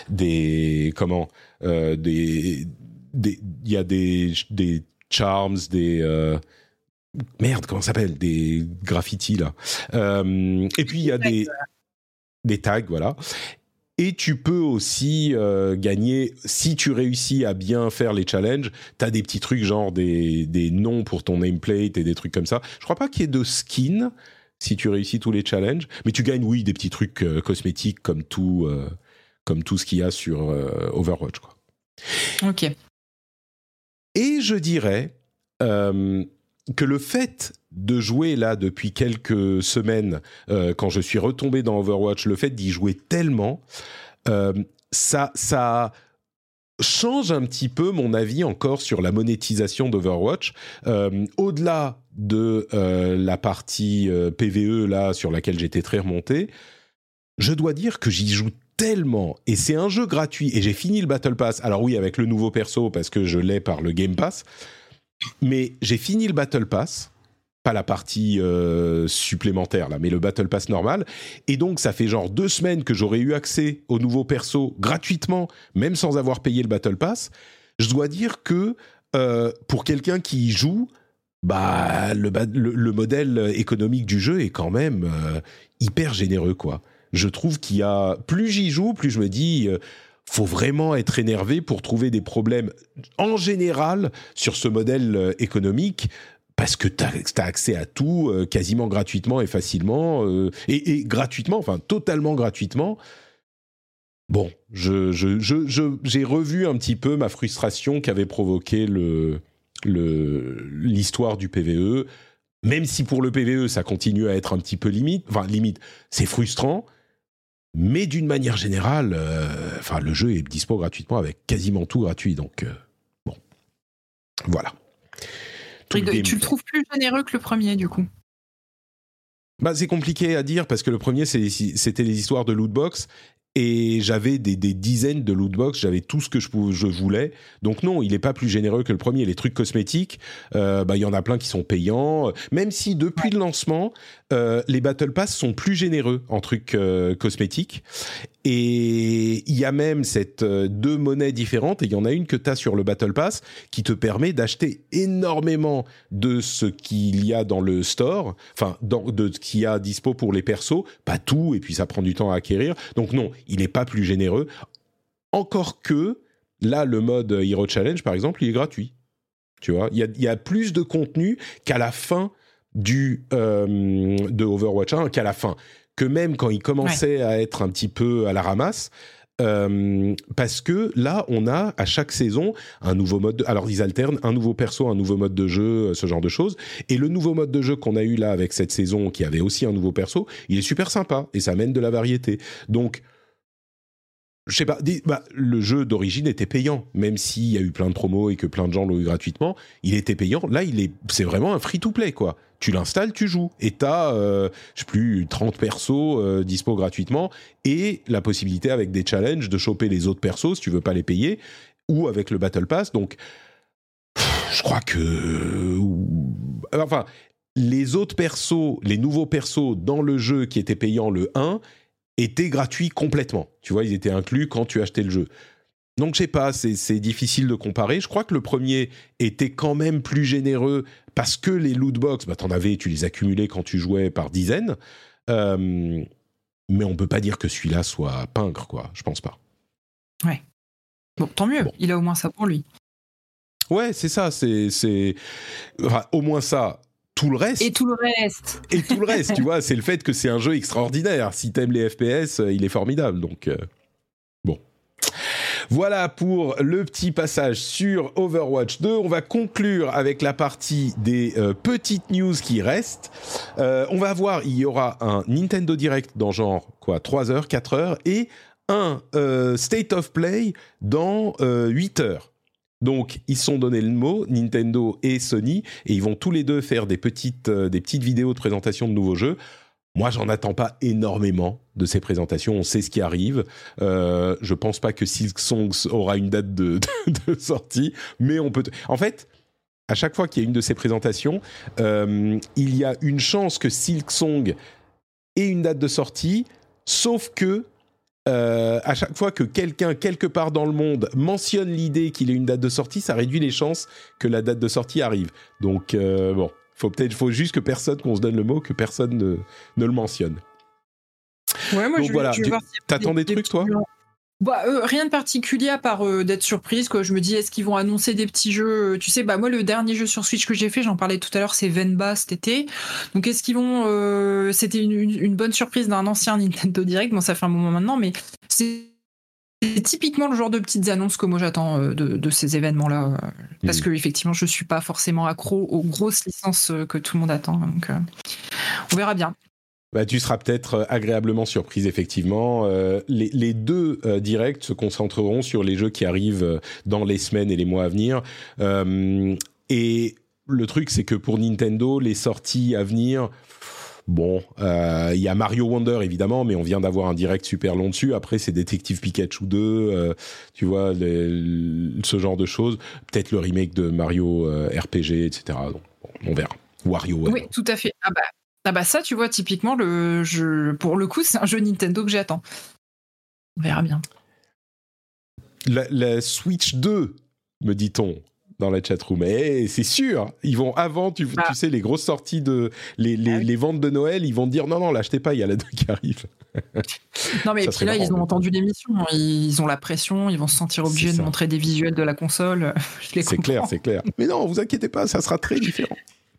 Speaker 2: des comment euh, des, des... Il y a des, des charms, des... Euh, merde, comment ça s'appelle ? Des graffitis, là. Euh, et puis, il y a des... Des tags, voilà. Et tu peux aussi euh, gagner, si tu réussis à bien faire les challenges, t'as des petits trucs genre des, des noms pour ton nameplate et des trucs comme ça. Je crois pas qu'il y ait de skin si tu réussis tous les challenges, mais tu gagnes, oui, des petits trucs euh, cosmétiques comme tout, euh, comme tout ce qu'il y a sur euh, Overwatch, quoi.
Speaker 3: Ok.
Speaker 2: Et je dirais euh, que le fait de jouer là depuis quelques semaines, euh, quand je suis retombé dans Overwatch, le fait d'y jouer tellement, euh, ça, ça change un petit peu mon avis encore sur la monétisation d'Overwatch. Euh, au-delà de euh, la partie euh, P V E là sur laquelle j'étais très remonté, je dois dire que j'y joue tellement, et c'est un jeu gratuit, et j'ai fini le Battle Pass. Alors oui, avec le nouveau perso parce que je l'ai par le Game Pass, mais j'ai fini le Battle Pass. Pas la partie euh, supplémentaire, là, mais le Battle Pass normal. Et donc, ça fait genre deux semaines que j'aurais eu accès au nouveau perso gratuitement, même sans avoir payé le Battle Pass. Je dois dire que euh, pour quelqu'un qui y joue, bah, le, le, le modèle économique du jeu est quand même euh, hyper généreux, quoi. Je trouve qu'il y a... Plus j'y joue, plus je me dis... Euh, faut vraiment être énervé pour trouver des problèmes, en général, sur ce modèle euh, économique, parce que tu as accès à tout euh, quasiment gratuitement et facilement, euh, et, et gratuitement, enfin totalement gratuitement. Bon, je, je, je, je, j'ai revu un petit peu ma frustration qu'avait provoqué le, le, l'histoire du P V E, même si pour le P V E, ça continue à être un petit peu limite, enfin limite, c'est frustrant, mais d'une manière générale, euh, enfin, le jeu est dispo gratuitement avec quasiment tout gratuit, donc euh, bon, voilà.
Speaker 3: Et de, tu le trouves plus généreux que le premier, du coup ?
Speaker 2: Bah, c'est compliqué à dire parce que le premier, c'est, c'était les histoires de lootbox et j'avais des, des dizaines de lootbox, j'avais tout ce que je, je voulais. Donc non, il n'est pas plus généreux que le premier. Les trucs cosmétiques, euh, bah, il y en a plein qui sont payants. Même si depuis le lancement, euh, les Battle Pass sont plus généreux en trucs euh, cosmétiques. Et il y a même cette, euh, deux monnaies différentes, et il y en a une que tu as sur le Battle Pass qui te permet d'acheter énormément de ce qu'il y a dans le store, enfin dans, de ce qu'il y a dispo pour les persos, pas tout, et puis ça prend du temps à acquérir. Donc non, il n'est pas plus généreux. Encore que, là, le mode Hero Challenge, par exemple, il est gratuit. Tu vois, il y a, il y a plus de contenu qu'à la fin du, euh, de Overwatch un, qu'à la fin. Que même quand il commençait ouais. à être un petit peu à la ramasse, euh, parce que là, on a à chaque saison un nouveau mode. De, alors, ils alternent un nouveau perso, un nouveau mode de jeu, ce genre de choses. Et le nouveau mode de jeu qu'on a eu là avec cette saison, qui avait aussi un nouveau perso, il est super sympa et ça amène de la variété. Donc, je sais pas, dis, bah, le jeu d'origine était payant, même s'il y a eu plein de promos et que plein de gens l'ont eu gratuitement, il était payant. Là, il est, c'est vraiment un free-to-play, quoi. Tu l'installes, tu joues, et t'as, euh, je sais plus, trente persos euh, dispo gratuitement, et la possibilité avec des challenges de choper les autres persos si tu veux pas les payer, ou avec le Battle Pass. Donc, pff, je crois que, enfin, les autres persos, les nouveaux persos dans le jeu qui étaient payants le un, étaient gratuits complètement. Tu vois, ils étaient inclus quand tu achetais le jeu. Donc, je sais pas, c'est, c'est difficile de comparer. Je crois que le premier était quand même plus généreux parce que les lootbox, bah, t'en avais, tu les accumulais quand tu jouais par dizaines. Euh, mais on peut pas dire que celui-là soit pingre, quoi. Je pense pas.
Speaker 3: Ouais. Bon, tant mieux.
Speaker 2: Bon.
Speaker 3: Il a au moins ça pour lui.
Speaker 2: Ouais, c'est ça. C'est, c'est... Enfin, au moins ça. Tout le reste.
Speaker 3: Et tout le reste.
Speaker 2: Et tout le reste, tu vois, c'est le fait que c'est un jeu extraordinaire. Si t'aimes les F P S, il est formidable. Donc, euh, bon. Voilà pour le petit passage sur Overwatch deux. On va conclure avec la partie des euh, petites news qui restent. Euh, on va voir, il y aura un Nintendo Direct dans genre, quoi, trois heures, quatre heures, et un euh, State of Play dans euh, huit heures. Donc, ils se sont donné le mot, Nintendo et Sony, et ils vont tous les deux faire des petites, euh, des petites vidéos de présentation de nouveaux jeux. Moi, j'en attends pas énormément de ces présentations. On sait ce qui arrive. Euh, je pense pas que Silksong aura une date de, de, de sortie, mais on peut... T- en fait, à chaque fois qu'il y a une de ces présentations, euh, il y a une chance que Silksong ait une date de sortie, sauf que Euh, à chaque fois que quelqu'un, quelque part dans le monde, mentionne l'idée qu'il ait une date de sortie, ça réduit les chances que la date de sortie arrive. Donc, euh, bon, faut peut-être, faut juste que personne, qu'on se donne le mot, que personne ne, ne le mentionne.
Speaker 3: Ouais, moi,
Speaker 2: Donc
Speaker 3: je
Speaker 2: voilà,
Speaker 3: vais, je vais
Speaker 2: tu,
Speaker 3: voir si
Speaker 2: t'attends des, des trucs, toi ?
Speaker 3: Bah, euh, rien de particulier à part euh, d'être surprise, quoi. Je me dis, est-ce qu'ils vont annoncer des petits jeux ? Tu sais, bah moi, le dernier jeu sur Switch que j'ai fait, j'en parlais tout à l'heure, c'est Venba cet été. Donc, est-ce qu'ils vont... Euh, c'était une, une, une bonne surprise d'un ancien Nintendo Direct. Bon, ça fait un moment maintenant, mais c'est, c'est typiquement le genre de petites annonces que moi, j'attends euh, de, de ces événements-là. Euh, mmh. Parce que, effectivement, je suis pas forcément accro aux grosses licences euh, que tout le monde attend. Donc, euh, on verra bien.
Speaker 2: Bah, tu seras peut-être agréablement surprise, effectivement. Euh, les, les deux euh, directs se concentreront sur les jeux qui arrivent dans les semaines et les mois à venir. Euh, et le truc, c'est que pour Nintendo, les sorties à venir... Bon, il euh, y a Mario Wonder, évidemment, mais on vient d'avoir un direct super long dessus. Après, c'est Détective Pikachu deux, euh, tu vois, les, ce genre de choses. Peut-être le remake de Mario euh, R P G, et cetera. Donc, bon, on verra. WarioWare.
Speaker 3: Oui, tout à fait. Ah bah... Ah bah ça, tu vois, typiquement, le jeu, pour le coup, c'est un jeu Nintendo que j'attends. On verra bien.
Speaker 2: La, la Switch deux, me dit-on dans la chatroom. Eh, c'est sûr, ils vont avant, tu, ah. tu sais, les grosses sorties de les, les, ah oui. les ventes de Noël, ils vont te dire non non, l'achetez pas, il y a la deux qui arrive.
Speaker 3: Non mais et puis là, marrant, ils ont mais... entendu l'émission, ils ont la pression, ils vont se sentir obligés de montrer des visuels de la console. Je les
Speaker 2: c'est
Speaker 3: comprends.
Speaker 2: clair, c'est clair. Mais non, vous inquiétez pas, ça sera très différent.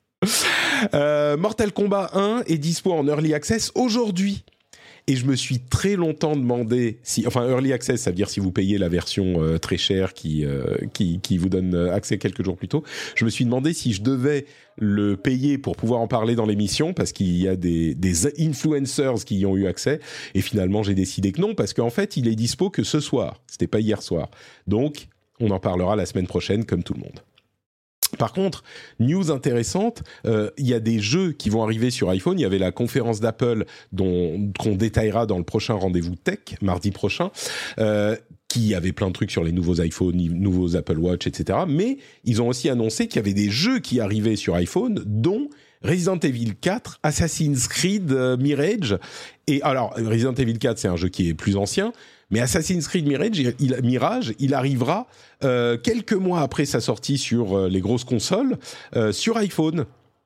Speaker 2: Euh, Mortal Kombat un est dispo en Early Access aujourd'hui. Et je me suis très longtemps demandé si, enfin, Early Access, ça veut dire si vous payez la version euh, très chère qui, euh, qui, qui vous donne accès quelques jours plus tôt. Je me suis demandé si je devais le payer pour pouvoir en parler dans l'émission, parce qu'il y a des, des influencers qui y ont eu accès. Et finalement, j'ai décidé que non, parce qu'en fait, il est dispo que ce soir. C'était pas hier soir. Donc, on en parlera la semaine prochaine, comme tout le monde. Par contre, news intéressante, il euh, y a des jeux qui vont arriver sur iPhone. Il y avait la conférence d'Apple dont, qu'on détaillera dans le prochain rendez-vous tech, mardi prochain, euh, qui avait plein de trucs sur les nouveaux iPhones, nouveaux Apple Watch, et cetera. Mais ils ont aussi annoncé qu'il y avait des jeux qui arrivaient sur iPhone, dont Resident Evil quatre, Assassin's Creed euh, Mirage. Et alors, Resident Evil quatre, c'est un jeu qui est plus ancien, mais Assassin's Creed Mirage, il, Mirage, il arrivera euh, quelques mois après sa sortie sur euh, les grosses consoles, euh, sur iPhone.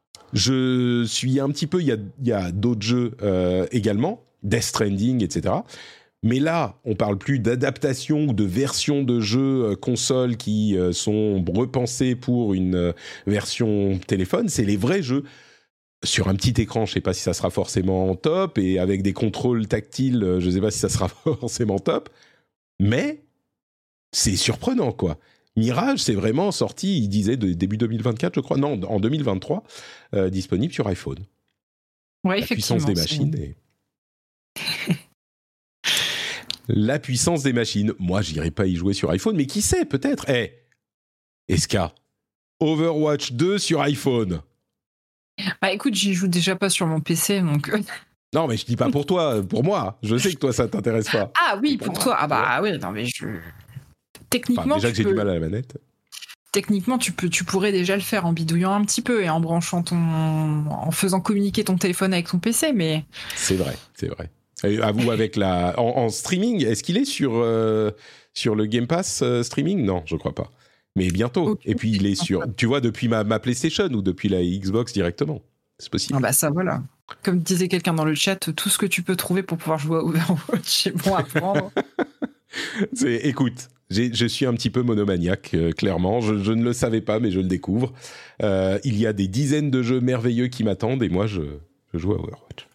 Speaker 2: Je suis un petit peu... Il y a, il y a d'autres jeux euh, également, Death Stranding, et cetera. Mais là, on parle plus d'adaptation ou de version de jeux euh, console qui euh, sont repensés pour une euh, version téléphone. C'est les vrais jeux. Sur un petit écran, je ne sais pas si ça sera forcément top, et avec des contrôles tactiles, je ne sais pas si ça sera forcément top, mais c'est surprenant, quoi. Mirage, c'est vraiment sorti, il disait de début deux mille vingt-quatre, je crois, non, en deux mille vingt-trois, euh, disponible sur iPhone.
Speaker 3: Ouais,
Speaker 2: la puissance des machines. Et... La puissance des machines. Moi, j'irai pas y jouer sur iPhone, mais qui sait, peut-être. Eh, hey, S K, Overwatch deux sur iPhone.
Speaker 3: Bah écoute, j'y joue déjà pas sur mon P C, donc...
Speaker 2: Non, mais je dis pas pour toi, pour moi. Je sais que toi, ça t'intéresse pas.
Speaker 3: Ah oui, pour, pour toi. Ah bah oui, non mais je... Techniquement,
Speaker 2: enfin, déjà que j'ai
Speaker 3: peux...
Speaker 2: du mal à la manette.
Speaker 3: Techniquement, tu, peux, tu pourrais déjà le faire en bidouillant un petit peu et en branchant ton... en faisant communiquer ton téléphone avec ton P C, mais...
Speaker 2: C'est vrai, c'est vrai. Et à vous, avec la... En, en streaming, est-ce qu'il est sur, euh, sur le Game Pass euh, streaming ? Non, je crois pas. Mais bientôt. Okay. Et puis, il est sur... Tu vois, depuis ma, ma PlayStation ou depuis la Xbox directement. C'est possible.
Speaker 3: Ah bah ça, voilà. Comme disait quelqu'un dans le chat, tout ce que tu peux trouver pour pouvoir jouer à Overwatch, c'est bon à prendre.
Speaker 2: c'est, écoute, j'ai, je suis un petit peu monomaniaque, euh, clairement. Je, je ne le savais pas, mais je le découvre. Euh, il y a des dizaines de jeux merveilleux qui m'attendent et moi, je, je joue à Overwatch.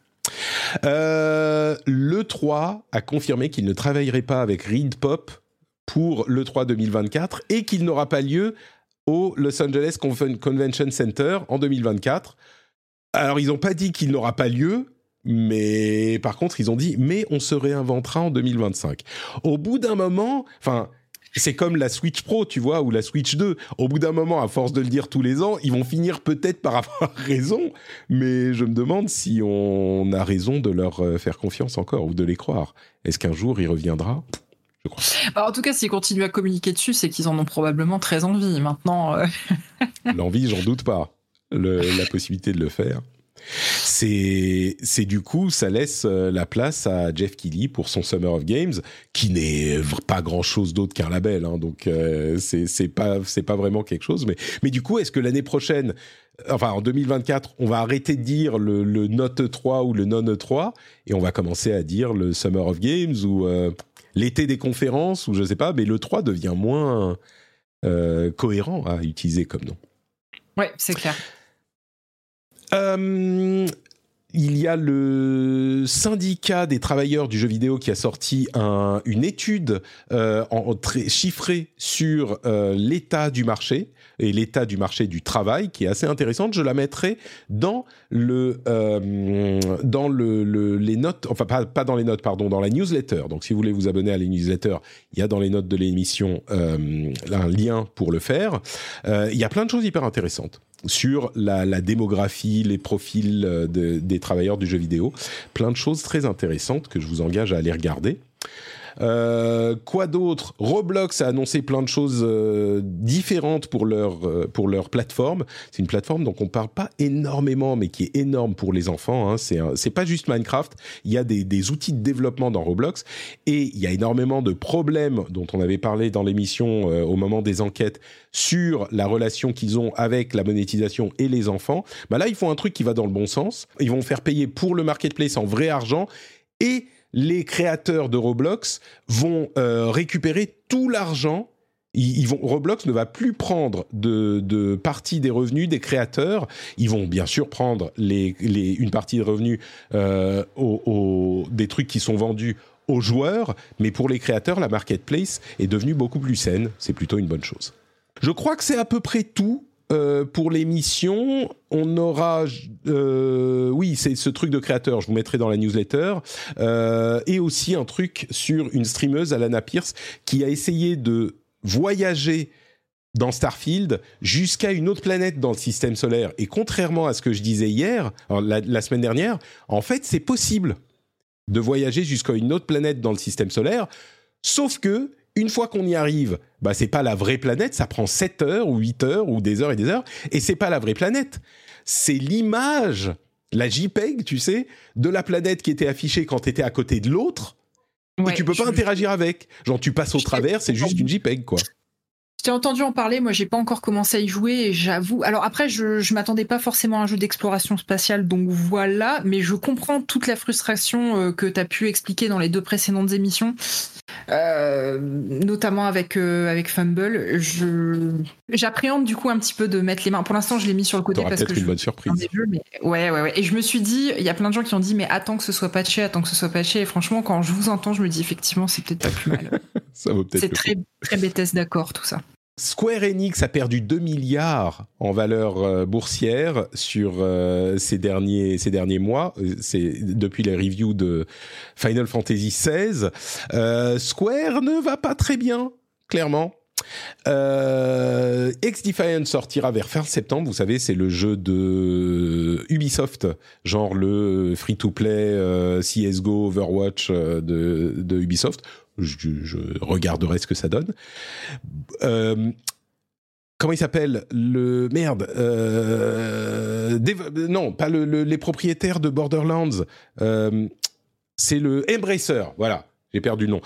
Speaker 2: Euh, l'E trois a confirmé qu'il ne travaillerait pas avec ReedPop pour l'E trois deux mille vingt-quatre et qu'il n'aura pas lieu au Los Angeles Convention Center en deux mille vingt-quatre. Alors, ils n'ont pas dit qu'il n'aura pas lieu, mais par contre, ils ont dit « mais on se réinventera en deux mille vingt-cinq ». Au bout d'un moment, enfin, c'est comme la Switch Pro, tu vois, ou la Switch deux. Au bout d'un moment, à force de le dire tous les ans, ils vont finir peut-être par avoir raison, mais je me demande si on a raison de leur faire confiance encore, ou de les croire. Est-ce qu'un jour, il reviendra ? Je crois.
Speaker 3: Bah, en tout cas, s'ils continuent à communiquer dessus, c'est qu'ils en ont probablement très envie. Maintenant... Euh...
Speaker 2: L'envie, j'en doute pas. Le, la possibilité de le faire. C'est, c'est du coup, ça laisse la place à Jeff Keighley pour son Summer of Games, qui n'est pas grand-chose d'autre qu'un label, hein, donc euh, c'est, c'est pas, c'est pas vraiment quelque chose. Mais, mais du coup, est-ce que l'année prochaine, enfin en deux mille vingt-quatre, on va arrêter de dire le, le Note E trois ou le Non-E trois et on va commencer à dire le Summer of Games ou euh, l'été des conférences ou je sais pas, mais l'E trois devient moins euh, cohérent à utiliser comme nom.
Speaker 3: Ouais, c'est clair.
Speaker 2: Euh, il y a le syndicat des travailleurs du jeu vidéo qui a sorti un, une étude euh, en, très chiffrée sur euh, l'état du marché et l'état du marché du travail qui est assez intéressante. Je la mettrai dans le euh, dans le, le les notes, enfin pas pas dans les notes, pardon, dans la newsletter. Donc si vous voulez vous abonner à la newsletter, il y a dans les notes de l'émission euh, un lien pour le faire. Euh, il y a plein de choses hyper intéressantes sur la, la démographie, les profils de, des travailleurs du jeu vidéo. Plein de choses très intéressantes que je vous engage à aller regarder. Euh, quoi d'autre ? Roblox a annoncé plein de choses euh, différentes pour leur, euh, pour leur plateforme. C'est une plateforme dont on ne parle pas énormément, mais qui est énorme pour les enfants. Hein. C'est, un, c'est pas juste Minecraft. Il y a des, des outils de développement dans Roblox et il y a énormément de problèmes dont on avait parlé dans l'émission euh, au moment des enquêtes sur la relation qu'ils ont avec la monétisation et les enfants. Bah là, ils font un truc qui va dans le bon sens. Ils vont faire payer pour le marketplace en vrai argent et les créateurs de Roblox vont euh, récupérer tout l'argent. Ils, ils vont, Roblox ne va plus prendre de, de partie des revenus des créateurs. Ils vont bien sûr prendre les, les, une partie des revenus euh, au, au, des trucs qui sont vendus aux joueurs, mais pour les créateurs, la marketplace est devenue beaucoup plus saine. C'est plutôt une bonne chose. Je crois que c'est à peu près tout. Euh, pour l'émission, on aura, euh, oui, c'est ce truc de créateur, je vous mettrai dans la newsletter, euh, et aussi un truc sur une streameuse, Alana Pierce, qui a essayé de voyager dans Starfield jusqu'à une autre planète dans le système solaire. Et contrairement à ce que je disais hier, la, la semaine dernière, en fait, c'est possible de voyager jusqu'à une autre planète dans le système solaire, sauf que une fois qu'on y arrive, bah c'est pas la vraie planète, ça prend sept heures ou huit heures ou des heures et des heures, et c'est pas la vraie planète. C'est l'image, la JPEG, tu sais, de la planète qui était affichée quand tu étais à côté de l'autre, ouais, et tu peux pas je... interagir avec. Genre tu passes au travers, c'est juste une JPEG, quoi.
Speaker 3: Je t'ai entendu en parler, moi j'ai pas encore commencé à y jouer et j'avoue. Alors après, je, je m'attendais pas forcément à un jeu d'exploration spatiale, donc voilà, mais je comprends toute la frustration euh, que t'as pu expliquer dans les deux précédentes émissions, euh, notamment avec, euh, avec Fumble. Je, j'appréhende du coup un petit peu de mettre les mains. Pour l'instant, je l'ai mis sur le côté
Speaker 2: T'auras
Speaker 3: parce
Speaker 2: peut-être
Speaker 3: que
Speaker 2: une
Speaker 3: je
Speaker 2: bonne surprise.
Speaker 3: Des jeux, mais... Ouais, ouais, ouais. Et je me suis dit, il y a plein de gens qui ont dit, mais attends que ce soit patché, attends que ce soit patché. Et franchement, quand je vous entends, je me dis effectivement, c'est peut-être pas plus mal.
Speaker 2: Ça vaut peut-être
Speaker 3: c'est très, très Bethesda d'accord, tout ça.
Speaker 2: Square Enix a perdu deux milliards en valeur euh, boursière sur euh, ces derniers ces derniers mois. C'est depuis les reviews de Final Fantasy seize. Euh, Square ne va pas très bien, clairement. Euh, X-Defiant sortira vers fin septembre. Vous savez, c'est le jeu de Ubisoft, genre le free-to-play euh, C S G O, Overwatch euh, de, de Ubisoft. Je, je regarderai ce que ça donne. Euh, comment il s'appelle le merde euh, Dev- Non, pas le, le, les propriétaires de Borderlands. Euh, c'est le Embracer. Voilà, j'ai perdu le nom.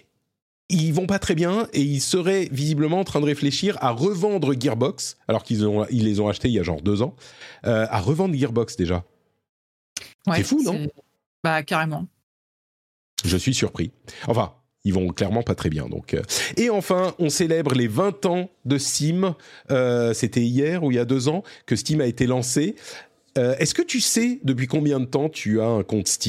Speaker 2: Ils vont pas très bien et ils seraient visiblement en train de réfléchir à revendre Gearbox, alors qu'ils ont, ils les ont achetés il y a genre deux ans, euh, à revendre Gearbox déjà. Ouais, c'est fou, c'est... non ?
Speaker 3: Bah carrément.
Speaker 2: Je suis surpris. Enfin. Ils vont clairement pas très bien. Donc. Et enfin, on célèbre les vingt ans de Steam. Euh, c'était hier ou il y a deux ans que Steam a été lancé. Euh, est-ce que tu sais depuis combien de temps tu as un compte Steam ?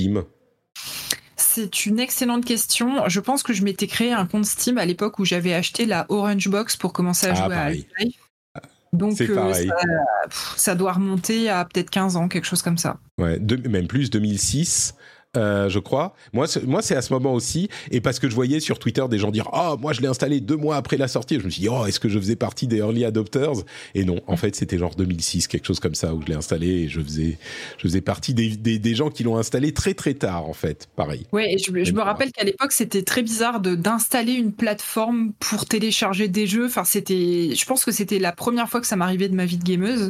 Speaker 3: C'est une excellente question. Je pense que je m'étais créé un compte Steam à l'époque où j'avais acheté la Orange Box pour commencer à jouer ah, à Half-Life. Donc euh, ça, pff, ça doit remonter à peut-être quinze ans, quelque chose comme ça.
Speaker 2: Ouais, de, même plus, deux mille six. Euh, je crois. Moi, c'est, moi, c'est à ce moment aussi, et parce que je voyais sur Twitter des gens dire « Ah, oh, moi, je l'ai installé deux mois après la sortie. » Je me suis dit « Oh, est-ce que je faisais partie des early adopters ?» Et non, en fait, c'était genre deux mille six, quelque chose comme ça, où je l'ai installé, et je faisais, je faisais partie des, des, des gens qui l'ont installé très, très tard, en fait. Pareil.
Speaker 3: Ouais, et je, je me rappelle qu'à l'époque, c'était très bizarre de, d'installer une plateforme pour télécharger des jeux. Enfin, c'était, je pense que c'était la première fois que ça m'arrivait de ma vie de gameuse.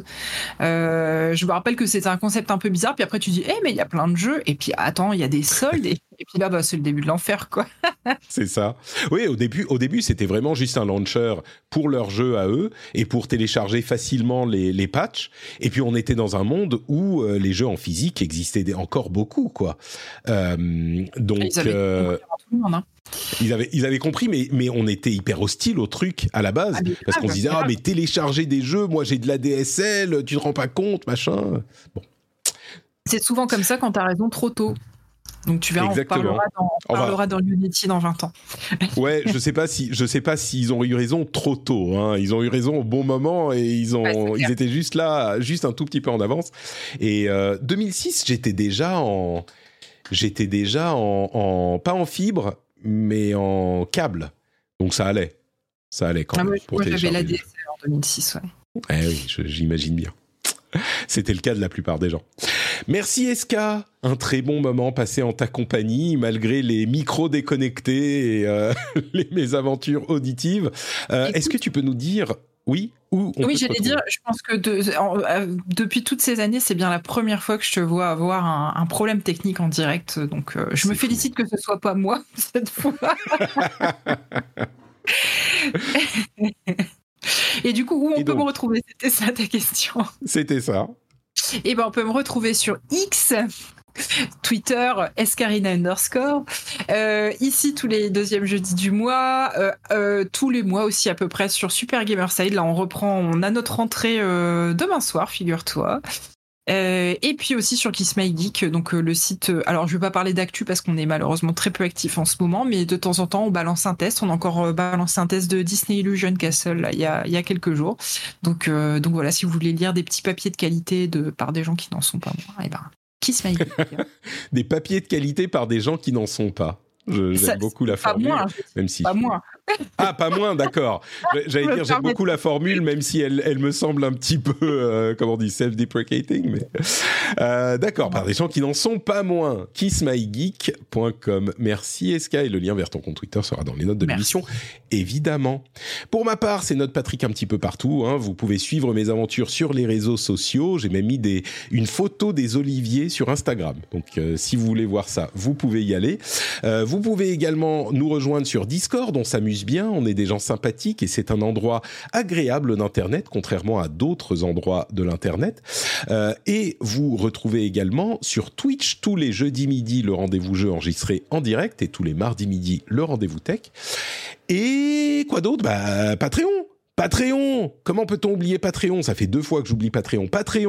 Speaker 3: Euh, je me rappelle que c'était un concept un peu bizarre, puis après, tu dis « Eh, hey, mais il y a plein de jeux, et puis attends, il y a des soldes, et Et puis là, bah, c'est le début de l'enfer, quoi.
Speaker 2: C'est ça. Oui, au début, au début, c'était vraiment juste un launcher pour leur jeu à eux et pour télécharger facilement les, les patchs. Et puis, on était dans un monde où euh, les jeux en physique existaient encore beaucoup, quoi. Euh, donc, ils avaient, euh, tout le monde, hein. ils, avaient, ils avaient compris, mais, mais on était hyper hostile au truc à la base. Ah, parce qu'on se disait, ah, mais télécharger des jeux, moi, j'ai de la D S L, tu te rends pas compte, machin. Bon.
Speaker 3: C'est souvent comme ça quand t'as raison trop tôt. Donc tu verras, Exactement. on parlera, dans, on parlera va... dans l'Unity dans vingt ans.
Speaker 2: Ouais, je sais pas si je sais pas s'ils ont eu raison trop tôt. Hein. Ils ont eu raison au bon moment et ils ont ouais, ils étaient juste là, juste un tout petit peu en avance. Et euh, deux mille six, j'étais déjà en j'étais déjà en, en pas en fibre, mais en câble. Donc ça allait, ça allait quand
Speaker 3: ah,
Speaker 2: même.
Speaker 3: Moi,
Speaker 2: pour
Speaker 3: moi j'avais la D S L en deux mille six, ouais.
Speaker 2: Eh oui, je, j'imagine bien. C'était le cas de la plupart des gens. Merci S K, un très bon moment passé en ta compagnie, malgré les micros déconnectés et euh, les mésaventures auditives. Euh, est-ce que tu peux nous dire, oui, où on
Speaker 3: Oui,
Speaker 2: peut
Speaker 3: j'allais dire, je pense que de, en, euh, depuis toutes ces années, c'est bien la première fois que je te vois avoir un, un problème technique en direct. Donc, euh, je c'est me félicite fou. Que ce soit pas moi cette fois. Et du coup, où on et peut donc, me retrouver ? C'était ça ta question.
Speaker 2: C'était ça.
Speaker 3: Et ben, on peut me retrouver sur X, Twitter, escarina underscore. Euh, ici, tous les deuxièmes jeudis du mois. Euh, euh, tous les mois aussi, à peu près, sur Super Gamerside. Là, on reprend, on a notre rentrée euh, demain soir, figure-toi. Euh, et puis aussi sur Kiss My Geek, donc euh, le site. Euh, alors je vais pas parler d'actu parce qu'on est malheureusement très peu actif en ce moment, mais de temps en temps on balance un test. On a encore euh, balancé un test de Disney Illusion Castle là, il y a il y a quelques jours. Donc euh, donc voilà, si vous voulez lire des petits papiers de qualité de par des gens qui n'en sont pas moins, et ben Kiss My Geek.
Speaker 2: Des papiers de qualité par des gens qui n'en sont pas. Je, j'aime ça, beaucoup la formule,
Speaker 3: moins,
Speaker 2: même si.
Speaker 3: Pas moins.
Speaker 2: Ah, pas moins, d'accord. J'allais dire, j'aime beaucoup la formule, même si elle, elle me semble un petit peu, euh, comment on dit, self-deprecating, mais euh, d'accord, par des gens qui n'en sont pas moins. kiss my geek point com. Merci S K, et le lien vers ton compte Twitter sera dans les notes de Merci. L'émission, évidemment. Pour ma part, c'est notre Patrick un petit peu partout. Hein. Vous pouvez suivre mes aventures sur les réseaux sociaux. J'ai même mis des, une photo des oliviers sur Instagram. Donc, euh, si vous voulez voir ça, vous pouvez y aller. Euh, vous pouvez également nous rejoindre sur Discord. On s'amuse bien, on est des gens sympathiques et c'est un endroit agréable d'Internet, contrairement à d'autres endroits de l'Internet. Euh, et vous retrouvez également sur Twitch tous les jeudis midi le rendez-vous jeu enregistré en direct et tous les mardis midi le rendez-vous tech. Et quoi d'autre ? Bah, Patreon Patreon. Comment peut-on oublier Patreon ? Ça fait deux fois que j'oublie Patreon. Patreon,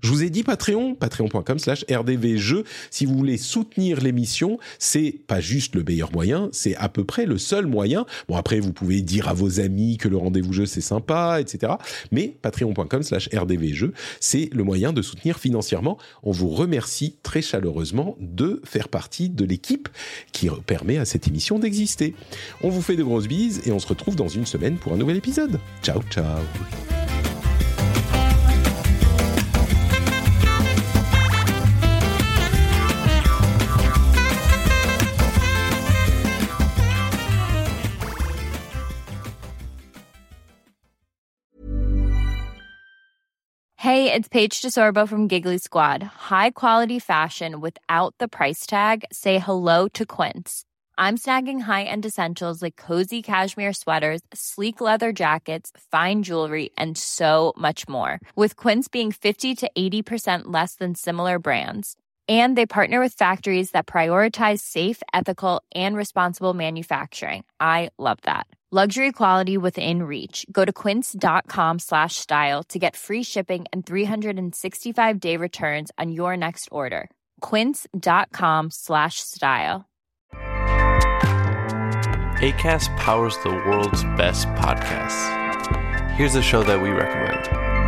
Speaker 2: Je vous ai dit Patreon, patreon.com slash rdvjeux. Si vous voulez soutenir l'émission, c'est pas juste le meilleur moyen, c'est à peu près le seul moyen. Bon, après, vous pouvez dire à vos amis que le rendez-vous jeu, c'est sympa, et cetera. Mais patreon.com slash rdvjeux, c'est le moyen de soutenir financièrement. On vous remercie très chaleureusement de faire partie de l'équipe qui permet à cette émission d'exister. On vous fait de grosses bises et on se retrouve dans une semaine pour un nouvel épisode. Ciao, ciao.
Speaker 9: Hey, it's Paige DeSorbo from Giggly Squad. High quality fashion without the price tag. Say hello to Quince. I'm snagging high-end essentials like cozy cashmere sweaters, sleek leather jackets, fine jewelry, and so much more. With Quince being fifty to eighty percent less than similar brands. And they partner with factories that prioritize safe, ethical, and responsible manufacturing. I love that. Luxury quality within reach. Go to quince.com slash style to get free shipping and three sixty-five day returns on your next order. Quince.com slash style.
Speaker 10: Acast powers the world's best podcasts. Here's a show that we recommend.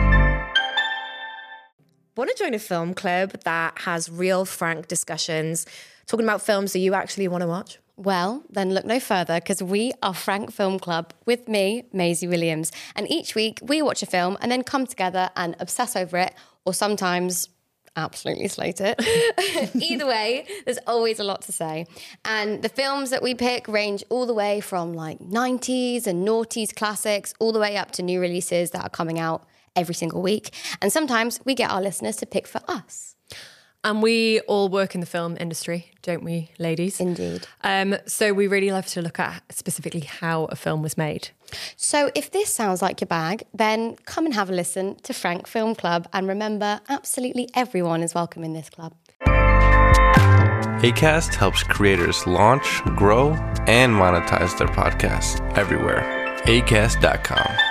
Speaker 11: Want to join a film club that has real, frank discussions, talking about films that you actually want to watch?
Speaker 12: Well, then look no further, because we are Frank Film Club with me, Maisie Williams. And each week we watch a film and then come together and obsess over it, or sometimes absolutely slate it. Either way, there's always a lot to say. And the films that we pick range all the way from like nineties and noughties classics, all the way up to new releases that are coming out every single week. And sometimes we get our listeners to pick for us.
Speaker 11: And we all work in the film industry, don't we, ladies?
Speaker 12: Indeed.
Speaker 11: Um, so we really love to look at specifically how a film was made.
Speaker 12: So if this sounds like your bag, then come and have a listen to Frank Film Club. And remember, absolutely everyone is welcome in this club.
Speaker 10: Acast helps creators launch, grow, and monetize their podcasts everywhere. acast dot com.